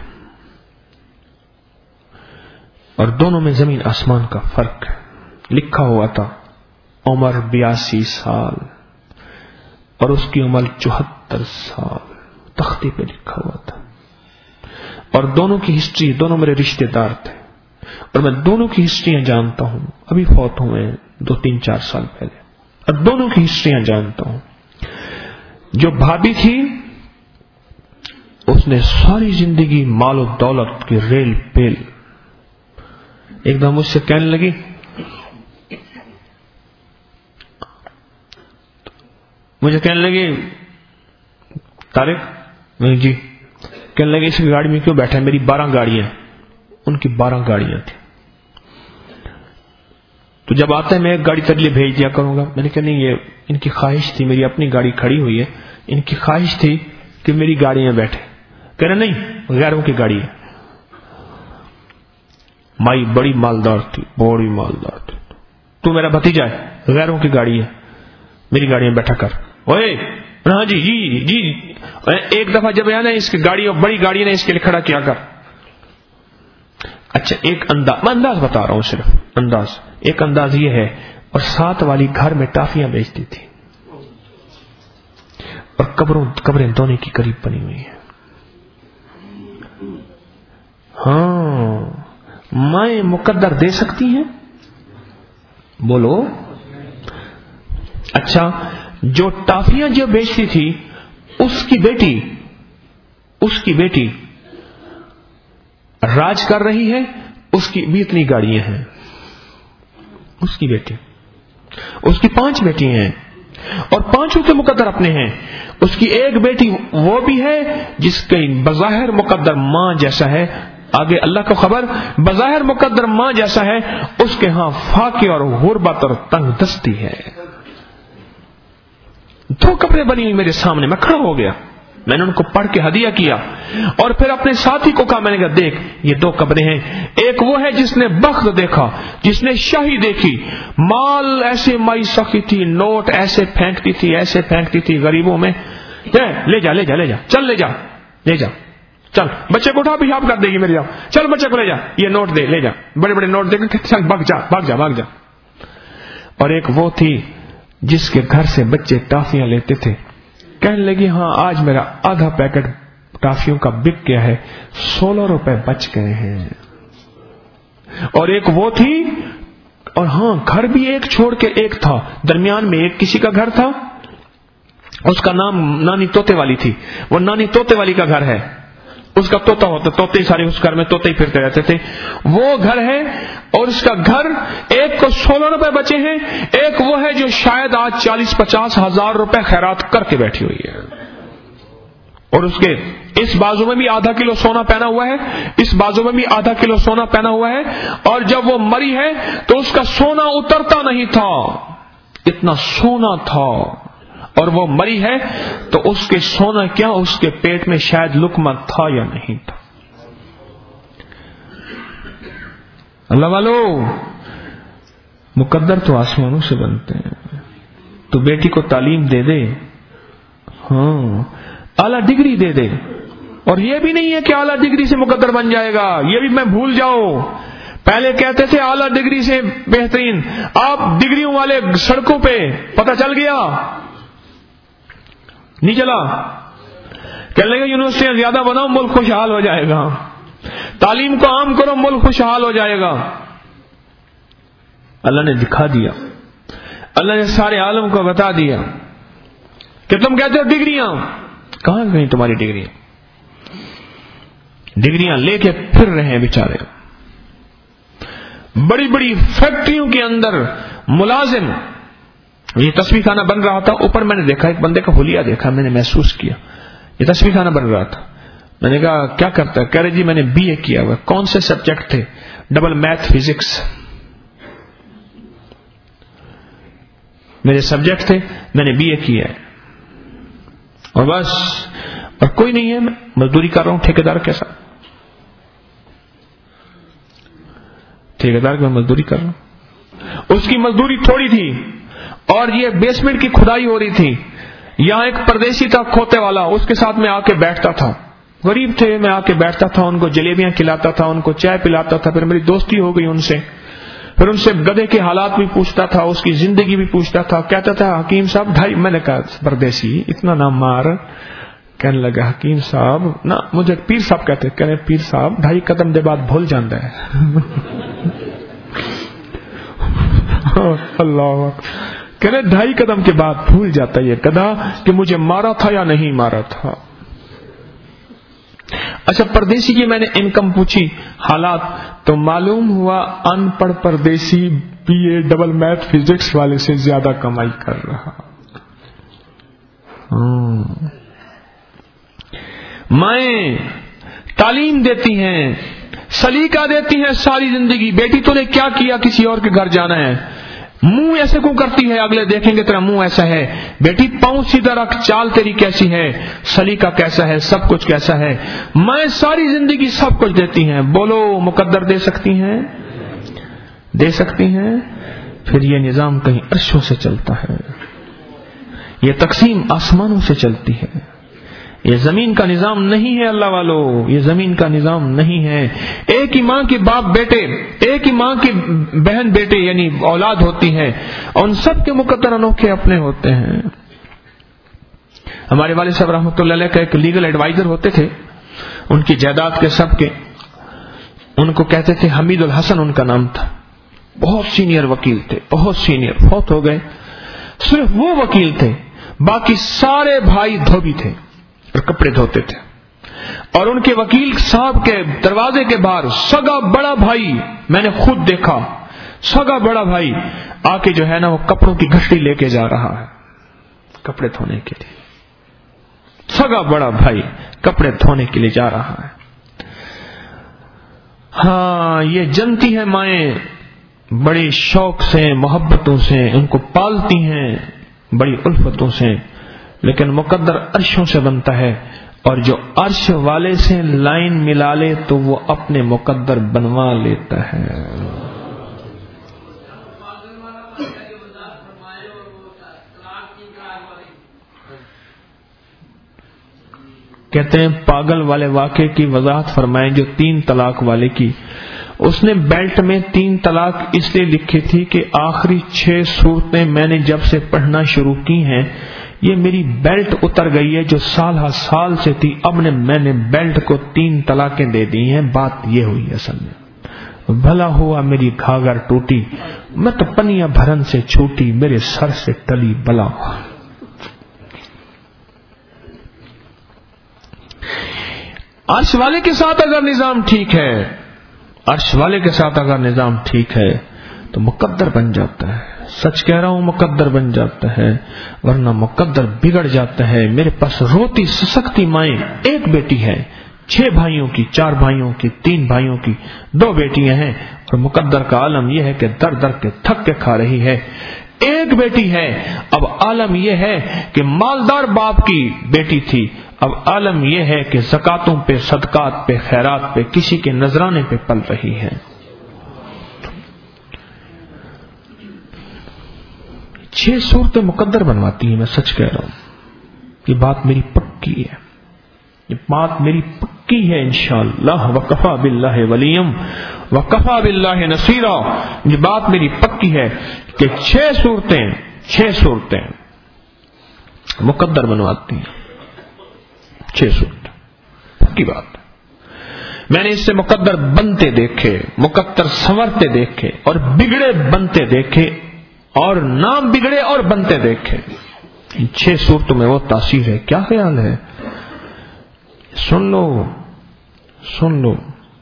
اور دونوں میں زمین آسمان کا فرق ہے. لکھا ہوا تھا عمر بیاسی سال اور اس کی عمر چوہتر سال, تختے پہ لکھا ہوا تھا. اور دونوں کی ہسٹری, دونوں میرے رشتے دار تھے, اور میں دونوں کی ہسٹریاں جانتا ہوں. ابھی فوت ہوئے ہیں دو تین چار سال پہلے, اور دونوں کی ہسٹریاں جانتا ہوں. جو بھابھی تھی اس نے ساری زندگی مال و دولت کی ریل پیل. ایک دم مجھ سے کہنے لگی مجھے کہنے لگی طارق جی, کہنے لگے اس کی گاڑی میں کیوں بیٹھا ہے؟ میری بارہ گاڑیاں, ان کی بارہ گاڑیاں تھیں. تو جب آتا ہے میں ایک گاڑی تیرے لیے بھیج دیا کروں گا. میں نے کہا نہیں, یہ ان کی خواہش تھی, میری اپنی گاڑی کھڑی ہوئی ہے, ان کی خواہش تھی کہ میری گاڑی میں بیٹھے. کہہ رہے نہیں, غیروں کی گاڑی ہے. مائی بڑی مالدار تھی, بڑی مالدار تھی. تو میرا بھتیجا ہے, غیروں کی گاڑی ہے, میری گاڑی میں بیٹھا کر. اوے ہاں جی جی جی ایک دفعہ جب ہے نا اس کی گاڑی بڑی گاڑی نے اس کے لیے کھڑا کیا کر. اچھا ایک انداز, میں انداز بتا رہا ہوں, صرف انداز. ایک انداز یہ ہے, اور ساتھ والی گھر میں ٹافیاں بیچتی تھی, اور قبروں قبریں دونوں کی قریب بنی ہوئی ہیں. ہاں مائیں مقدر دے سکتی ہیں؟ بولو. اچھا جو ٹافیاں جو بیچتی تھی اس کی بیٹی اس کی بیٹی راج کر رہی ہے, اس کی بھی اتنی گاڑیاں ہیں. اس کی بیٹی, اس کی پانچ بیٹی ہیں, اور پانچوں کے مقدر اپنے ہیں. اس کی ایک بیٹی وہ بھی ہے جس کے بظاہر مقدر ماں جیسا ہے, آگے اللہ کو خبر, بظاہر مقدر ماں جیسا ہے, اس کے ہاں فاقے اور غربت اور تنگ دستی ہے. دو کپڑے بنی ہوئی میرے سامنے, میں کھڑا ہو گیا. میں نے ان کو پڑھ کے ہدیہ کیا, اور پھر اپنے ساتھی کو کہا, میں نے کہا دیکھ یہ دو کپڑے ہیں, ایک وہ ہے جس نے بخت دیکھا, جس نے شاہی دیکھی, مال ایسے مائی سخی تھی, نوٹ ایسے پھینکتی تھی ایسے پھینکتی تھی غریبوں میں. لے جا لے جا لے جا چل لے جا لے جا چل, بچے کو اٹھا پیشاب کر دے گی میرے, جاؤ چل بچے کو لے جا, یہ نوٹ دے, لے جا, بڑے بڑے نوٹ دے کے بھاگ جا بھاگ جا بھاگ جا. اور ایک وہ تھی جس کے گھر سے بچے ٹافیاں لیتے تھے, کہنے لگی ہاں آج میرا آدھا پیکٹ ٹافیوں کا بک گیا ہے, سولہ روپے بچ گئے ہیں. اور ایک وہ تھی, اور ہاں گھر بھی ایک چھوڑ کے ایک تھا, درمیان میں ایک کسی کا گھر تھا, اس کا نام نانی توتے والی تھی. وہ نانی توتے والی کا گھر ہے, اس کا توتا ہوتا, توتے سارے اس گھر میں توتے ہی پھرتے رہتے تھے. وہ گھر ہے, اور اس کا گھر, ایک کو سولہ روپے بچے ہیں, ایک وہ ہے جو شاید آج چالیس پچاس ہزار روپے خیرات کر کے بیٹھی ہوئی ہے. اور اس کے اس بازو میں بھی آدھا کلو سونا پہنا ہوا ہے, اس بازو میں بھی آدھا کلو سونا پہنا ہوا ہے. اور جب وہ مری ہے تو اس کا سونا اترتا نہیں تھا, اتنا سونا تھا. اور وہ مری ہے تو اس کے سونا کیا, اس کے پیٹ میں شاید لقمہ تھا یا نہیں تھا. اللہ والو, مقدر تو آسمانوں سے بنتے ہیں. تو بیٹی کو تعلیم دے دے, ہاں اعلیٰ ڈگری دے دے, اور یہ بھی نہیں ہے کہ اعلیٰ ڈگری سے مقدر بن جائے گا, یہ بھی میں بھول جاؤ. پہلے کہتے تھے اعلیٰ ڈگری سے بہترین, آپ ڈگریوں والے سڑکوں پہ پتہ چل گیا نہیں چلا. کہنے لگے یونیورسٹیاں زیادہ بناؤ ملک خوشحال ہو جائے گا, تعلیم کو عام کرو ملک خوشحال ہو جائے گا. اللہ نے دکھا دیا, اللہ نے سارے عالم کو بتا دیا کہ تم کہتے ہو ڈگریاں, کہاں گئی تمہاری ڈگریاں؟ ڈگریاں لے کے پھر رہے ہیں بیچارے. بڑی بڑی فیکٹریوں کے اندر ملازم, یہ تصویر خانہ بن رہا تھا, اوپر میں نے دیکھا ایک بندے کا حلیہ دیکھا, میں نے محسوس کیا یہ تصویر خانہ بن رہا تھا. میں نے کہا کیا کرتا ہے؟ کہہ رہے جی میں نے بی اے کیا ہوا. کون سے سبجیکٹ تھے؟ Double math physics. میرے سبجیکٹ تھے, میں نے بی اے کیا ہے اور بس, اور کوئی نہیں ہے, میں مزدوری کر رہا ہوں ٹھیکیدار کے ساتھ, ٹھیکیدار کی میں مزدوری کر رہا ہوں. اس کی مزدوری تھوڑی تھی اور یہ بیسمنٹ کی کھدائی ہو رہی تھی. یہاں ایک پردیسی تھا کھوتے والا, اس کے ساتھ میں آ کے بیٹھتا تھا, غریب تھے, میں آ کے بیٹھتا تھا, ان کو جلیبیاں کھلاتا تھا, ان کو چائے پلاتا تھا. پھر میری دوستی ہو گئی ان سے, پھر ان سے گدھے کے حالات بھی پوچھتا تھا, اس کی زندگی بھی پوچھتا تھا. کہتا تھا حکیم صاحب ڈھائی, میں نے کہا پردیسی اتنا نہ مار. کہنے لگا حکیم صاحب نہ, مجھے پیر صاحب کہتے, کہنے پیر صاحب ڈھائی قدم دے بعد بھول جاتا ہے. اللہ, کہنے ڈھائی قدم کے بعد بھول جاتا ہے یہ گدھا کہ مجھے مارا تھا یا نہیں مارا تھا. اچھا پردیسی کی میں نے انکم پوچھی, حالات, تو معلوم ہوا ان پڑھ پردیسی B A double math physics والے سے زیادہ کمائی کر رہا. مائیں تعلیم دیتی ہیں, سلیقہ دیتی ہیں ساری زندگی, بیٹی تو نے کیا کیا, کسی اور کے گھر جانا ہے, منہ ایسے کیوں کرتی ہے, اگلے دیکھیں گے تیرا منہ ایسا ہے, بیٹی پاؤں سیدھا رکھ, چال تیری کیسی ہے, سلیقہ کیسا ہے, سب کچھ کیسا ہے. میں ساری زندگی سب کچھ دیتی ہیں. بولو مقدر دے سکتی ہیں, دے سکتی ہیں. پھر یہ نظام کہیں عرشوں سے چلتا ہے, یہ تقسیم آسمانوں سے چلتی ہے, یہ زمین کا نظام نہیں ہے اللہ والو, یہ زمین کا نظام نہیں ہے. ایک ہی ماں کے باپ بیٹے, ایک ہی ماں کی بہن بیٹے یعنی اولاد ہوتی ہے, اور ان سب کے مقدر انوکھے اپنے ہوتے ہیں. ہمارے والد صاحب رحمۃ اللہ علیہ کا ایک لیگل ایڈوائزر ہوتے تھے, ان کی جائیداد کے سب کے, ان کو کہتے تھے حمید الحسن ان کا نام تھا. بہت سینئر وکیل تھے, بہت سینئر, فوت ہو گئے. صرف وہ وکیل تھے, باقی سارے بھائی دھوبی تھے اور کپڑے دھوتے تھے. اور ان کے وکیل صاحب کے دروازے کے باہر سگا بڑا بھائی, میں نے خود دیکھا, سگا بڑا بھائی آ کے جو ہے نا وہ کپڑوں کی گھٹی لے کے جا رہا ہے کپڑے دھونے کے لیے. سگا بڑا بھائی کپڑے دھونے کے لیے جا رہا ہے. ہاں یہ جنتی ہیں مائیں, بڑی شوق سے, محبتوں سے ان کو پالتی ہیں, بڑی الفتوں سے, لیکن مقدر عرشوں سے بنتا ہے, اور جو عرش والے سے لائن ملا لے تو وہ اپنے مقدر بنوا لیتا ہے. کہتے ہیں پاگل والے واقعے کی وضاحت فرمائیں جو تین طلاق والے کی. اس نے بیلٹ میں تین طلاق اس لیے لکھی تھی کہ آخری چھ صورتیں میں نے جب سے پڑھنا شروع کی ہیں یہ میری بیلٹ اتر گئی ہے جو سال ہا سال سے تھی, اب نے میں نے بیلٹ کو تین طلاقیں دے دی ہیں. بات یہ ہوئی اصل میں, بھلا ہوا میری گھاگھر ٹوٹی, میں تو پنیا بھرن سے چھوٹی, میرے سر سے ٹلی بلا. عرش والے کے ساتھ اگر نظام ٹھیک ہے, عرش والے کے ساتھ اگر نظام ٹھیک ہے تو مقدر بن جاتا ہے. سچ کہہ رہا ہوں, مقدر بن جاتا ہے, ورنہ مقدر بگڑ جاتا ہے. میرے پاس روتی سسکتی مائیں, ایک بیٹی ہے, چھ بھائیوں کی, چار بھائیوں کی, تین بھائیوں کی, دو بیٹیاں ہیں, اور مقدر کا عالم یہ ہے کہ در در کے تھک کے کھا رہی ہے. ایک بیٹی ہے, اب عالم یہ ہے کہ مالدار باپ کی بیٹی تھی, اب عالم یہ ہے کہ زکاتوں پہ, صدقات پہ, خیرات پہ, کسی کے نذرانے پہ پل رہی ہے. چھ صورتیں مقدر بنواتی ہیں, میں سچ کہہ رہا ہوں, یہ بات میری پکی ہے, یہ بات میری پکی ہے انشاءاللہ. وکفا باللہ ولیم وکفا باللہ نصیرا, یہ بات میری پکی ہے کہ چھ صورتیں چھ صورتیں مقدر بنواتی ہیں. چھ صورتیں پکی بات. میں نے اس سے مقدر بنتے دیکھے, مقدر سنورتے دیکھے, اور بگڑے بنتے دیکھے, اور نام بگڑے اور بنتے دیکھے. ان چھ صورتوں میں وہ تاثیر ہے. کیا خیال ہے؟ سن لو سن لو.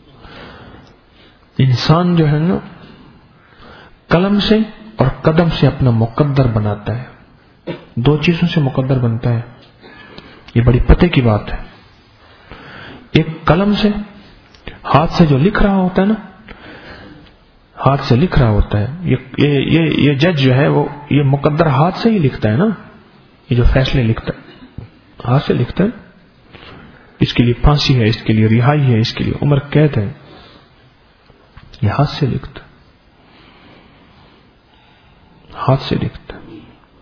انسان جو ہے نا قلم سے اور قدم سے اپنا مقدر بناتا ہے. دو چیزوں سے مقدر بنتا ہے, یہ بڑی پتے کی بات ہے. ایک قلم سے, ہاتھ سے جو لکھ رہا ہوتا ہے نا, ہاتھ سے لکھ رہا ہوتا ہے. یہ یہ یہ جج جو ہے وہ یہ مقدر ہاتھ سے ہی لکھتا ہے نا. یہ جو فیصلے لکھتا ہے ہاتھ سے لکھتا ہے. اس کے لیے پھانسی ہے, اس کے لیے رہائی ہے, اس کے لیے عمر قید ہے, یہ ہاتھ سے لکھتا ہے, ہاتھ سے لکھتا ہے.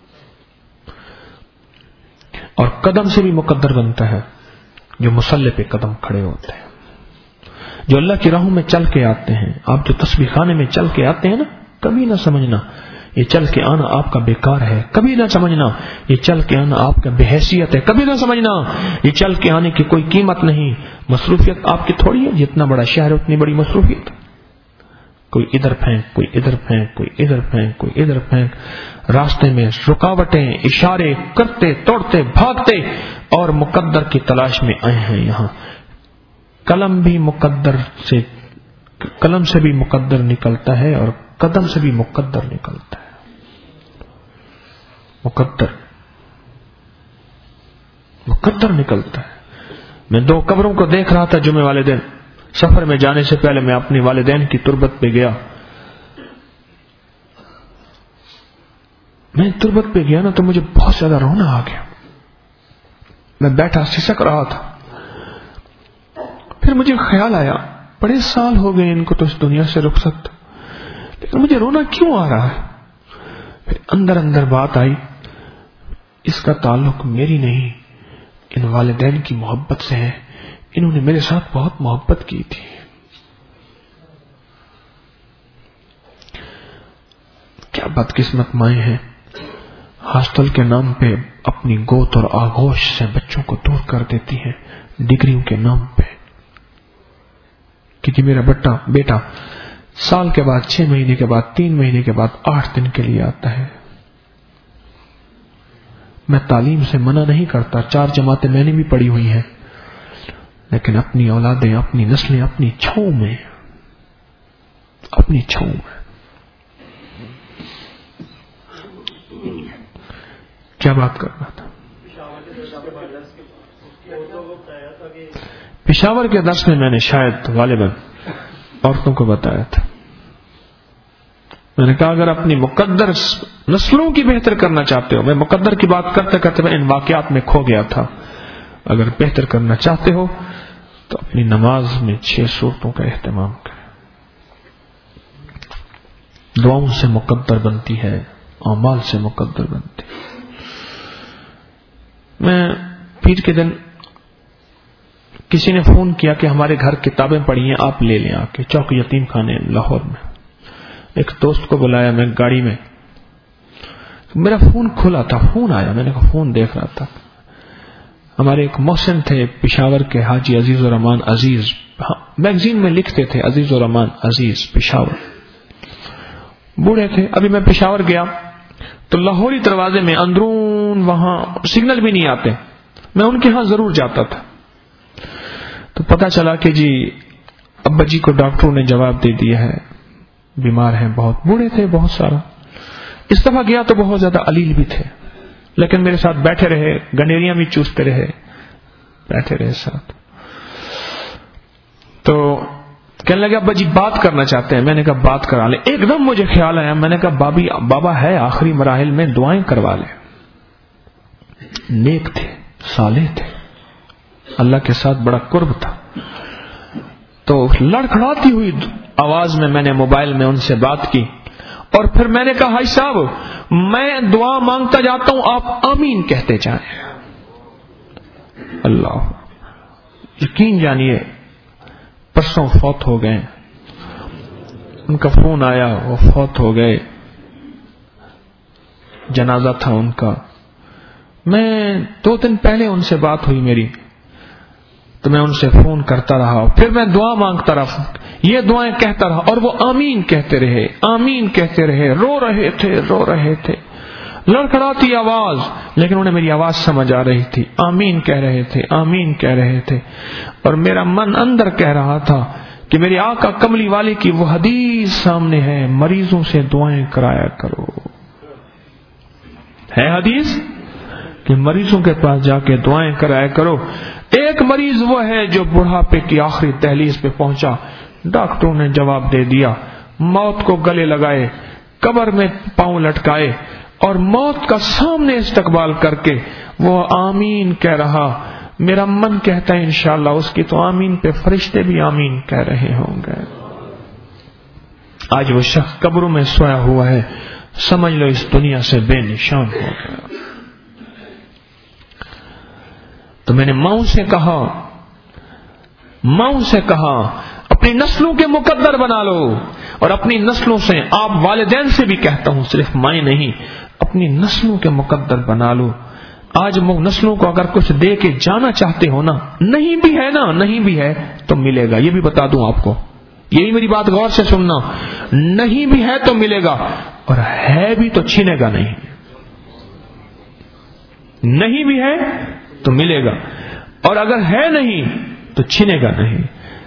اور قدم سے بھی مقدر بنتا ہے جو مصلی پہ قدم کھڑے ہوتے ہیں, جو اللہ کی راہوں میں چل کے آتے ہیں. آپ جو تسبیح خانے میں چل کے آتے ہیں نا, کبھی نہ سمجھنا یہ چل کے آنا آپ کا بیکار ہے. کبھی نہ سمجھنا یہ چل کے آنا آپ کا بے حیثیت ہے. کبھی نہ سمجھنا یہ چل کے آنے کی کوئی قیمت نہیں. مصروفیت آپ کی تھوڑی ہے, جتنا بڑا شہر اتنی بڑی مصروفیت. کوئی ادھر پھینک, کوئی ادھر پھینک, کوئی ادھر پھینک, کوئی ادھر پھینک. راستے میں رکاوٹیں, اشارے کرتے توڑتے بھاگتے اور مقدر کی تلاش میں آئے ہیں یہاں. قلم بھی مقدر سے قلم سے بھی مقدر نکلتا ہے اور قدم سے بھی مقدر نکلتا ہے. مقدر مقدر نکلتا ہے. میں دو قبروں کو دیکھ رہا تھا جمعے والے دن. سفر میں جانے سے پہلے میں اپنی والدین کی تربت پہ گیا. میں تربت پہ گیا نا تو مجھے بہت زیادہ رونا آ گیا. میں بیٹھا سسک رہا تھا. پھر مجھے خیال آیا بڑے سال ہو گئے ان کو تو اس دنیا سے رخصت, لیکن مجھے رونا کیوں آ رہا ہے. پھر اندر اندر بات آئی, اس کا تعلق میری نہیں ان والدین کی محبت سے ہے. انہوں نے میرے ساتھ بہت محبت کی تھی. کیا بدقسمت مائیں ہیں, ہاسٹل کے نام پہ اپنی گوت اور آغوش سے بچوں کو دور کر دیتی ہیں ڈگریوں کے نام پہ. کیونکہ میرا بٹا بیٹا سال کے بعد, چھ مہینے کے بعد, تین مہینے کے بعد, آٹھ دن کے لیے آتا ہے. میں تعلیم سے منع نہیں کرتا, چار جماعتیں میں نے بھی پڑھی ہوئی ہیں, لیکن اپنی اولادیں, اپنی نسلیں اپنی چھاؤں میں, اپنی چھاؤں میں. کیا بات کر رہا تھا؟ پشاور کے درس میں میں نے شاید غالباً عورتوں کو بتایا تھا. میں نے کہا اگر اپنی مقدر نسلوں کی بہتر کرنا چاہتے ہو, میں مقدر کی بات کرتے کرتے میں ان واقعات میں کھو گیا تھا. اگر بہتر کرنا چاہتے ہو تو اپنی نماز میں چھ صورتوں کا اہتمام کریں. دعاؤں سے مقدر بنتی ہے, اعمال سے مقدر بنتی ہے. میں پیر کے دن کسی نے فون کیا کہ ہمارے گھر کتابیں پڑھی ہیں, آپ لے لیں آ کے. چوک یتیم خانے لاہور میں. ایک دوست کو بلایا میں گاڑی میں, میرا فون کھلا تھا, فون آیا, میں نے کہا فون دیکھ رہا تھا. ہمارے ایک محسن تھے پشاور کے, حاجی عزیز الرحمان عزیز, میگزین میں لکھتے تھے عزیز الرحمان عزیز پشاور. بوڑھے تھے. ابھی میں پشاور گیا تو لاہوری دروازے میں اندرون وہاں سگنل بھی نہیں آتے, میں ان کے ہاں ضرور جاتا تھا. تو پتا چلا کہ جی ابا جی کو ڈاکٹروں نے جواب دے دیا ہے, بیمار ہیں, بہت بوڑھے تھے, بہت سارا. اس دفعہ گیا تو بہت زیادہ علیل بھی تھے, لیکن میرے ساتھ بیٹھے رہے, گنیریاں بھی چوستے رہے, بیٹھے رہے ساتھ. تو کہنے لگے ابا جی بات کرنا چاہتے ہیں. میں نے کہا بات کرا لیں. ایک دم مجھے خیال آیا, میں نے کہا بابی بابا ہے آخری مراحل میں, دعائیں کروا لیں. نیک تھے, صالح تھے, اللہ کے ساتھ بڑا قرب تھا. تو لڑکھڑاتی ہوئی آواز میں میں نے موبائل میں ان سے بات کی, اور پھر میں نے کہا بھائی صاحب میں دعا مانگتا جاتا ہوں, آپ آمین کہتے جائیں. اللہ یقین جانیے پرسوں فوت ہو گئے. ان کا فون آیا, وہ فوت ہو گئے, جنازہ تھا ان کا. میں دو دن پہلے ان سے بات ہوئی میری, تو میں ان سے فون کرتا رہا, پھر میں دعا مانگتا رہا, یہ دعائیں کہتا رہا, اور وہ آمین کہتے رہے, آمین کہتے رہے, رو رہے تھے, رو رہے تھے, لڑکھڑاتی آواز, لیکن انہیں میری آواز سمجھ آ رہی تھی. آمین کہہ رہے تھے, آمین کہہ رہے تھے, اور میرا من اندر کہہ رہا تھا کہ میرے آقا کملی والے کی وہ حدیث سامنے ہے, مریضوں سے دعائیں کرایا کرو. ہے حدیث کہ مریضوں کے پاس جا کے دعائیں کرایا کرو. ایک مریض وہ ہے جو بڑھاپے کی آخری دہلیز پہ پہنچا, ڈاکٹروں نے جواب دے دیا موت کو گلے لگائے، قبر میں پاؤں لٹکائے اور موت کا سامنے استقبال کر کے وہ آمین کہہ رہا، میرا من کہتا ہے انشاءاللہ اس کی تو آمین پہ فرشتے بھی آمین کہہ رہے ہوں گے۔ آج وہ شخص قبروں میں سویا ہوا ہے، سمجھ لو اس دنیا سے بے نشان ہو گیا۔ تو میں نے ماؤں سے کہا ماؤں سے کہا اپنی نسلوں کے مقدر بنا لو، اور اپنی نسلوں سے، آپ والدین سے بھی کہتا ہوں، صرف مائیں نہیں، اپنی نسلوں کے مقدر بنا لو۔ آج نسلوں کو اگر کچھ دے کے جانا چاہتے ہو نا، نہیں بھی ہے نا، نہیں بھی ہے تو ملے گا، یہ بھی بتا دوں آپ کو، یہی میری بات غور سے سننا، نہیں بھی ہے تو ملے گا، اور ہے بھی تو چھینے گا نہیں، نہیں بھی ہے تو ملے گا، اور اگر ہے نہیں تو چھینے گا نہیں۔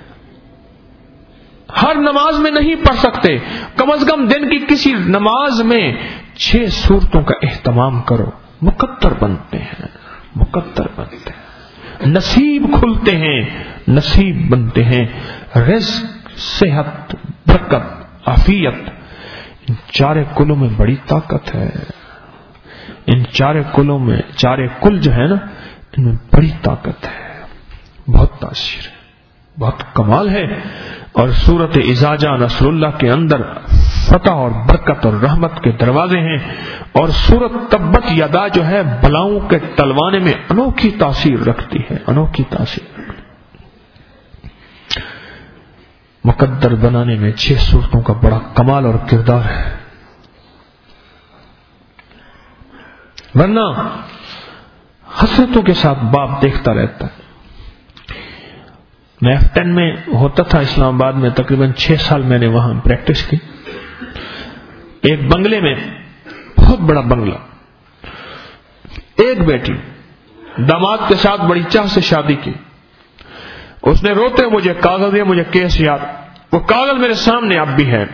ہر نماز میں نہیں پڑھ سکتے، کم از کم دن کی کسی نماز میں چھ سورتوں کا اہتمام کرو، مقدر بنتے ہیں، مقدر بنتے ہیں، نصیب کھلتے ہیں، نصیب بنتے ہیں، رزق، صحت، برکت، عافیت، ان چارے کلوں میں بڑی طاقت ہے، ان چارے کلوں میں، چارے کل جو ہے نا، ان میں بڑی طاقت ہے، بہت تاثیر ہے، بہت کمال ہے۔ اور سورت اذا جاء نصر اللہ کے اندر فتح اور برکت اور رحمت کے دروازے ہیں، اور سورت تبت یدا جو ہے بلاؤں کے ٹلوانے میں انوکھی تاثیر رکھتی ہے، انوکھی تاثیر رکھتی ہے۔ مقدر بنانے میں چھ سورتوں کا بڑا کمال اور کردار ہے، ورنہ حسرتوں کے ساتھ باپ دیکھتا رہتا ہے۔ میں ایف ٹین میں ہوتا تھا اسلام آباد میں، تقریباً چھ سال میں نے وہاں پریکٹس کی۔ ایک بنگلے میں، بہت بڑا بنگلہ، ایک بیٹی داماد کے ساتھ بڑی چاہ سے شادی کی، اس نے روتے مجھے کاغذ دیا، مجھے کیس یاد، وہ کاغذ میرے سامنے اب بھی ہے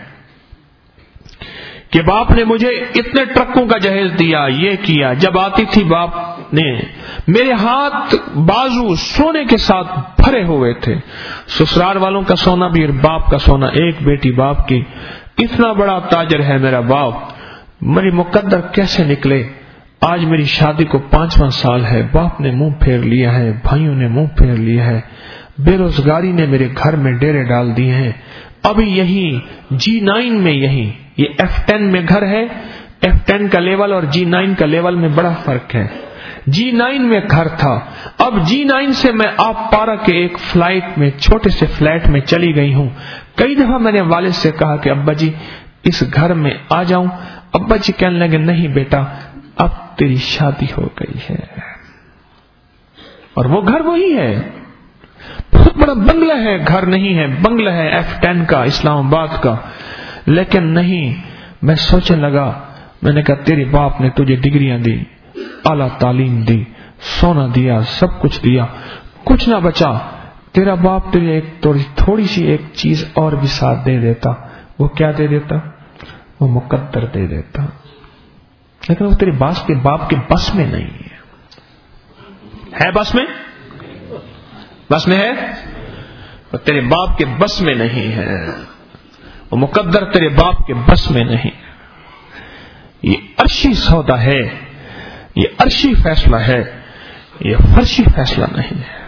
کہ باپ نے مجھے اتنے ٹرکوں کا جہیز دیا، یہ کیا، جب آتی تھی باپ نے میرے ہاتھ بازو سونے کے ساتھ بھرے ہوئے تھے، سسرال والوں کا سونا بھی اور باپ کا سونا، ایک بیٹی باپ کی، اتنا بڑا تاجر ہے میرا باپ۔ میری مقدر کیسے نکلے، آج میری شادی کو پانچواں سال ہے، باپ نے منہ پھیر لیا ہے، بھائیوں نے منہ پھیر لیا ہے، بے روزگاری نے میرے گھر میں ڈیرے ڈال دیے ہیں، ابھی یہی جی نائن میں، یہی یہ ایف ٹین میں گھر ہے، ایف ٹین کا لیول اور جی نائن کا لیول میں بڑا فرق ہے، جی نائن میں گھر تھا، اب جی نائن سے میں آپ پارا کے ایک فلائٹ میں، چھوٹے سے فلیٹ میں چلی گئی ہوں۔ کئی دفعہ میں نے والد سے کہا کہ ابا جی اس گھر میں آ جاؤں، ابا جی کہنے لگے نہیں بیٹا اب تیری شادی ہو گئی ہے، اور وہ گھر وہی ہے، بہت بڑا بنگلہ ہے، گھر نہیں ہے، بنگلہ ہے ایف ٹین کا، اسلام آباد کا، لیکن نہیں، میں سوچنے لگا، میں نے کہا تیرے باپ نے تجھے ڈگریاں دی، اعلیٰ تعلیم دی، سونا دیا، سب کچھ دیا، کچھ نہ بچا، تیرا باپ تجھے ایک تھوڑی سی ایک چیز اور بھی ساتھ دے دیتا، وہ کیا دے دیتا؟ وہ مقدر دے دیتا، لیکن وہ تیرے باپ کے باپ کے بس میں نہیں ہے، ہے بس میں؟ بس میں ہے؟ وہ تیرے باپ کے بس میں نہیں ہے، وہ مقدر تیرے باپ کے بس میں نہیں، یہ عرشی سودا ہے، یہ عرشی فیصلہ ہے، یہ فرشی فیصلہ نہیں ہے،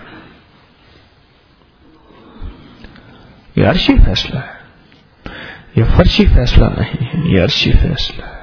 یہ عرشی فیصلہ ہے، یہ فرشی فیصلہ نہیں ہے، یہ عرشی فیصلہ ہے۔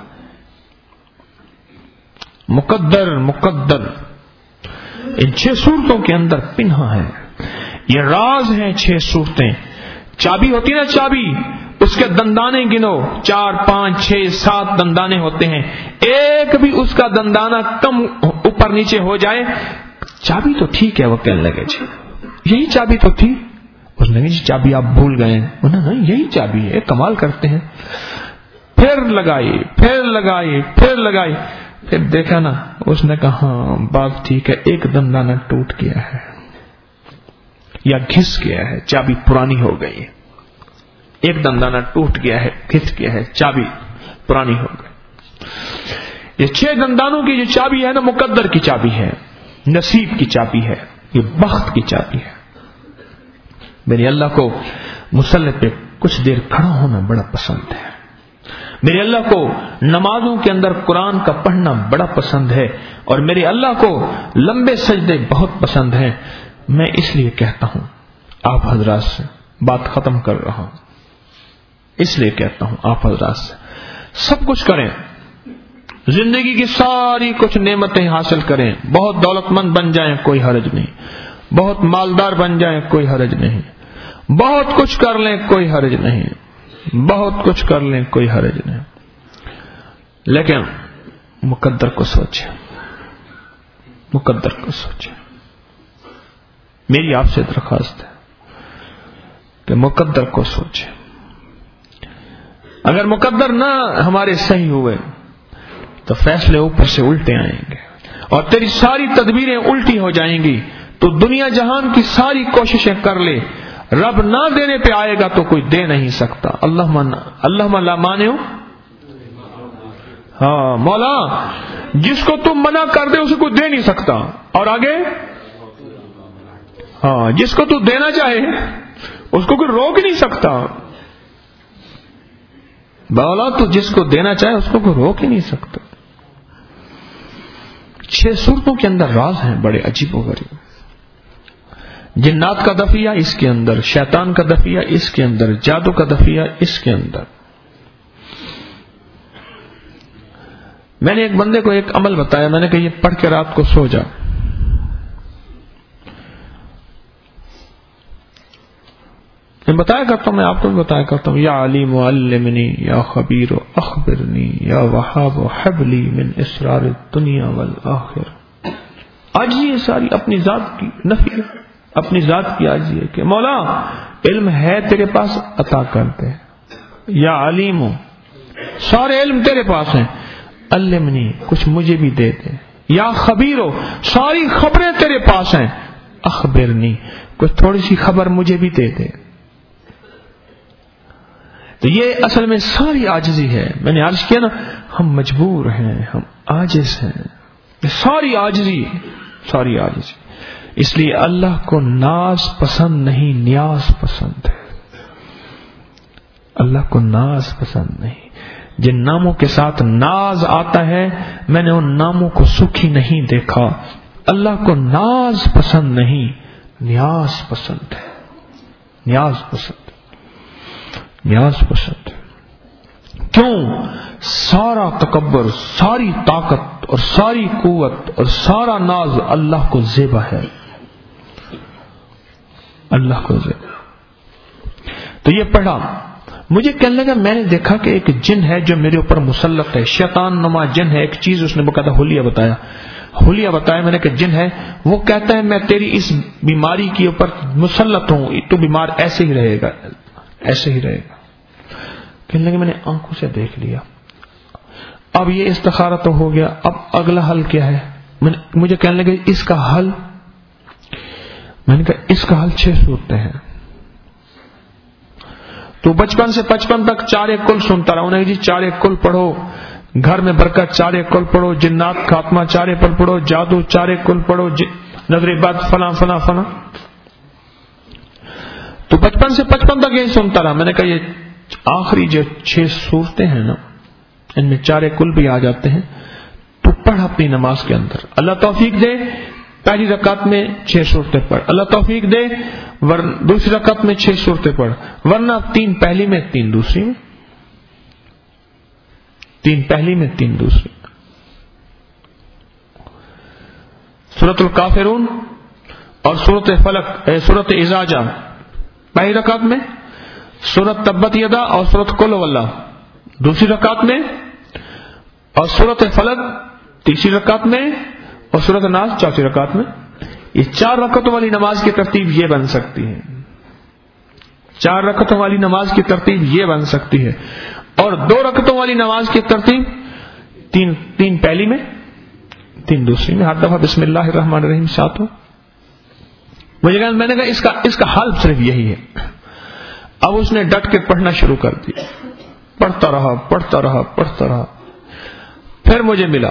مقدر مقدر ان چھ صورتوں کے اندر پنہا ہے، یہ راز ہیں چھ صورتیں۔ چابی ہوتی نا، چابی، اس کے دندانے گنو، چار پانچ چھ سات دندانے ہوتے ہیں، ایک بھی اس کا دندانہ کم اوپر نیچے ہو جائے، چابی تو ٹھیک ہے، وہ کہنے لگے جی یہی چابی تو تھی، اس نے جی چابی آپ بھول گئے ہیں، انہوں نے یہی چابی ہے، کمال کرتے ہیں، پھر لگائی پھر لگائی پھر لگائی، پھر دیکھا نا، اس نے کہا ہاں بات ٹھیک ہے، ایک دندانہ ٹوٹ گیا ہے یا گھس گیا ہے، چابی پرانی ہو گئی ہے، ایک دندانہ ٹوٹ گیا ہے، گھس گیا ہے، چابی پرانی ہو گئی۔ یہ چھ دندانوں کی جو چابی ہے نا، مقدر کی چابی ہے، نصیب کی چابی ہے، یہ بخت کی چابی ہے۔ میرے اللہ کو مسلح پہ کچھ دیر کھڑا ہونا بڑا پسند ہے. میرے اللہ کو نمازوں کے اندر قرآن کا پڑھنا بڑا پسند ہے, اور میرے اللہ کو لمبے سجدے بہت پسند ہیں. میں اس لیے کہتا ہوں آپ حضرات سے, بات ختم کر رہا ہوں, اس لیے کہتا ہوں آپ حضرات سے, سب کچھ کریں, زندگی کی ساری کچھ نعمتیں حاصل کریں, بہت دولت مند بن جائیں کوئی حرج نہیں, بہت مالدار بن جائیں کوئی حرج نہیں, بہت کچھ کر لیں کوئی حرج نہیں, بہت کچھ کر لیں کوئی حرج نہیں, لیکن مقدر کو سوچیں, مقدر کو سوچیں. میری آپ سے درخواست ہے کہ مقدر کو سوچیں. اگر مقدر نہ ہمارے صحیح ہوئے تو فیصلے اوپر سے الٹے آئیں گے, اور تیری ساری تدبیریں الٹی ہو جائیں گی. تو دنیا جہان کی ساری کوششیں کر لے, رب نہ دینے پہ آئے گا تو کوئی دے نہیں سکتا. اللہ اللہ لا مانعو, ہاں مولا جس کو تم منع کر دے اسے کوئی دے نہیں سکتا. اور آگے ہاں جس کو تو دینا چاہے اس کو کوئی روک نہیں سکتا. مولا تو جس کو دینا چاہے اس کو کوئی روک ہی نہیں سکتا. چھ صورتوں کے اندر راز ہیں بڑے عجیب و غریب. جنات کا دفیہ اس کے اندر, شیطان کا دفیہ اس کے اندر, جادو کا دفیہ اس کے اندر. میں نے ایک بندے کو ایک عمل بتایا, میں نے کہا یہ پڑھ کے رات کو سو جا. میں بتایا کرتا ہوں, میں آپ کو بھی بتایا کرتا ہوں, یا علیم علمنی, یا خبیر اخبرنی, یا وہاب حبلی من اسرار الدنیا والآخر. آج یہ ساری اپنی ذات کی نفی, اپنی ذات کی عاجزی ہے کہ مولا علم ہے تیرے پاس عطا کر دے. یا علیم, سارے علم تیرے پاس ہیں, علمنی کچھ مجھے بھی دے دے. یا خبیر, ساری خبریں تیرے پاس ہیں, اخبرنی کچھ تھوڑی سی خبر مجھے بھی دے دے. تو یہ اصل میں ساری عاجزی ہے. میں نے عرض کیا نا, ہم مجبور ہیں, ہم عاجز ہیں. یہ ساری عاجزی, ساری عاجزی. اس لیے اللہ کو ناز پسند نہیں, نیاز پسند ہے. اللہ کو ناز پسند نہیں. جن ناموں کے ساتھ ناز آتا ہے میں نے ان ناموں کو سکھی نہیں دیکھا. اللہ کو ناز پسند نہیں, نیاز پسند ہے. نیاز پسند, نیاز پسند. کیوں؟ سارا تکبر, ساری طاقت اور ساری قوت اور سارا ناز اللہ کو زیبا ہے, اللہ کو زیبا. تو یہ پڑھا, مجھے کہنے لگا میں نے دیکھا کہ ایک جن ہے جو میرے اوپر مسلط ہے, شیطان نما جن ہے. ایک چیز اس نے بقاعدہ حلیہ بتایا, حلیہ بتایا میں نے کہ جن ہے, وہ کہتا ہے میں تیری اس بیماری کے اوپر مسلط ہوں, تو بیمار ایسے ہی رہے گا, ایسے ہی رہے گا. کہنے لگے میں نے آنکھوں سے دیکھ لیا. اب یہ استخارہ تو ہو گیا, اب اگلا حل کیا ہے؟ مجھے کہنے لگے اس کا حل, میں نے کہا اس کا حل چھ صورتیں ہیں. تو بچپن سے پچپن تک چارے کل سنتا رہا. انہیں جی چارے کل پڑھو, گھر میں برکت چارے کل پڑھو, جنات خاتمہ چارے کل پڑھو, جادو چارے کل پڑھو, نظر بد فلاں فلاں فلاں. تو بچپن سے پچپن تک یہی سنتا رہا. میں نے کہا یہ آخری جو چھ صورتیں ہیں نا, ان میں چارے کل بھی آ جاتے ہیں, تو پڑھ اپنی نماز کے اندر. اللہ توفیق دے پہلی رکعت میں چھ صورتیں پڑھ, اللہ توفیق دے دوسری رکعت میں چھ صورتیں پڑھ, ورنہ تین پہلی میں تین دوسری میں, تین پہلی میں تین دوسری. سورۃ الکافرون اور سورۃ فلق, سورۃ اذا جاء پہلی رکعت میں, سورۃ تبت یدا اور سورۃ قل واللہ دوسری رکعت میں, اور سورۃ فلق تیسری رکعت میں, اور سورۃ ناس چوتھی رکعت میں. یہ چار رکعتوں والی نماز کی ترتیب یہ بن سکتی ہے, چار رکعتوں والی نماز کی ترتیب یہ بن سکتی ہے. اور دو رکعتوں والی نماز کی ترتیب تین تین پہلی میں تین دوسری میں, ہر دفعہ بسم اللہ الرحمن الرحیم ساتھ ہو. مجھے کہا, میں نے کہا اس کا اس کا حل صرف یہی ہے. اب اس نے ڈٹ کے پڑھنا شروع کر دیا, پڑھتا رہا پڑھتا رہا پڑھتا رہا. پھر مجھے ملا,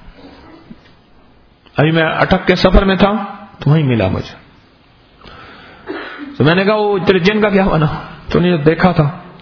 ابھی میں اٹک کے سفر میں تھا تو وہیں ملا مجھے. تو میں نے کہا وہ تیرے جن کا کیا بنا؟ تو نے دیکھا تھا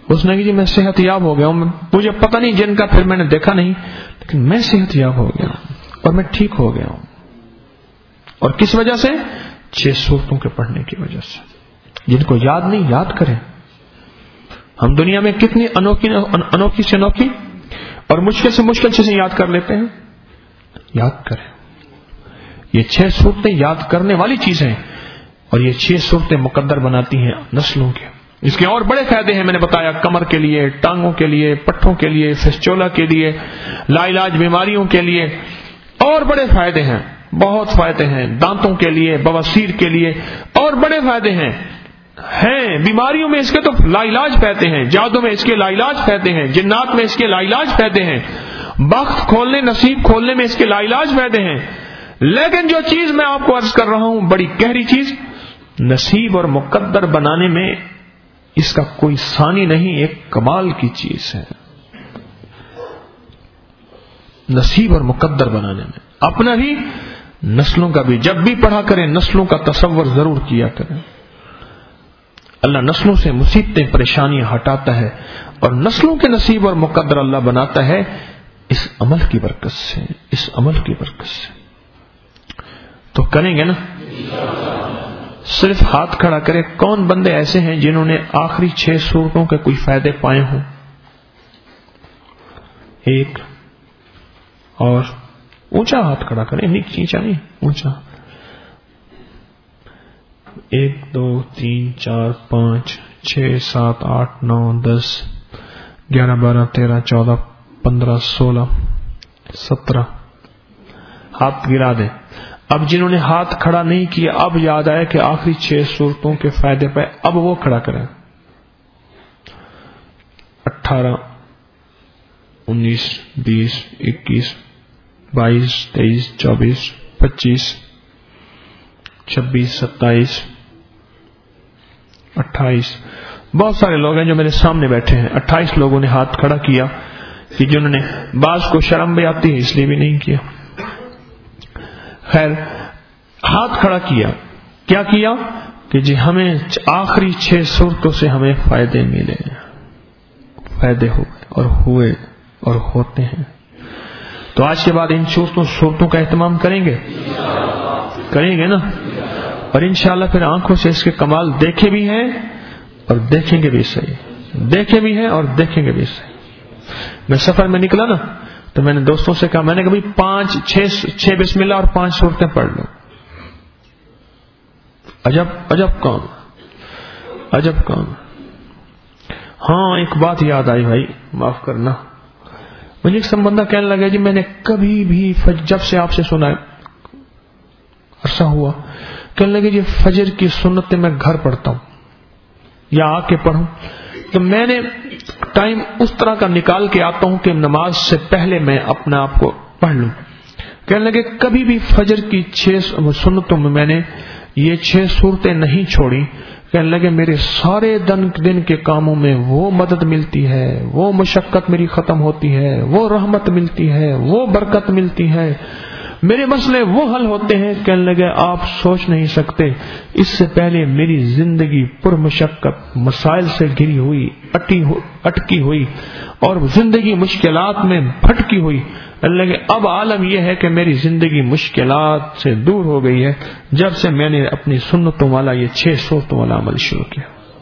اس نے کہا جی میں صحت یاب ہو گیا ہوں, مجھے پتہ نہیں جن کا, پھر میں نے دیکھا نہیں, لیکن میں صحت یاب ہو گیا ہوں اور میں ٹھیک ہو گیا ہوں. اور کس وجہ سے؟ چھ صورتوں کے پڑھنے کی وجہ سے, جن کو یاد نہیں یاد کریں. ہم دنیا میں کتنی انوکھی انوکھی سے انوکھی اور مشکل سے مشکل چیزیں یاد کر لیتے ہیں. یاد کریں, یہ چھ صورتیں یاد کرنے والی چیزیں, اور یہ چھ صورتیں مقدر بناتی ہیں نسلوں کے. اس کے اور بڑے فائدے ہیں, میں نے بتایا, کمر کے لیے, ٹانگوں کے لیے, پٹھوں کے لیے, فسچولا کے لیے, لا علاج بیماریوں کے لیے, اور بڑے فائدے ہیں, بہت فائدے ہیں. دانتوں کے لیے, بواسیر کے لیے, اور بڑے فائدے ہیں. ہیں بیماریوں میں اس کے تو لا علاج فائدے ہیں, جادو میں اس کے لا علاج فائدے ہیں, جنات میں اس کے لا علاج فائدے ہیں, بخت کھولنے, نصیب کھولنے میں اس کے لا علاج فائدے ہیں. لیکن جو چیز میں آپ کو عرض کر رہا ہوں, بڑی گہری چیز, نصیب اور مقدر بنانے میں اس کا کوئی ثانی نہیں, ایک کمال کی چیز ہے. نصیب اور مقدر بنانے میں اپنا بھی, نسلوں کا بھی. جب بھی پڑھا کریں نسلوں کا تصور ضرور کیا کریں. اللہ نسلوں سے مصیبتیں, پریشانیاں ہٹاتا ہے, اور نسلوں کے نصیب اور مقدر اللہ بناتا ہے اس عمل کی برکت سے, اس عمل کی برکت سے. تو کریں گے نا؟ صرف ہاتھ کھڑا کرے. کون بندے ایسے ہیں جنہوں نے آخری چھ صورتوں کے کوئی فائدے پائے ہوں؟ ایک. اور اونچا ہاتھ کھڑا کرے, نیچا نہیں, اونچا. ایک, دو, تین, چار, پانچ, چھ, سات, آٹھ, نو, دس, گیارہ, بارہ, تیرہ, چودہ, پندرہ, سولہ, سترہ. ہاتھ گرا دیں. اب جنہوں نے ہاتھ کھڑا نہیں کیا, اب یاد آیا کہ آخری چھ صورتوں کے فائدے پہ, اب وہ کھڑا کریں. اٹھارہ, انیس, بیس, اکیس, بائیس, تیئیس, چوبیس, پچیس, چھبیس, ستائیس, اٹھائیس. بہت سارے لوگ ہیں جو میرے سامنے بیٹھے ہیں. اٹھائیس لوگوں نے ہاتھ کھڑا کیا, کہ جنہوں نے, بعض کو شرم بھی آتی ہے اس لیے بھی نہیں کیا. خیر, ہاتھ کھڑا کیا. کیا کیا؟ کہ جی ہمیں آخری چھ صورتوں سے ہمیں فائدے ملے, فائدے ہوئے اور ہوئے اور ہوتے ہیں. تو آج کے بعد ان صورتوں صورتوں کا اہتمام کریں گے, کریں گے نا؟ اور انشاءاللہ پھر آنکھوں سے اس کے کمال دیکھے بھی ہیں اور دیکھیں گے بھی صحیح, دیکھے بھی ہیں اور دیکھیں گے بھی صحیح. میں سفر میں نکلا نا, تو میں نے دوستوں سے کہا, میں نے کبھی پانچ چھ چھ بسم اللہ اور پانچ صورتیں پڑھ لو. عجب عجب کام, عجب کام. ہاں ایک بات یاد آئی بھائی, معاف کرنا. مجھے ایک سمبندہ کہنے لگا, جی میں نے کبھی بھی جب سے آپ سے سنا ہے عرصہ ہوا, کہنے لگے جی فجر کی سنتیں میں گھر پڑھتا ہوں یا آ کے پڑھوں. تو میں نے ٹائم اس طرح کا نکال کے آتا ہوں کہ نماز سے پہلے میں اپنے آپ کو پڑھ لوں. کہنے لگے کبھی بھی فجر کی چھ سنتوں میں میں نے یہ چھ صورتیں نہیں چھوڑی. کہنے لگے میرے سارے دن دن کے کاموں میں وہ مدد ملتی ہے, وہ مشقت میری ختم ہوتی ہے, وہ رحمت ملتی ہے, وہ برکت ملتی ہے, میرے مسئلے وہ حل ہوتے ہیں. کہنے لگے آپ سوچ نہیں سکتے, اس سے پہلے میری زندگی پر مشقت مسائل سے گھری ہوئی, اٹی ہو, اٹکی ہوئی اور زندگی مشکلات میں بھٹکی ہوئی. کہنے لگے اب عالم یہ ہے کہ میری زندگی مشکلات سے دور ہو گئی ہے جب سے میں نے اپنی سنتوں والا یہ چھ صورتوں والا عمل شروع کیا.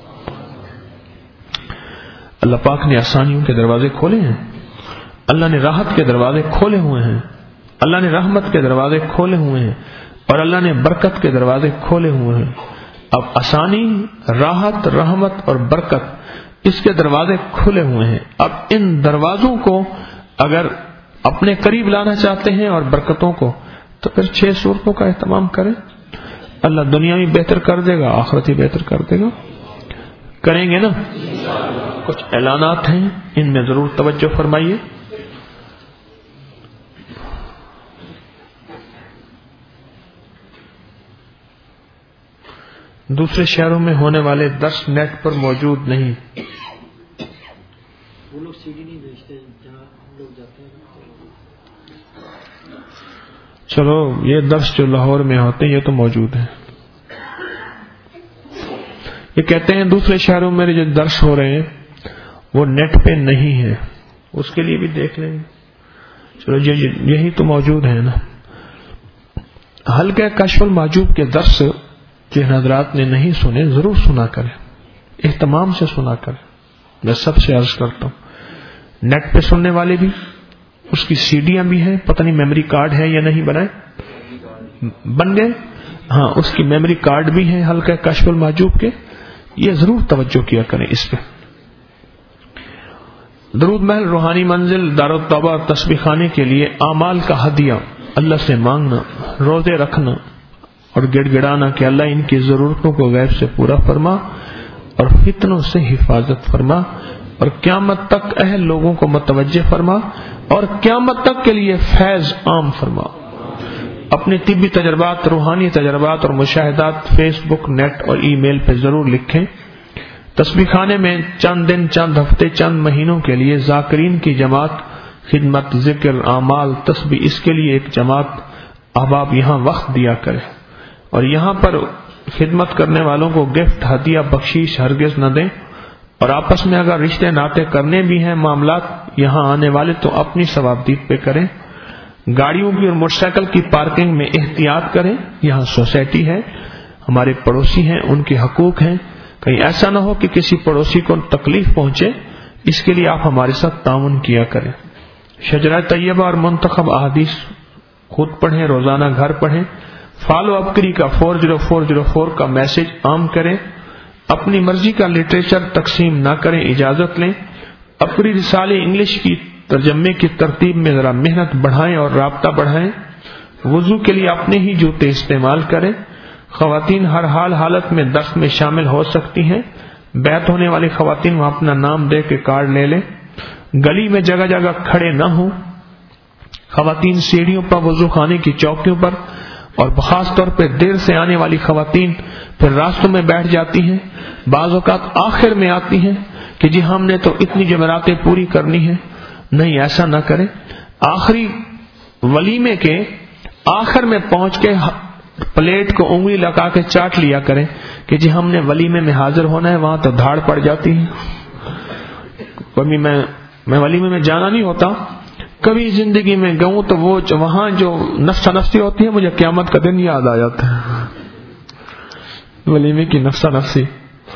اللہ پاک نے آسانیوں کے دروازے کھولے ہیں, اللہ نے راحت کے دروازے کھولے ہوئے ہیں, اللہ نے رحمت کے دروازے کھولے ہوئے ہیں, اور اللہ نے برکت کے دروازے کھولے ہوئے ہیں. اب آسانی, راحت, رحمت اور برکت اس کے دروازے کھلے ہوئے ہیں. اب ان دروازوں کو اگر اپنے قریب لانا چاہتے ہیں اور برکتوں کو, تو پھر چھ صورتوں کا اہتمام کریں. اللہ دنیا بھی بہتر کر دے گا, آخرت بھی بہتر کر دے گا. کریں گے نا؟ کچھ اعلانات ہیں, ان میں ضرور توجہ فرمائیے. دوسرے شہروں میں ہونے والے درس نیٹ پر موجود نہیں. وہ لوگ سی ڈی نہیں بھیجتے جہاں ہم لوگ جاتے ہیں. چلو یہ درس جو لاہور میں ہوتے ہیں یہ تو موجود ہیں. یہ کہتے ہیں دوسرے شہروں میں جو درس ہو رہے ہیں وہ نیٹ پہ نہیں ہے، اس کے لیے بھی دیکھ لیں گے۔ چلو یہی تو موجود ہے نا۔ حلقہ کشف المحجوب کے درس جن حضرات نے نہیں سنے ضرور سنا کریں، اہتمام سے سنا کریں۔ میں سب سے عرض کرتا ہوں نیٹ پہ سننے والے بھی، اس کی سیڈیاں بھی ہیں، پتہ نہیں میموری کارڈ ہے یا نہیں بنائے، بن گئے، ہاں اس کی میموری کارڈ بھی ہیں حلقہ کشف المحجوب کے، یہ ضرور توجہ کیا کریں اس پہ۔ درود محل روحانی منزل دارالتوبہ تسبیح خانے کے لیے اعمال کا ہدیہ اللہ سے مانگنا، روزے رکھنا اور گڑ گڑانا کہ اللہ ان کی ضرورتوں کو غیب سے پورا فرما اور فتنوں سے حفاظت فرما اور قیامت تک اہل لوگوں کو متوجہ فرما اور قیامت تک کے لیے فیض عام فرما۔ اپنے طبی تجربات، روحانی تجربات اور مشاہدات فیس بک، نیٹ اور ای میل پہ ضرور لکھیں۔ تسبیح خانے میں چند دن، چند ہفتے، چند مہینوں کے لیے ذاکرین کی جماعت، خدمت، ذکر، اعمال، تسبیح، اس کے لیے ایک جماعت احباب یہاں وقت دیا کرے اور یہاں پر خدمت کرنے والوں کو گفٹ، ہدیہ، بخشش ہرگز نہ دیں، اور آپس میں اگر رشتے ناطے کرنے بھی ہیں معاملات یہاں آنے والے تو اپنی ثوابدید پہ کریں۔ گاڑیوں کی اور موٹر سائیکل کی پارکنگ میں احتیاط کریں، یہاں سوسائٹی ہے، ہمارے پڑوسی ہیں، ان کے حقوق ہیں، کہیں ایسا نہ ہو کہ کسی پڑوسی کو تکلیف پہنچے، اس کے لیے آپ ہمارے ساتھ تعاون کیا کریں۔ شجرہ طیبہ اور منتخب احادیث خود پڑھیں، روزانہ گھر پڑھیں۔ فالو اپکری کا four zero four zero four کا میسج عام کریں، اپنی مرضی کا لٹریچر تقسیم نہ کریں، اجازت لیں۔ اپکری رسالے انگلش کی ترجمے کی ترتیب میں ذرا محنت بڑھائیں اور رابطہ بڑھائیں۔ وضو کے لیے اپنے ہی جوتے استعمال کریں۔ خواتین ہر حال حالت میں درس میں شامل ہو سکتی ہیں، بیعت ہونے والی خواتین وہاں اپنا نام دے کے کارڈ لے لیں۔ گلی میں جگہ جگہ کھڑے نہ ہوں۔ خواتین سیڑھیوں پر، وضو خانے کی چوکیوں پر اور خاص طور پہ دیر سے آنے والی خواتین پھر راستوں میں بیٹھ جاتی ہیں، بعض اوقات آخر میں آتی ہیں کہ جی ہم نے تو اتنی جمعراتیں پوری کرنی ہیں۔ نہیں، ایسا نہ کریں۔ آخری ولیمے کے آخر میں پہنچ کے پلیٹ کو انگلی لگا کے چاٹ لیا کریں کہ جی ہم نے ولیمے میں حاضر ہونا ہے، وہاں تو دھاڑ پڑ جاتی ہے۔ کبھی میں میں ولیمے میں جانا نہیں ہوتا، کبھی زندگی میں گؤں تو وہ وہاں جو نفسا نفسی ہوتی ہے مجھے قیامت کا دن یاد آ جاتا ہے، ولیمے کی نفسا نفسی۔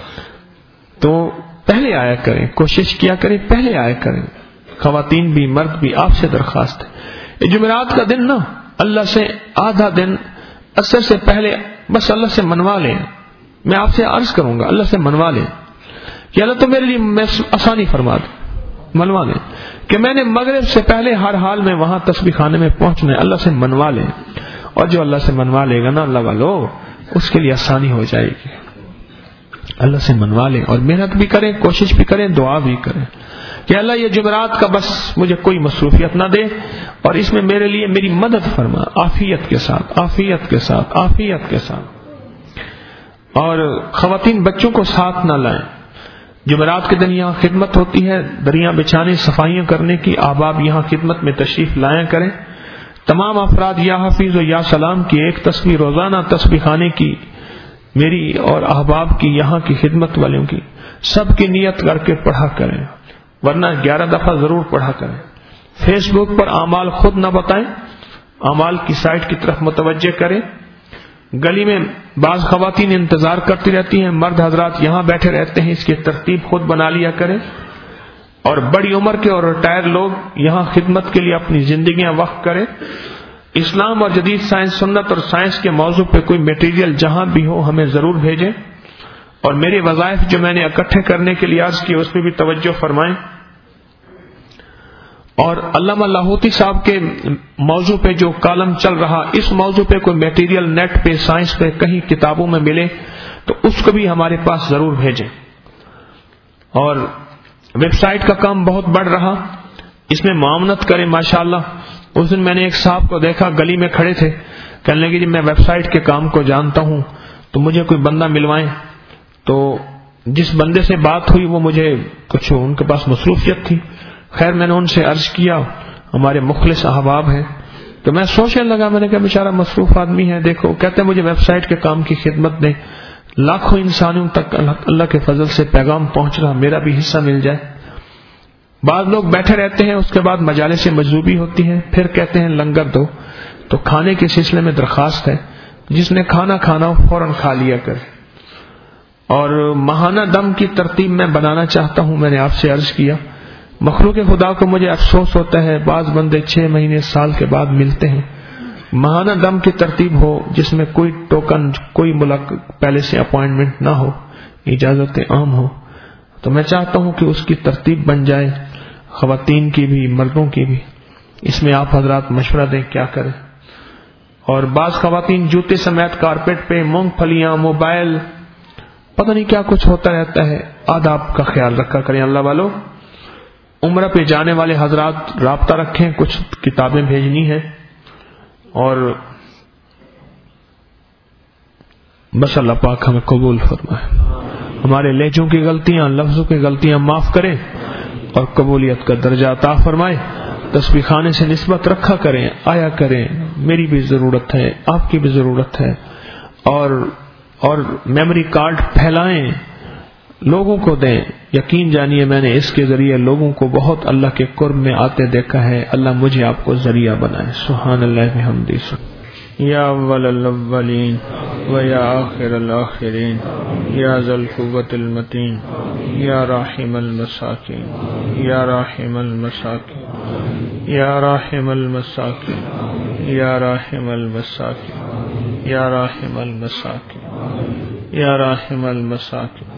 تو پہلے آیا کریں، کوشش کیا کریں پہلے آیا کریں، خواتین بھی مرد بھی، آپ سے درخواست ہے۔ یہ جمعرات کا دن نا اللہ سے آدھا دن اثر سے پہلے بس اللہ سے منوا لیں۔ میں آپ سے عرض کروں گا اللہ سے منوا لیں کہ اللہ تو میرے لیے آسانی فرما دے، منوا لیں کہ میں نے مغرب سے پہلے ہر حال میں وہاں تسبیح خانے میں پہنچنا ہے، اللہ سے منوا لیں۔ اور جو اللہ سے منوا لے گا نا اللہ والو، اس کے لیے آسانی ہو جائے گی۔ اللہ سے منوا لیں اور محنت بھی کریں، کوشش بھی کریں، دعا بھی کریں کہ اللہ یہ جمعرات کا بس مجھے کوئی مصروفیت نہ دے اور اس میں میرے لیے میری مدد فرما، عافیت کے ساتھ، عافیت کے ساتھ، عافیت کے ساتھ۔ اور خواتین بچوں کو ساتھ نہ لائیں۔ جمعرات کے دن یہاں خدمت ہوتی ہے، دریاں بچھانے، صفائیاں کرنے کی، احباب یہاں خدمت میں تشریف لایا کریں۔ تمام افراد یا حفیظ و یا سلام کی ایک تسبیح روزانہ تسبیح خانے کی، میری اور احباب کی، یہاں کی خدمت والوں کی، سب کی نیت کر کے پڑھا کریں، ورنہ گیارہ دفعہ ضرور پڑھا کریں۔ فیس بک پر اعمال خود نہ بتائیں، اعمال کی سائٹ کی طرف متوجہ کریں۔ گلی میں بعض خواتین انتظار کرتی رہتی ہیں، مرد حضرات یہاں بیٹھے رہتے ہیں، اس کی ترتیب خود بنا لیا کریں۔ اور بڑی عمر کے اور ریٹائر لوگ یہاں خدمت کے لیے اپنی زندگیاں وقف کریں۔ اسلام اور جدید سائنس، سنت اور سائنس کے موضوع پہ کوئی میٹیریل جہاں بھی ہو ہمیں ضرور بھیجیں، اور میرے وظائف جو میں نے اکٹھے کرنے کے لیے عرض کیے اس پہ بھی توجہ فرمائیں۔ اور علامہ لاہوتی صاحب کے موضوع پہ جو کالم چل رہا، اس موضوع پہ کوئی میٹیریل نیٹ پہ، سائنس پہ کہیں کتابوں میں ملے تو اس کو بھی ہمارے پاس ضرور بھیجیں۔ اور ویب سائٹ کا کام بہت بڑھ رہا، اس میں معاونت کریں ماشاءاللہ۔ اس دن میں نے ایک صاحب کو دیکھا گلی میں کھڑے تھے، کہنے لگے جی میں ویب سائٹ کے کام کو جانتا ہوں تو مجھے کوئی بندہ ملوائیں۔ تو جس بندے سے بات ہوئی وہ مجھے کچھ ان کے پاس مصروفیت تھی، خیر میں نے ان سے عرض کیا، ہمارے مخلص احباب ہیں، تو میں سوچنے لگا، میں نے کہا بیچارہ مصروف آدمی ہے، دیکھو کہتے ہیں مجھے ویب سائٹ کے کام کی خدمت دیں، لاکھوں انسانوں تک اللہ کے فضل سے پیغام پہنچ رہا، میرا بھی حصہ مل جائے۔ بعض لوگ بیٹھے رہتے ہیں، اس کے بعد مجالس مجذوبی ہوتی ہیں، پھر کہتے ہیں لنگر دو. تو کھانے کے سلسلے میں درخواست ہے، جس نے کھانا کھانا ہو فوراً کھا لیا کرے. اور ماہانہ دم کی ترتیب میں بنانا چاہتا ہوں. میں نے آپ سے عرض کیا مخلوق خدا کو مجھے افسوس ہوتا ہے، بعض بندے چھ مہینے سال کے بعد ملتے ہیں. ماہانہ دم کی ترتیب ہو جس میں کوئی ٹوکن، کوئی ملاقات پہلے سے اپوائنٹمنٹ نہ ہو، اجازت عام ہو. تو میں چاہتا ہوں کہ اس کی ترتیب بن جائے، خواتین کی بھی مردوں کی بھی. اس میں آپ حضرات مشورہ دیں کیا کریں. اور بعض خواتین جوتے سمیت کارپیٹ پہ مونگ پھلیاں، موبائل، پتہ نہیں کیا کچھ ہوتا رہتا ہے. آداب کا خیال رکھا کریں. اللہ والو، عمرہ پہ جانے والے حضرات رابطہ رکھیں، کچھ کتابیں بھیجنی ہیں. اور بس اللہ پاک ہمیں قبول فرمائے، ہمارے لہجوں کی غلطیاں، لفظوں کی غلطیاں معاف کریں اور قبولیت کا درجہ عطا فرمائے. تسبیح خانے سے نسبت رکھا کریں، آیا کریں. میری بھی ضرورت ہے، آپ کی بھی ضرورت ہے. اور اور میموری کارڈ پھیلائیں، لوگوں کو دیں. یقین جانیے میں نے اس کے ذریعے لوگوں کو بہت اللہ کے قرب میں آتے دیکھا ہے. اللہ مجھے آپ کو ذریعہ بنائے. سبحان اللہ بحمدہ. یا اول الاولین و یا آخر الاخرین، یا ذا القوة المتین، یا راحم المساکین، یا راحم المساکین، یا راحم المساکین، یا راحم المساکین، یا راحم المساکین، یا راحم المساکین،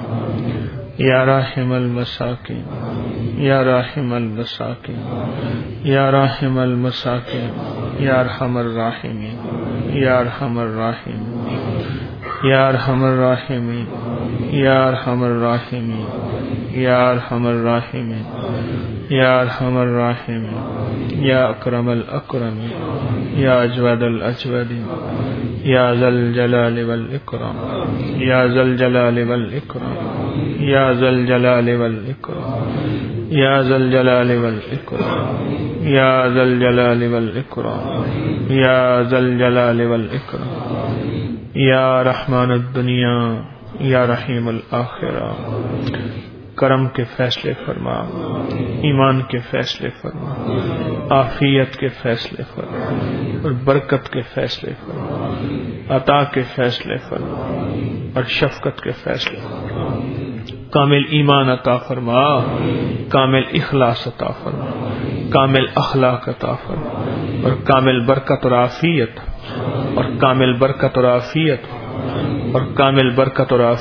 یا راحم المساکین، یا راحم المساکین، یا راحم المساکین، یا ارحم الراحمین، یا ارحم الراحمین، یا ارحم الراحمین، یا ارحم الراحمین، یا ارحم الراحمین، یا ارحم الراحمین، یا اکرم الاکرمین، یا اجود الاجودین، یا ذا الجلال والاکرام، یا ذا الجلال والاکرام، یا ذا الجلال والاکرام، یا ذا الجلال والاکرام، یا ذا الجلال والاکرام، یا ذا الجلال والاکرام، یا رحمان الدنیا، یا رحیم الآخرہ. کرم کے فیصلے فرما، ایمان کے فیصلے فرما، عافیت کے فیصلے فرما، اور برکت کے فیصلے فرما، عطا کے فیصلے فرما، اور شفقت کے فیصلے فرما. کامل ایمان عطا فرما، کامل اخلاص عطا فرما، کامل اخلاق عطا فرما، اور کامل برکت اور عافیت، اور کامل برکت اور عافیت، اور کامل برکت اور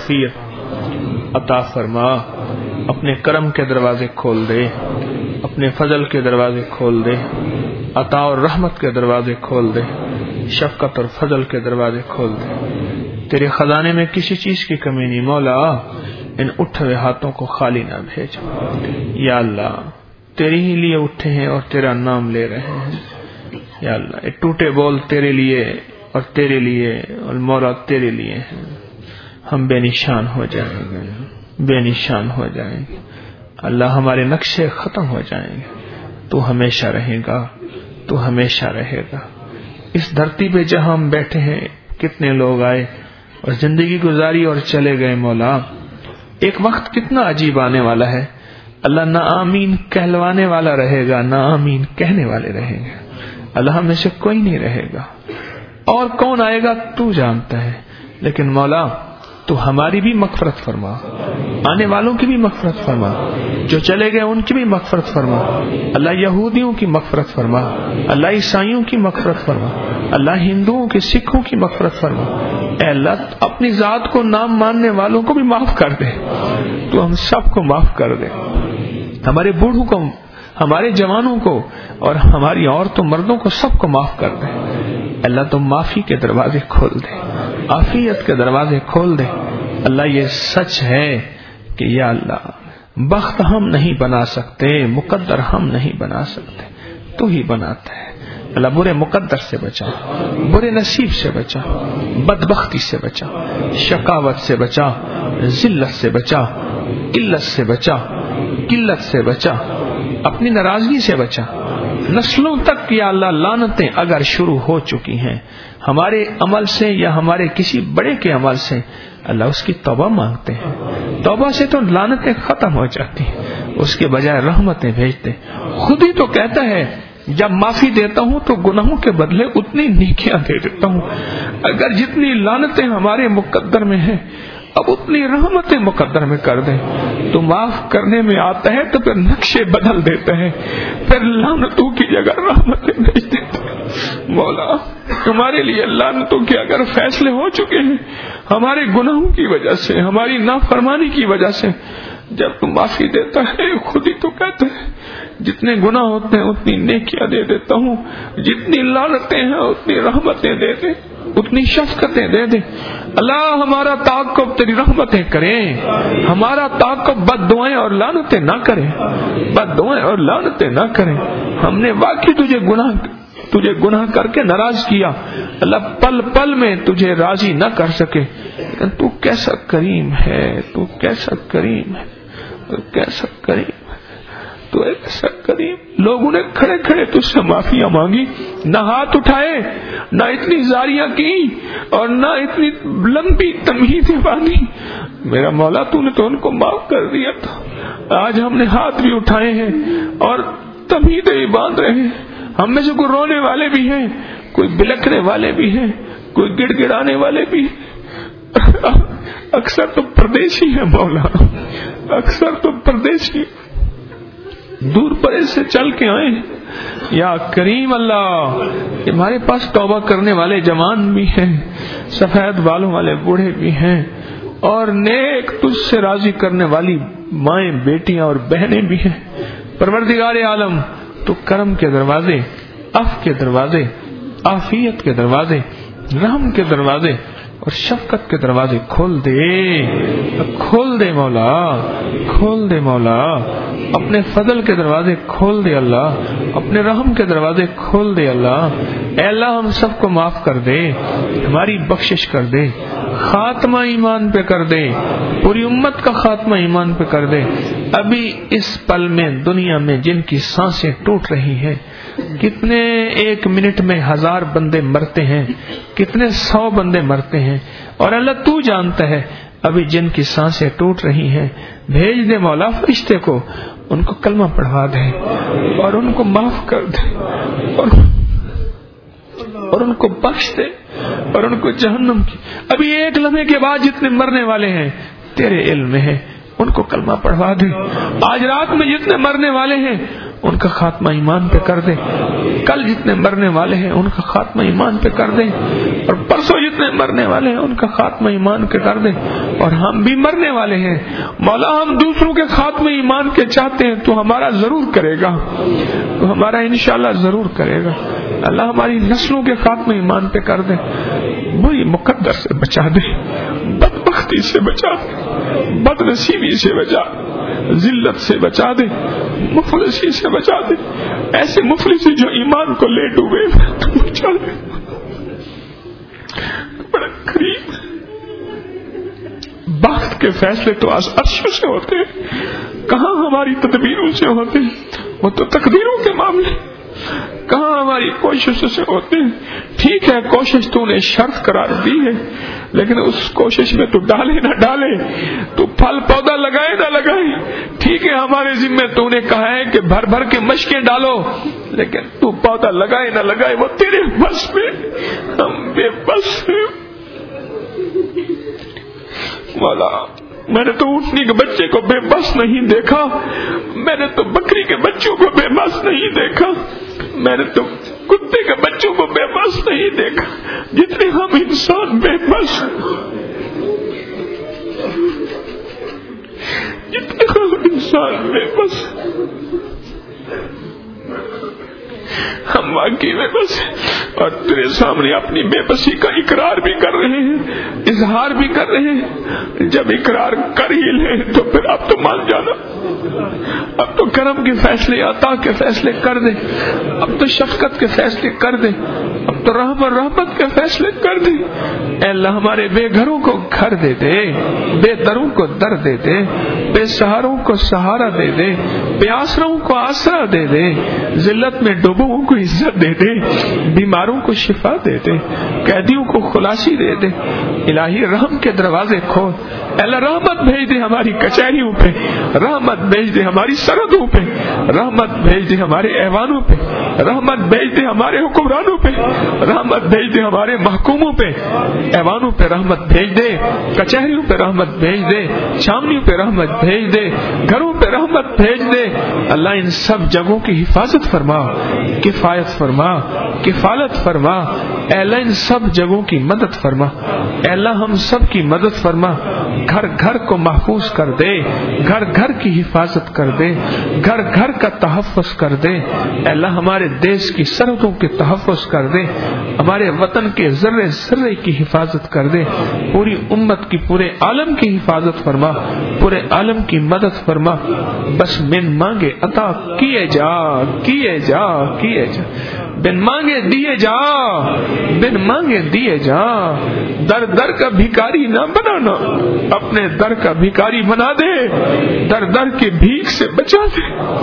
عافیت عطا فرما. اپنے کرم کے دروازے کھول دے، اپنے فضل کے دروازے کھول دے، عطا اور رحمت کے دروازے کھول دے، شفقت اور فضل کے دروازے کھول دے. تیرے خزانے میں کسی چیز کی کمی نہیں. مولا ان اٹھے ہوئے ہاتھوں کو خالی نہ بھیج. یا اللہ تیرے ہی لیے اٹھے ہیں اور تیرا نام لے رہے ہیں. یا اللہ یہ ٹوٹے بول تیرے لیے اور تیرے لیے اور مولا تیرے لیے ہیں. ہم بے نشان ہو جائیں گے، بے نشان ہو جائیں گے. اللہ ہمارے نقشے ختم ہو جائیں گے. تو ہمیشہ رہے گا، تو ہمیشہ رہے گا. اس دھرتی پہ جہاں ہم بیٹھے ہیں کتنے لوگ آئے اور زندگی گزاری اور چلے گئے. مولا ایک وقت کتنا عجیب آنے والا ہے. اللہ نہ آمین کہلوانے والا رہے گا، نہ آمین کہنے والے رہیں گے. اللہ ہم میں سے کوئی نہیں رہے گا. اور کون آئے گا تو جانتا ہے. لیکن مولا تو ہماری بھی مغفرت فرما، آنے والوں کی بھی مغفرت فرما، جو چلے گئے ان کی بھی مغفرت فرما. اللہ یہودیوں کی مغفرت فرما، اللہ عیسائیوں کی مغفرت فرما، اللہ ہندوؤں کی، سکھوں کی مغفرت فرما. اے اللہ اپنی ذات کو نام ماننے والوں کو بھی معاف کر دے. تو ہم سب کو معاف کر دے، ہمارے بوڑھوں کو، ہمارے جوانوں کو، اور ہماری عورتوں مردوں کو، سب کو معاف کر دے. اللہ تو معافی کے دروازے کھول دے، عافیت کے دروازے کھول دے. اللہ یہ سچ ہے کہ یا اللہ بخت ہم نہیں بنا سکتے، مقدر ہم نہیں بنا سکتے، تو ہی بناتا ہے. اللہ برے مقدر سے بچا، برے نصیب سے بچا، بدبختی سے بچا، شقاوت سے بچا، ذلت سے بچا، قلت سے بچا، قلت سے بچا، اپنی ناراضگی سے بچا. نسلوں تک یا اللہ لعنتیں اگر شروع ہو چکی ہیں ہمارے عمل سے یا ہمارے کسی بڑے کے عمل سے، اللہ اس کی توبہ مانگتے ہیں. توبہ سے تو لعنتیں ختم ہو جاتی ہیں، اس کے بجائے رحمتیں بھیجتے. خود ہی تو کہتا ہے جب معافی دیتا ہوں تو گناہوں کے بدلے اتنی نیکیاں دے دیتا ہوں. اگر جتنی لعنتیں ہمارے مقدر میں ہیں اب اتنی رحمتیں مقدر میں کر دیں. تو معاف کرنے میں آتا ہے تو پھر نقشے بدل دیتا ہے، پھر لعنتوں کی جگہ رحمتیں بھیج دیتا ہے. مولا تمہارے لیے لعنتوں کے اگر فیصلے ہو چکے ہیں ہمارے گناہوں کی وجہ سے، ہماری نافرمانی کی وجہ سے، جب تم معافی دیتا ہے خود ہی تو کہتا ہے جتنے گناہ ہوتے ہیں اتنی نیکیاں دے دیتا ہوں، جتنی لعنتیں ہیں اتنی رحمتیں دے دے، اتنی شفقتیں دے دے. اللہ ہمارا تعاقب تیری رحمتیں کریں، ہمارا تعاقب بد دعائیں اور لعنتیں نہ کریں، بد دعائیں اور لعنتیں نہ کریں. ہم نے واقعی تجھے گناہ تجھے گناہ کر کے ناراض کیا، اللہ پل پل میں تجھے راضی نہ کر سکے، لیکن تو کیسا کریم ہے، تو کیسا کریم ہے، تو کیسا کریم ہے، تو ایسا کریم. لوگوں نے کھڑے کھڑے تجھ سے معافیاں مانگی، نہ ہاتھ اٹھائے، نہ اتنی زاریاں کی اور نہ اتنی لمبی تمہیدیں باندھی. میرا مولا تو نے تو ان کو معاف کر دیا تھا. آج ہم نے ہاتھ بھی اٹھائے ہیں اور تمہیدیں بھی باندھ رہے ہیں. ہم میں سے کوئی رونے والے بھی ہیں، کوئی بلکنے والے بھی ہیں، کوئی گڑ گڑانے والے بھی ہیں. اکثر تو پردیسی ہیں مولا، اکثر تو پردیسی دور پرے سے چل کے آئے. یا کریم اللہ ہمارے پاس توبہ کرنے والے جوان بھی ہیں، سفید بالوں والے بوڑھے بھی ہیں، اور نیک تجھ سے راضی کرنے والی مائیں بیٹیاں اور بہنیں بھی ہیں. پروردگار عالم تو کرم کے دروازے، عفو کے دروازے، عافیت کے دروازے، رحم کے دروازے اور شفقت کے دروازے کھول دے، کھول دے مولا، کھول دے مولا. اپنے فضل کے دروازے کھول دے اللہ، اپنے رحم کے دروازے کھول دے اللہ. اے اللہ ہم سب کو معاف کر دے، ہماری بخشش کر دے، خاتمہ ایمان پہ کر دے، پوری امت کا خاتمہ ایمان پہ کر دے. ابھی اس پل میں دنیا میں جن کی سانسیں ٹوٹ رہی ہیں، کتنے ایک منٹ میں ہزار بندے مرتے ہیں، کتنے سو بندے مرتے ہیں، اور اللہ تو جانتا ہے ابھی جن کی سانسیں ٹوٹ رہی ہیں. بھیج دے مولا فرشتے کو، ان کو کلمہ پڑھوا دے اور ان کو معاف کر دے اور اور ان کو بخش دے اور ان کو جہنم کی. ابھی ایک لمحے کے بعد جتنے مرنے والے ہیں تیرے علم میں ہے، ان کو کلمہ پڑھوا دے. آج رات میں جتنے مرنے والے ہیں ان کا خاتمہ ایمان پہ کر دے، کل جتنے مرنے والے ہیں ان کا خاتمہ ایمان پہ کر دے، اور پرسوں جتنے مرنے والے ہیں ان کا خاتمہ ایمان پہ کر دے. اور ہم بھی مرنے والے ہیں مولا، ہم دوسروں کے خاتمہ ایمان کے چاہتے ہیں، تو ہمارا ضرور کرے گا، تو ہمارا انشاءاللہ ضرور کرے گا. اللہ ہماری نسلوں کے خاتمہ ایمان پہ کر دے، بری مقدر سے بچا دے، بدبختی سے بچا دے، بد نصیبی سے بچا دے، ذلت سے بچا دے، مفلسی سے بچا دے. ایسے مفلسی جو ایمان کو لے ڈوبے تو بچا دے. بڑا قریب بخت کے فیصلے تو عرشوں سے ہوتے ہیں، کہاں ہماری تدبیروں سے ہوتے ہیں، وہ تو تقدیروں کے معاملے، کہاں ہماری کوششوں سے ہوتے ہیں. ٹھیک ہے کوشش تو نے شرط قرار دی ہے، لیکن اس کوشش میں تو ڈالے نہ ڈالے، تو پھل پودا لگائے نہ لگائے. ٹھیک ہے ہمارے ذمہ تو نے کہا ہے کہ بھر بھر کے مشقیں ڈالو، لیکن تو پودا لگائے نہ لگائے وہ تیرے بس میں، ہم بے بس ہیں. مولا میں نے تو اونٹنی کے بچے کو بے بس نہیں دیکھا، میں نے تو بکری کے بچوں کو بے بس نہیں دیکھا، میں نے تو کتے کے بچوں کو بے بس نہیں دیکھا، جتنے ہم انسان بے بس، جتنے ہم انسان بے بس، ہم واقعی بے بس اور تیرے سامنے اپنی بے بسی کا اقرار بھی کر رہے ہیں، اظہار بھی کر رہے ہیں. جب اقرار کر ہی لیں تو پھر اب تو مان جانا، اب تو کرم کے فیصلے، عطا کے فیصلے کر دے، اب تو شفقت کے فیصلے کر دے، اب تو تو رحم اور رحمت کے فیصلے کر دے. اے اللہ ہمارے بے گھروں کو گھر دے دے, بے دروں کو در دے دے, بے سہاروں کو سہارا دے دے, بے آسروں کو آسرا دے دے, ذلت میں ڈوبوں کو عزت دے دے, بیماروں کو شفا دے دے, قیدیوں کو خلاصی دے دے. الہی رحم کے دروازے کھول. اللہ رحمت بھیج دے ہماری کچہریوں پہ, رحمت بھیج دے ہماری سرحدوں پہ, رحمت بھیج دے ہمارے ایوانوں پہ, رحمت بھیج دے ہمارے حکمرانوں پہ, رحمت بھیج دے ہمارے محکوموں پہ. ایوانوں پہ رحمت بھیج دے, کچہریوں پہ رحمت بھیج دے, چھاونیوں پہ رحمت بھیج دے, گھروں پہ رحمت بھیج دے. اللہ ان سب جگہوں کی حفاظت فرما, کفایت فرما, کفالت فرما. اے اللہ ان سب جگہوں کی مدد فرما. اے اللہ ہم سب کی مدد فرما. گھر گھر کو محفوظ کر دے, گھر گھر کی حفاظت کر دے, گھر گھر کا تحفظ کر دے. اے اللہ ہمارے دیش کی سرحدوں کے تحفظ کر دے, ہمارے وطن کے ذرے ذرے کی حفاظت کر دے. پوری امت کی, پورے عالم کی حفاظت فرما, پورے عالم کی مدد فرما. بس من مانگے عطا کیے جا, کیے جا, کیے جا. بن مانگے دیے جا, بن مانگے دیے جا. در در کا بھکاری نہ بنانا, اپنے در کا بھکاری بنا دے. در در کے بھیک سے بچا دے,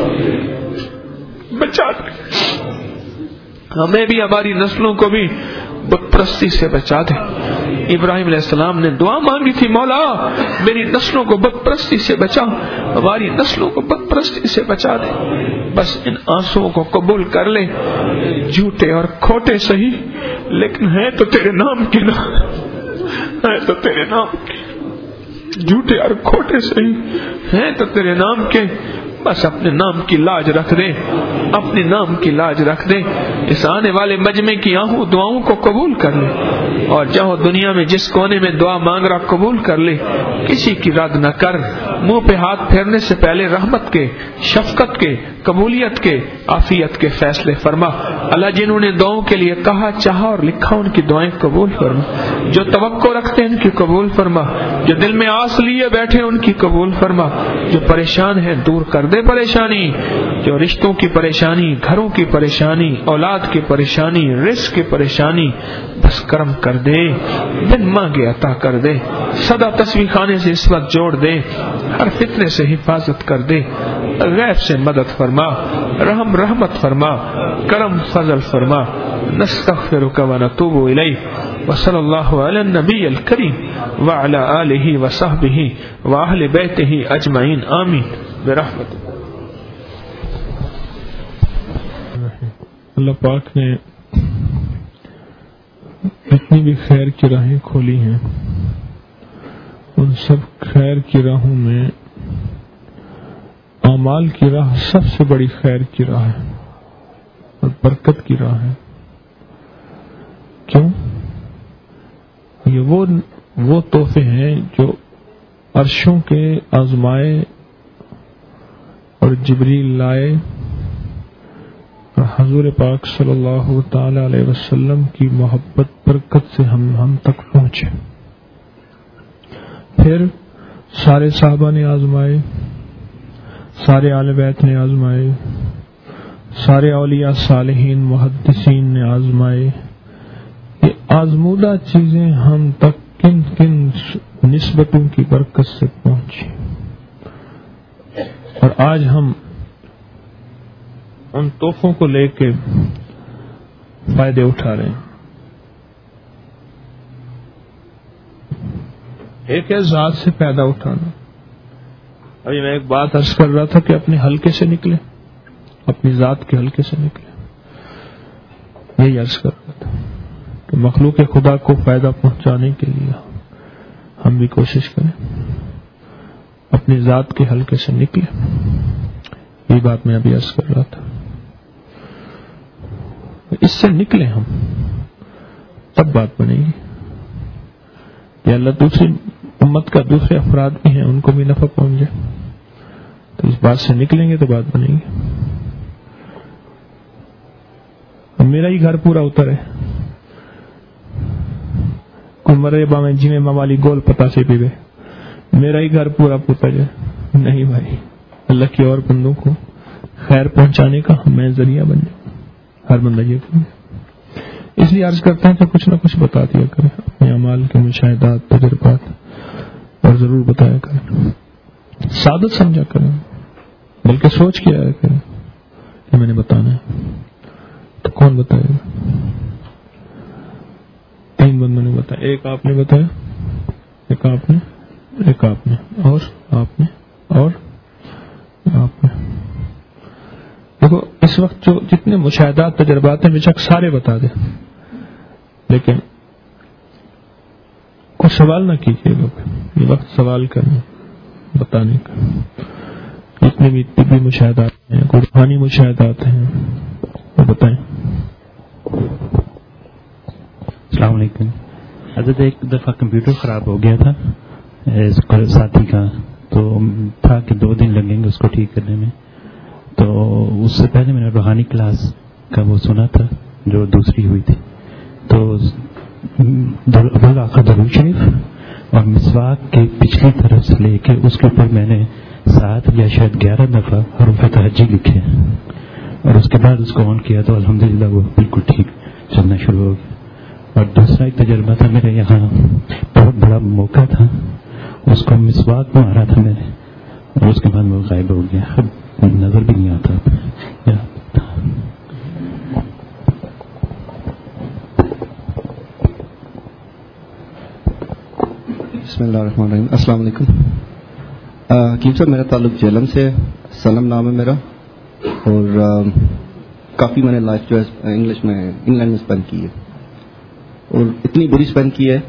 بچا دے. ہمیں بھی, ہماری نسلوں کو بھی بت پرستی سے بچا دے. ابراہیم علیہ السلام نے دعا مانگی تھی, مولا میری نسلوں کو بت پرستی سے بچا, ہماری نسلوں کو بت پرستی سے بچا دے. بس ان آنسوؤں کو قبول کر لے, جھوٹے اور کھوٹے سہی, لیکن ہے تو تیرے نام کے نا, ہے تو تیرے نام کے. جھوٹے اور کھوٹے سہی, ہیں تو تیرے نام کے. بس اپنے نام کی لاج رکھ دے, اپنے نام کی لاج رکھ دے. اس آنے والے مجمع کی آہوں دعاؤں کو قبول کر لے, اور جہاں دنیا میں جس کونے میں دعا مانگ رہا قبول کر لے. کسی کی رد نہ کر. منہ پہ ہاتھ پھیرنے سے پہلے رحمت کے, شفقت کے, قبولیت کے, عافیت کے فیصلے فرما. اللہ جنہوں نے دعاؤں کے لیے کہا, چاہا اور لکھا, ان کی دعائیں قبول فرما. جو توقع رکھتے ہیں ان کی قبول فرما. جو دل میں آس لیے بیٹھے ان کی قبول فرما. جو پریشان ہیں دور کر دے پریشانی. جو رشتوں کی پریشانی, گھروں کی پریشانی, اولاد کی پریشانی, رزق کی پریشانی, بس کرم کر دے. بن مانگے عطا کر دے. صدا تسبیح خانے سے اس وقت جوڑ دے. ہر فتنے سے حفاظت کر دے. غیب سے مدد فرما, رحم رحمت فرما, کرم فضل فرما. نستغفرک و نتوب الیک. وصلی اللہ علی النبی الکریم وعلی آلہ وصحبہ واہل بیتہ اجمعین آمین برحمتہ. اللہ پاک نے جتنی بھی خیر کی راہیں کھولی ہیں, ان سب خیر کی راہوں میں اعمال کی راہ سب سے بڑی خیر کی راہ ہے اور برکت کی راہ ہے. کیوں؟ یہ وہ وہ تحفے ہیں جو عرشوں کے آزمائے اور جبریل لائے, اور حضور پاک صلی اللہ تعالی علیہ وسلم کی محبت برکت سے ہم ہم تک پہنچے. پھر سارے صحابہ نے آزمائے, سارے آل بیت نے آزمائے, سارے اولیاء صالحین محدثین نے آزمائے. یہ آزمودہ چیزیں ہم تک کن کن نسبتوں کی برکت سے پہنچی, اور آج ہم ان تحفوں کو لے کے فائدے اٹھا رہے ہیں. ایک ہے ذات سے پیدا اٹھانا. ابھی میں ایک بات عرض کر رہا تھا کہ اپنے حلقے سے نکلے, اپنی ذات کے حلقے سے نکلے. یہی عرض کر رہا تھا کہ مخلوق خدا کو فائدہ پہنچانے کے لیے ہم بھی کوشش کریں, اپنی ذات کے حلقے سے نکلے. یہ بات میں ابھی عرض کر رہا تھا. اس سے نکلے ہم, تب بات بنے گی. یا اللہ دوسری امت کا دوسرے افراد بھی ہیں, ان کو بھی نفع پہنچ جائے, تو اس بات سے نکلیں گے تو بات بنے گی. میرا ہی گھر پورا اتر ہے, کوئی مرے با میں جی میں موالی گول پتا سے پیوے, میرا ہی گھر پورا پوتا جائے. نہیں بھائی, اللہ کی اور بندوں کو خیر پہنچانے کا میں ذریعہ بن جاؤں. ہر بندہ یہ کرے. اس لیے عرض کرتے ہیں کہ کچھ نہ کچھ بتا دیا کریں، اپنے اعمال کے مشاہدات، تجربات، اور ضرور بتایا کریں، سعادت سمجھا کریں، بلکہ سوچ کے آیا کریں کہ میں نے بتانا ہے تو کون بتائے گا؟ تین بندوں نے بتایا، ایک آپ نے بتایا، ایک آپ نے، ایک آپ نے، اور آپ نے، اور آپ نے۔ دیکھو اس وقت جو جتنے مشاہدات تجربات ہیں بے شک سارے بتا دیں، لیکن کوئی سوال نہ کیجیے گا، یہ وقت سوال کرنے بتانے کا۔ جتنے بھی طبی مشاہدات ہیں، کوئی روحانی مشاہدات ہیں، وہ بتائیں۔ السلام علیکم حضرت، ایک دفعہ کمپیوٹر خراب ہو گیا تھا ساتھی کا، تو تھا کہ دو دن لگیں گے اس کو ٹھیک کرنے میں، تو اس سے پہلے میں نے روحانی کلاس کا وہ سنا تھا جو دوسری ہوئی تھی، تو آخر درود شریف اور مسواک کے پچھلی طرف سے لے کے اس کے اوپر میں نے سات یا شاید گیارہ دفعہ حروف تہجی لکھے، اور اس کے بعد اس کو آن کیا تو الحمدللہ وہ بالکل ٹھیک چلنا شروع ہو گیا۔ اور دوسرا ایک تجربہ تھا میرے یہاں، بہت بڑا موقع تھا، اس کو مسواک میں آ رہا تھا میرے، اور اس کے بعد وہ غائب ہو گیا، اب نظر بھی نہیں آتا۔ بسم اللہ الرحمن الرحیم۔ السلام علیکم حکیم صاحب، میرا تعلق جہلم سے، سلم نام ہے میرا، اور کافی میں نے لائف جو ہے انگلش میں انگلینڈ میں اسپینڈ کی ہے، اور اتنی بری اسپینڈ کی ہے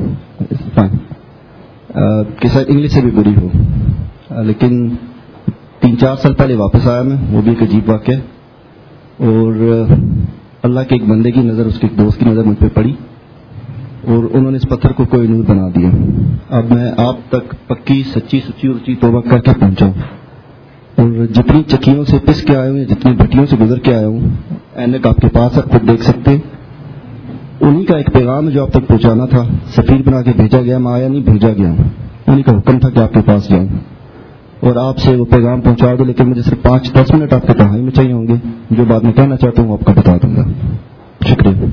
کہ شاید انگلش سے بھی بری ہو، لیکن تین چار سال پہلے واپس آیا میں، وہ بھی ایک عجیب واقعہ، اور اللہ کے ایک بندے کی نظر، اس کے ایک دوست کی نظر مجھ پہ پڑی، اور انہوں نے اس پتھر کو کوئی نور بنا دیا۔ اب میں آپ تک پکی سچی سچی اچھی توبہ کر کے پہنچا ہوں، اور جتنی چکیوں سے پس کے آیا ہوں، جتنی بھٹیوں سے گزر کے آیا ہوں، اینک آپ کے پاس آپ خود دیکھ سکتے، انہی کا ایک پیغام جو آپ تک پہنچانا تھا، سفیر بنا کے بھیجا گیا، میں آیا نہیں بھیجا گیا، انہی کا حکم تھا کہ آپ کے پاس جاؤں اور آپ سے وہ پیغام پہنچا دو، لیکن مجھے صرف پانچ دس منٹ آپ کے تنہائی میں چاہیے ہوں گے، جو بات میں کہنا چاہتا ہوں آپ کو بتا دوں گا۔ شکریہ۔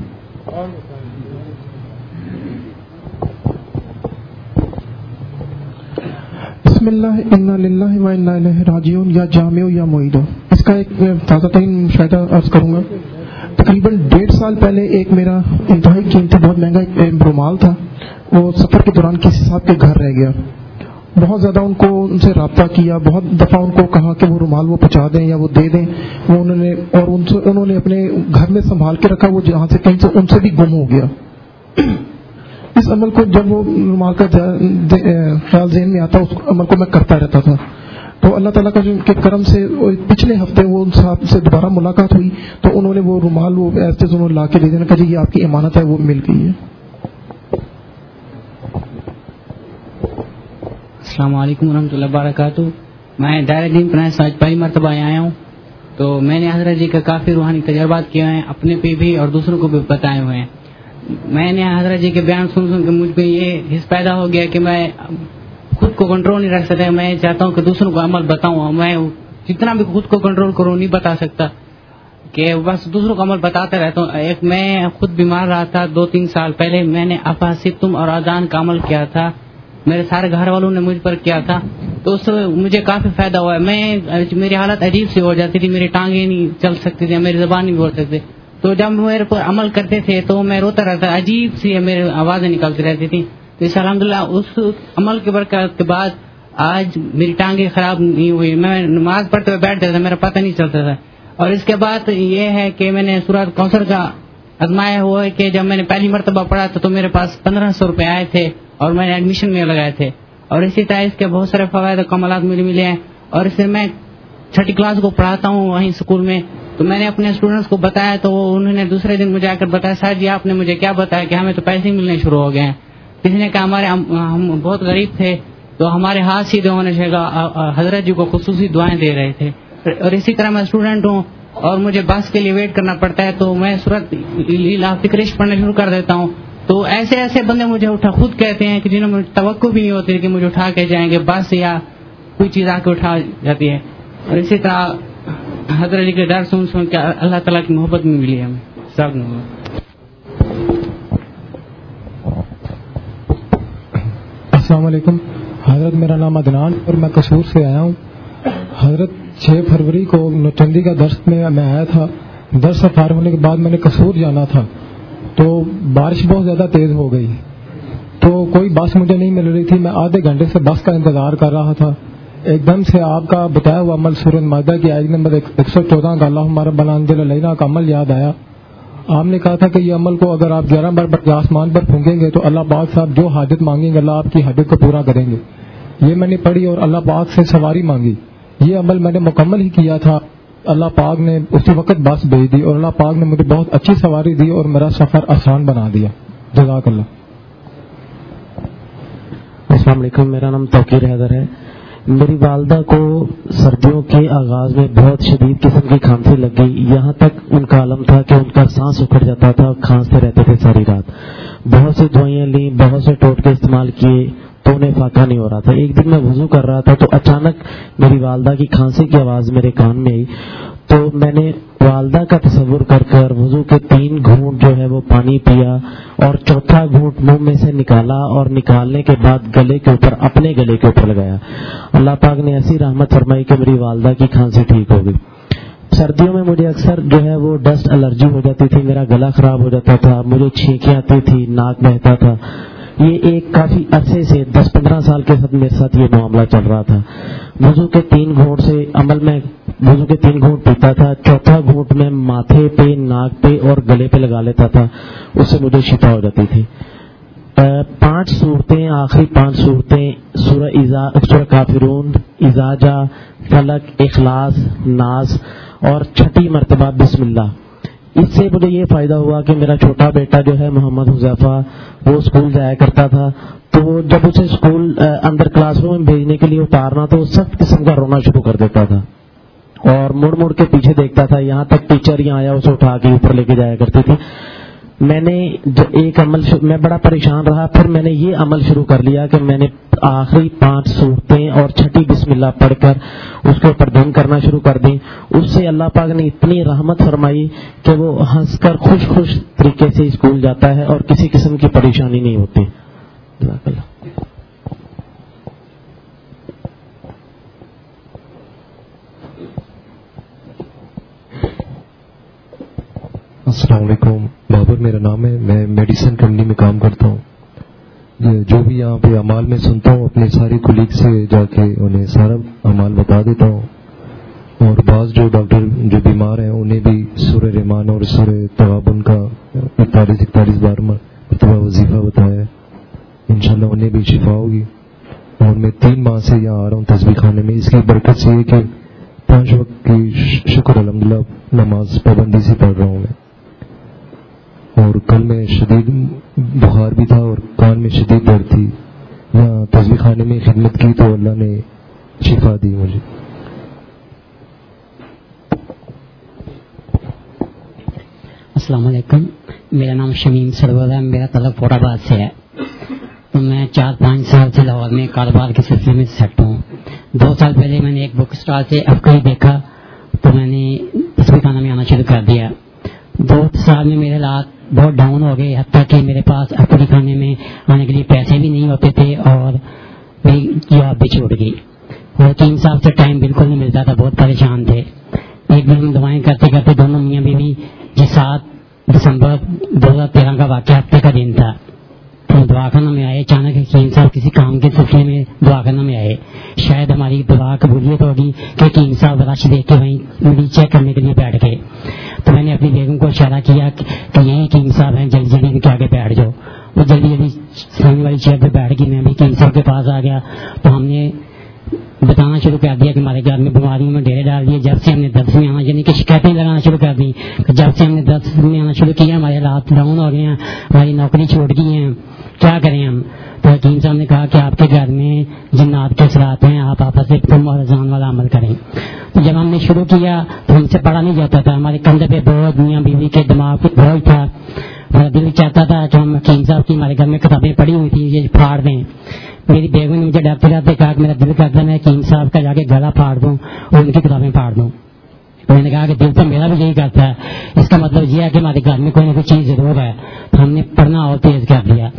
بسم اللہ، انا للہ و انا الیہ راجعون، یا جامع یا معید۔ اس کا ایک تازہ ترین مشاہدہ عرض کروں گا۔ تقریباً ڈیڑھ سال پہلے ایک میرا انتہائی قیمتی بہت مہنگا ایک رومال تھا، وہ سفر کے دوران کسی صاحب کے گھر رہ گیا۔ بہت زیادہ ان کو ان سے رابطہ کیا، بہت دفعہ ان کو کہا کہ وہ رومال وہ پہنچا دیں یا وہ دے دیں، وہ انہوں نے اور ان سے انہوں نے اپنے گھر میں سنبھال کے رکھا، وہ جہاں سے کہیں سے ان سے بھی گم ہو گیا۔ اس عمل کو جب وہ رومال کا خیال ذہن میں آتا، اس عمل کو میں کرتا رہتا تھا، تو اللہ تعالیٰ کا جو کے کرم سے پچھلے ہفتے وہ ان صاحب سے دوبارہ ملاقات ہوئی، تو انہوں نے وہ رومال وہ ایسے انہوں نے لا کے دے دینا کہ جی یہ آپ کی امانت ہے، وہ مل گئی ہے۔ السلام علیکم ورحمۃ اللہ وبرکاتہ۔ میں دائرہ دین پناہ سے آج پہلی مرتبہ آیا ہوں، تو میں نے حضرت جی کا کافی روحانی تجربات کیے ہیں، اپنے پہ بھی اور دوسروں کو بھی بتائے ہوئے ہیں۔ میں نے حضرت جی کے بیان سن سن کے مجھ پہ یہ حس پیدا ہو گیا کہ میں خود کو کنٹرول نہیں رکھ سکتا، میں چاہتا ہوں کہ دوسروں کو عمل بتاؤں، میں جتنا بھی خود کو کنٹرول کروں نہیں بتا سکتا، کہ بس دوسروں کو عمل بتاتا رہتا ہوں۔ ایک میں خود بیمار رہا تھا دو تین سال پہلے، میں نے افاسب اور اذان کا عمل کیا تھا، میرے سارے گھر والوں نے مجھ پر کیا تھا، تو اس سے مجھے کافی فائدہ ہوا ہے۔ میں میری حالت عجیب سی ہو جاتی تھی، میری ٹانگیں نہیں چل سکتی تھی، میری زبان نہیں بول سکتے، تو جب میرے پر عمل کرتے تھے تو میں روتا رہتا، عجیب سی میری آوازیں نکلتی رہتی تھی۔ تو اس الحمدللہ اس عمل کے برکت کے بعد آج میری ٹانگیں خراب نہیں ہوئی، میں نماز پڑھتے ہوئے بیٹھ جاتا تھا، میرا پتہ نہیں چلتا تھا۔ اور اس کے بعد یہ ہے کہ میں نے سورۃ کوثر کا آزمایا ہوا ہے کہ جب میں نے پہلی مرتبہ پڑھا تھا تو میرے پاس پندرہ سو روپے آئے تھے اور میں نے ایڈمیشن میں لگائے تھے، اور اسی طرح اس کے بہت سارے فوائد و کمالات مجھے ملے ہیں۔ اور اس سے میں چھٹی کلاس کو پڑھاتا ہوں وہیں اسکول میں، تو میں نے اپنے اسٹوڈنٹس کو بتایا تو انہوں نے دوسرے دن مجھے آ کر بتایا، سر جی آپ نے مجھے کیا بتایا کہ ہمیں تو پیسے ملنے شروع ہو گئے ہیں۔ کسی نے کہا ہمارے ہم بہت غریب تھے تو ہمارے ہاتھ سیدھے ہونے سے حضرت جی کو خصوصی دعائیں دے رہے تھے۔ اور اسی طرح میں اسٹوڈنٹ ہوں اور مجھے بس کے لیے ویٹ کرنا پڑتا ہے، تو میں سورۃ فکرش پڑھنا شروع کر دیتا ہوں، تو ایسے ایسے بندے مجھے اٹھا خود کہتے ہیں کہ جنہوں نے توقع بھی نہیں ہوتی کہ مجھے اٹھا کے جائیں گے، بس یا کوئی چیز آ کے اٹھا جاتی ہے۔ اور اسی طرح حضرت جی کے ڈر سن سن کے اللہ تعالیٰ کی محبت میں ملی ہے ہمیں۔ السلام علیکم حضرت. میرا نام عدنان اور میں قصور سے آیا ہوں. حضرت چھ فروری کو نوچندی کا درس میں میں آیا تھا. درس سے فارغ ہونے کے بعد میں نے قصور جانا تھا تو بارش بہت زیادہ تیز ہو گئی تو کوئی بس مجھے نہیں مل رہی تھی. میں آدھے گھنٹے سے بس کا انتظار کر رہا تھا. ایک دم سے آپ کا بتایا ہوا عمل سورۃ مائدہ کی آیت نمبر ایک سو چودہ کا اللہم ربنا انزل علینا کا عمل یاد آیا. آپ نے کہا تھا کہ یہ عمل کو اگر آپ گیارہ بار آسمان پر پھونکیں گے تو اللہ پاک صاحب جو حاجت مانگیں گے اللہ آپ کی حاجت کو پورا کریں گے. یہ میں نے پڑھی اور اللہ پاک سے سواری مانگی. یہ عمل میں نے مکمل ہی کیا تھا. اللہ پاک نے اسی وقت بس بھیج دی اور اللہ پاک نے مجھے بہت اچھی سواری دی اور میرا سفر آسان بنا دیا. جزاک اللہ. السلام علیکم. میرا نام توقیر حیدر ہے. میری والدہ کو سردیوں کے آغاز میں بہت شدید قسم کی کھانسی لگ گئی. یہاں تک ان کا عالم تھا کہ ان کا سانس اکھڑ جاتا تھا, کھانستے رہتے تھے ساری رات. بہت سی دوائیاں لیں, بہت سے ٹوٹکے استعمال کیے تو انہیں فاقہ نہیں ہو رہا تھا. ایک دن میں وضو کر رہا تھا تو اچانک میری والدہ کی کھانسی کی آواز میرے کان میں آئی تو میں نے والدہ کا تصور کر کر وضو کے تین گھونٹ جو ہے وہ پانی پیا اور چوتھا گھونٹ منہ میں سے نکالا اور نکالنے کے بعد گلے کے اوپر اپنے گلے کے اوپر لگایا. اللہ پاک نے ایسی رحمت فرمائی کہ میری والدہ کی کھانسی ٹھیک ہو گئی. سردیوں میں مجھے اکثر جو ہے وہ ڈسٹ الرجی ہو جاتی تھی, میرا گلا خراب ہو جاتا تھا, مجھے چھینکیں آتی تھی, ناک بہتا تھا. یہ ایک کافی عرصے سے دس پندرہ سال کے ساتھ میرے ساتھ یہ معاملہ چل رہا تھا. وضو کے تین گھونٹ سے عمل میں وضو کے تین گھونٹ پیتا تھا, چوتھا گھونٹ میں ماتھے پہ, ناک پہ اور گلے پہ لگا لیتا تھا, اس سے مجھے شفا ہو جاتی تھی. پانچ صورتیں, آخری پانچ صورتیں سورہ سورہ کافرون, اذا جاء, فلق, اخلاص, ناس اور چھٹی مرتبہ بسم اللہ. اس سے مجھے یہ فائدہ ہوا کہ میرا چھوٹا بیٹا جو ہے محمد حذیفہ وہ اسکول جایا کرتا تھا تو جب اسے اسکول اندر کلاس روم میں بھیجنے کے لیے اتارنا تو سخت قسم کا رونا شروع کر دیتا تھا اور مڑ مڑ کے پیچھے دیکھتا تھا. یہاں تک ٹیچر یہاں آیا اسے اٹھا کے اوپر لے کے جایا کرتی تھی. میں نے جو ایک عمل میں بڑا پریشان رہا, پھر میں نے یہ عمل شروع کر لیا کہ میں نے آخری پانچ صورتیں اور چھٹی بسم اللہ پڑھ کر اس کے اوپر دھن کرنا شروع کر دی. اس سے اللہ پاک نے اتنی رحمت فرمائی کہ وہ ہنس کر خوش خوش طریقے سے اسکول جاتا ہے اور کسی قسم کی پریشانی نہیں ہوتی. جزاک اللہ. السلام علیکم. بابر میرا نام ہے, میں میڈیسن کمپنی میں کام کرتا ہوں. جو بھی یہاں پہ اعمال میں سنتا ہوں اپنے سارے کولیگ سے جا کے انہیں سارا اعمال بتا دیتا ہوں. اور بعض جو ڈاکٹر جو بیمار ہیں انہیں بھی سورہ رحمان اور سورہ تغابن کا اکتالیس اکتالیس بار مرتبہ وظیفہ بتایا ہے. انشاءاللہ انہیں بھی شفا ہوگی. اور میں تین ماہ سے یہاں آ رہا ہوں تسبیح خانے میں. اس کی برکت سے یہ کہ پانچ وقت کی شکر الحمدللہ نماز پابندی سے پڑھ رہا ہوں میں. اور کل میں شدید بخار بھی تھا اور کان میں شدید درد تھی. یہاں تسبیح خانے میں خدمت کی تو اللہ نے شفا دی مجھے. السلام علیکم. میرا نام شمیم سرور ہے, میرا تعلق فورا آباد سے ہے. تو میں چار پانچ سال سے لاہور میں کاروبار کے سلسلے میں سیٹ ہوں. دو سال پہلے میں نے ایک بک اسٹال سے افقی دیکھا تو میں نے تسبیح خانہ میں آنا شروع کر دیا. دو سال میں میرے حالات بہت ڈاؤن ہو گئے, حتیٰ کہ میرے پاس افقی خانے میں آنے کے لیے پیسے بھی نہیں ہوتے تھے اور میری جاب بھی چھوٹ گئی. اور تین سال سے ٹائم بالکل نہیں ملتا تھا, بہت پریشان تھے. ایک دن ہم دعائیں کرتے کرتے دونوں میاں بیوی جس سات دسمبر دو ہزار تیرہ کا واقعہ ہفتے کا دن تھا, ہم دعا خانہ میں آئے. اچانک حکیم صاحب کسی کام کے سلسلے میں دعا خانہ میں آئے. شاید ہماری دعا قبولیت ہوگی کہ حکیم صاحب رش دیکھ کے وہیں میری چیک کرنے کے لیے بیٹھ گئے. تو میں نے اپنی بیگم کو اشارہ کیا کہ یہ حکیم صاحب ہیں, جلدی جلدی ان کے آگے بیٹھ جاؤ. وہ جلدی جلدی سامنے والی چیئر پہ بیٹھ گئی. میں بھی حکیم صاحب کے پاس آ گیا تو ہم نے بتانا شروع کر دیا کہ ہمارے گھر میں بیماریوں میں ڈیرے ڈال دیے. جب سے ہم نے درس میں آنا یعنی کہ شکایتیں لگانا شروع کر دی, جب سے ہم نے درس میں آنا شروع کیا ہمارے حالات ڈاؤن ہو گئے ہیں, ہماری نوکری چھوٹ گئی ہیں, کیا کریں ہم. تو حکیم صاحب نے کہا کہ آپ کے گھر میں جنات کے اثرات ہیں, آپ آپس سے کم اور رضوان والا عمل کریں. تو جب ہم نے شروع کیا تو ہم سے پڑھا نہیں جاتا تھا, ہمارے کندھے پہ بہت میاں بیوی کے دماغ پہ بوجھ تھا. میرا دل چاہتا تھا کہ ہم حکیم صاحب کی ہمارے گھر میں کتابیں پڑھی ہوئی تھی یہ پھاڑ دیں. میری بیگم نے مجھے ڈرتے ڈرتے کہا کہ میرا دل کرتا ہے میں حکیم صاحب کا جا کے گلا پھاڑ دوں اور ان کی کتابیں پھاڑ دوں. میں نے کہا کہ دل تو میرا بھی یہی کرتا ہے, اس کا مطلب یہ ہے کہ ہمارے گھر میں کوئی نہ کوئی چیز ضرور ہے. تو ہم نے پڑھنا اور تیز کر دیا.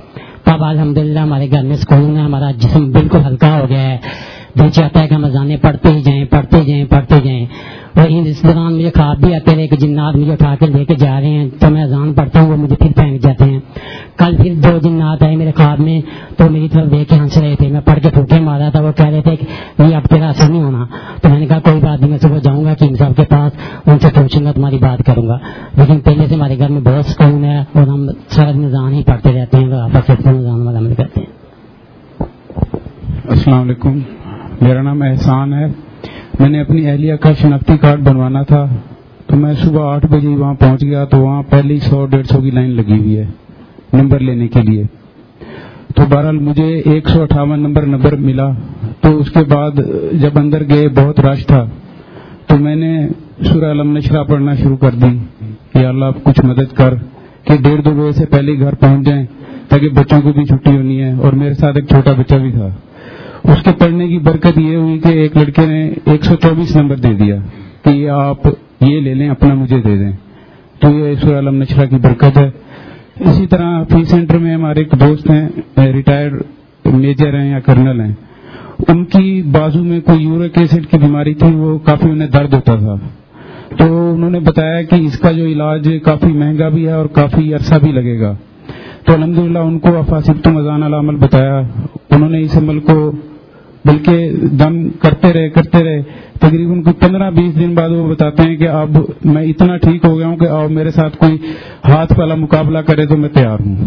اب الحمدللہ ہمارے گھر میں سکون ہے, ہمارا جسم بالکل ہلکا ہو گیا ہے. دل چاہتا ہے کہ ہم اذانیں پڑھتے ہی جائیں پڑھتے جائیں پڑھتے جائیں. اور اس دوران مجھے خواب بھی آتے رہے کہ جنات مجھے اٹھا کے لے کے جا رہے ہیں, تو میں اذان پڑھتا ہوں وہ مجھے پھر پھینک جاتے ہیں. کل پھر دو جنات آئے میرے خواب میں, تو میری طرف دیکھ کے ہنس رہے تھے. میں پڑھ کے پھوکے مارا تھا, وہ کہہ رہے تھے کہ نہیں اب تیرا اثر نہیں ہونا. تو میں نے کہا کوئی بات نہیں, میں صبح جاؤں گا حکیم صاحب کے پاس, ان سے پوچھوں گا, تمہاری بات کروں گا. لیکن پہلے سے ہمارے گھر میں بہت سکون ہے اور ہم سارا دن اذان ہی پڑھتے رہتے ہیں, تو آپس سے اذان والا عمل کرتے ہیں. السلام علیکم, میرا نام احسان ہے. میں نے اپنی اہلیہ کا شناختی کارڈ بنوانا تھا, تو میں صبح آٹھ بجے وہاں پہنچ گیا, تو وہاں پہلے ہی سو ڈیڑھ سو کی لائن لگی ہوئی ہے نمبر لینے کے لیے. تو بہرحال مجھے ایک سو اٹھاون نمبر نمبر ملا. تو اس کے بعد جب اندر گئے بہت رش تھا, تو میں نے سورہ الم نشرہ پڑھنا شروع کر دی کہ اللہ کچھ مدد کر کہ ڈیڑھ دو بجے سے پہلے گھر پہنچ جائیں, تاکہ بچوں کو بھی چھٹی ہونی ہے, اور میرے ساتھ ایک چھوٹا بچہ بھی تھا. اس کے پڑھنے کی برکت یہ ہوئی کہ ایک لڑکے نے ایک سو چوبیس نمبر دے دیا کہ یہ آپ یہ لے لیں, اپنا مجھے دے دیں. تو یہ سورہ الم نشرہ کی برکت ہے. اسی طرح فی سینٹر میں ہمارے ایک دوست ہیں, ریٹائرڈ میجر ہیں یا کرنل ہیں, ان کی بازو میں کوئی یورک ایسڈ کی بیماری تھی, وہ کافی انہیں درد ہوتا تھا. تو انہوں نے بتایا کہ اس کا جو علاج کافی مہنگا بھی ہے اور کافی عرصہ بھی لگے گا. تو الحمدللہ ان کو افاسبتم اذان العمل بتایا. انہوں نے اس عمل کو بلکہ دم کرتے رہے کرتے رہے تقریباً کوئی پندرہ بیس دن بعد وہ بتاتے ہیں کہ اب میں اتنا ٹھیک ہو گیا ہوں کہ اب میرے ساتھ کوئی ہاتھ والا مقابلہ کرے تو میں تیار ہوں.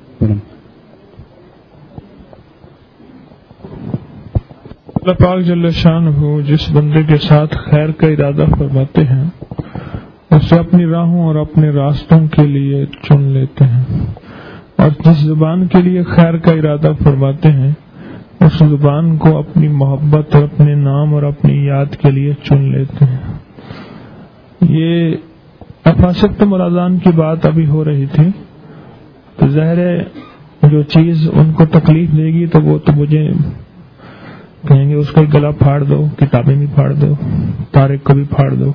اللہ پاک جل شانہ جس بندے کے ساتھ خیر کا ارادہ فرماتے ہیں اسے اپنی راہوں اور اپنے راستوں کے لیے چن لیتے ہیں, اور جس زبان کے لیے خیر کا ارادہ فرماتے ہیں اس زبان کو اپنی محبت اور اپنے نام اور اپنی یاد کے لیے چن لیتے ہیں. یہ افاسبتم الاذان کی بات ابھی ہو رہی تھی, تو ظاہر ہے جو چیز ان کو تکلیف دے گی تو وہ تو مجھے کہیں گے اس کا گلا پھاڑ دو, کتابیں بھی پھاڑ دو, تارک کو بھی پھاڑ دو.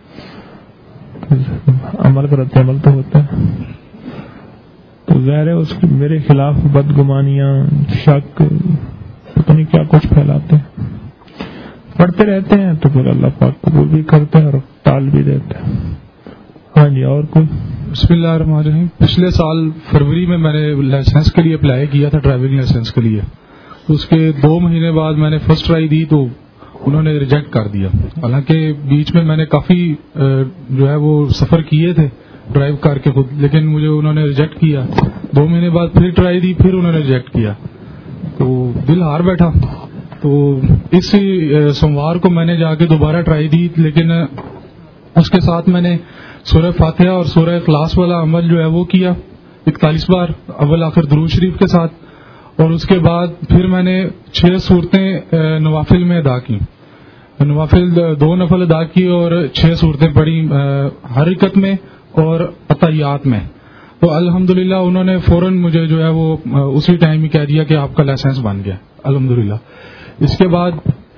عمل کرتے عمل تو ہوتا ہے, تو ظاہر ہے اس کی میرے خلاف بدگمانیاں, شک, پتہ نہیں کیا کچھ پھیلاتے ہیں. پڑھتے رہتے ہیں تو پھر اللہ پاک قبول بھی کرتے ہیں اور ٹال بھی دیتے ہیں. ہاں جی, اور کوئی؟ بسم اللہ الرحمن الرحیم. پچھلے سال فروری میں میں نے لائسنس کے لیے اپلائی کیا تھا, ڈرائیونگ لائسنس کے لیے. اس کے دو مہینے بعد میں نے فرسٹ ٹرائی دی تو انہوں نے ریجیکٹ کر دیا. حالانکہ بیچ میں میں نے کافی جو ہے وہ سفر کیے تھے ڈرائیو کر کے خود, لیکن مجھے انہوں نے ریجیکٹ کیا. دو مہینے بعد پھر ٹرائی دی, پھر انہوں نے ریجیکٹ کیا, تو دل ہار بیٹھا. تو اس سوموار کو میں نے جا کے دوبارہ ٹرائی دی, لیکن اس کے ساتھ میں نے سورہ فاتحہ اور سورہ اخلاص والا عمل جو ہے وہ کیا اکتالیس بار اول آخر درود شریف کے ساتھ, اور اس کے بعد پھر میں نے چھ صورتیں نوافل میں ادا کی. نوافل دو نفل ادا کی اور چھ صورتیں پڑھی ہر رکعت میں اور عطیات میں. تو الحمدللہ انہوں نے فوراً مجھے جو ہے وہ اسی ٹائم ہی کہہ دیا کہ آپ کا لائسنس بن گیا الحمدللہ. اس کے بعد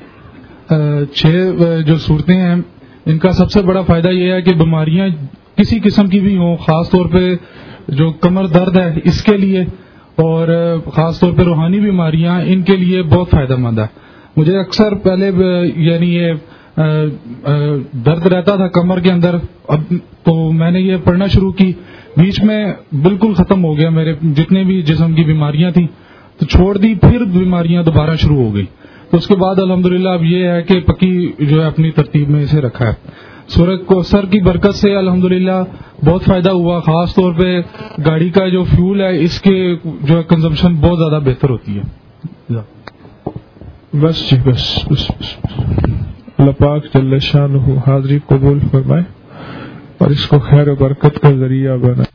چھ جو صورتیں ہیں ان کا سب سے بڑا فائدہ یہ ہے کہ بیماریاں کسی قسم کی بھی ہوں, خاص طور پہ جو کمر درد ہے اس کے لیے, اور خاص طور پہ روحانی بیماریاں, ان کے لیے بہت فائدہ مند ہے. مجھے اکثر پہلے یعنی یہ درد رہتا تھا کمر کے اندر, اب تو میں نے یہ پڑھنا شروع کی, بیچ میں بالکل ختم ہو گیا میرے جتنے بھی جسم کی بیماریاں تھیں, تو چھوڑ دی, پھر بیماریاں دوبارہ شروع ہو گئی. تو اس کے بعد الحمدللہ اب یہ ہے کہ پکی جو ہے اپنی ترتیب میں اسے رکھا ہے. سورہ کوثر کی برکت سے الحمدللہ بہت فائدہ ہوا, خاص طور پہ گاڑی کا جو فیول ہے اس کے جو ہے کنزمپشن بہت زیادہ بہتر ہوتی ہے. بس جی بس بس, بس. اللہ پاک جل شانہ حاضری قبول فرمائے اور اس کو خیر و برکت کا ذریعہ بنائے.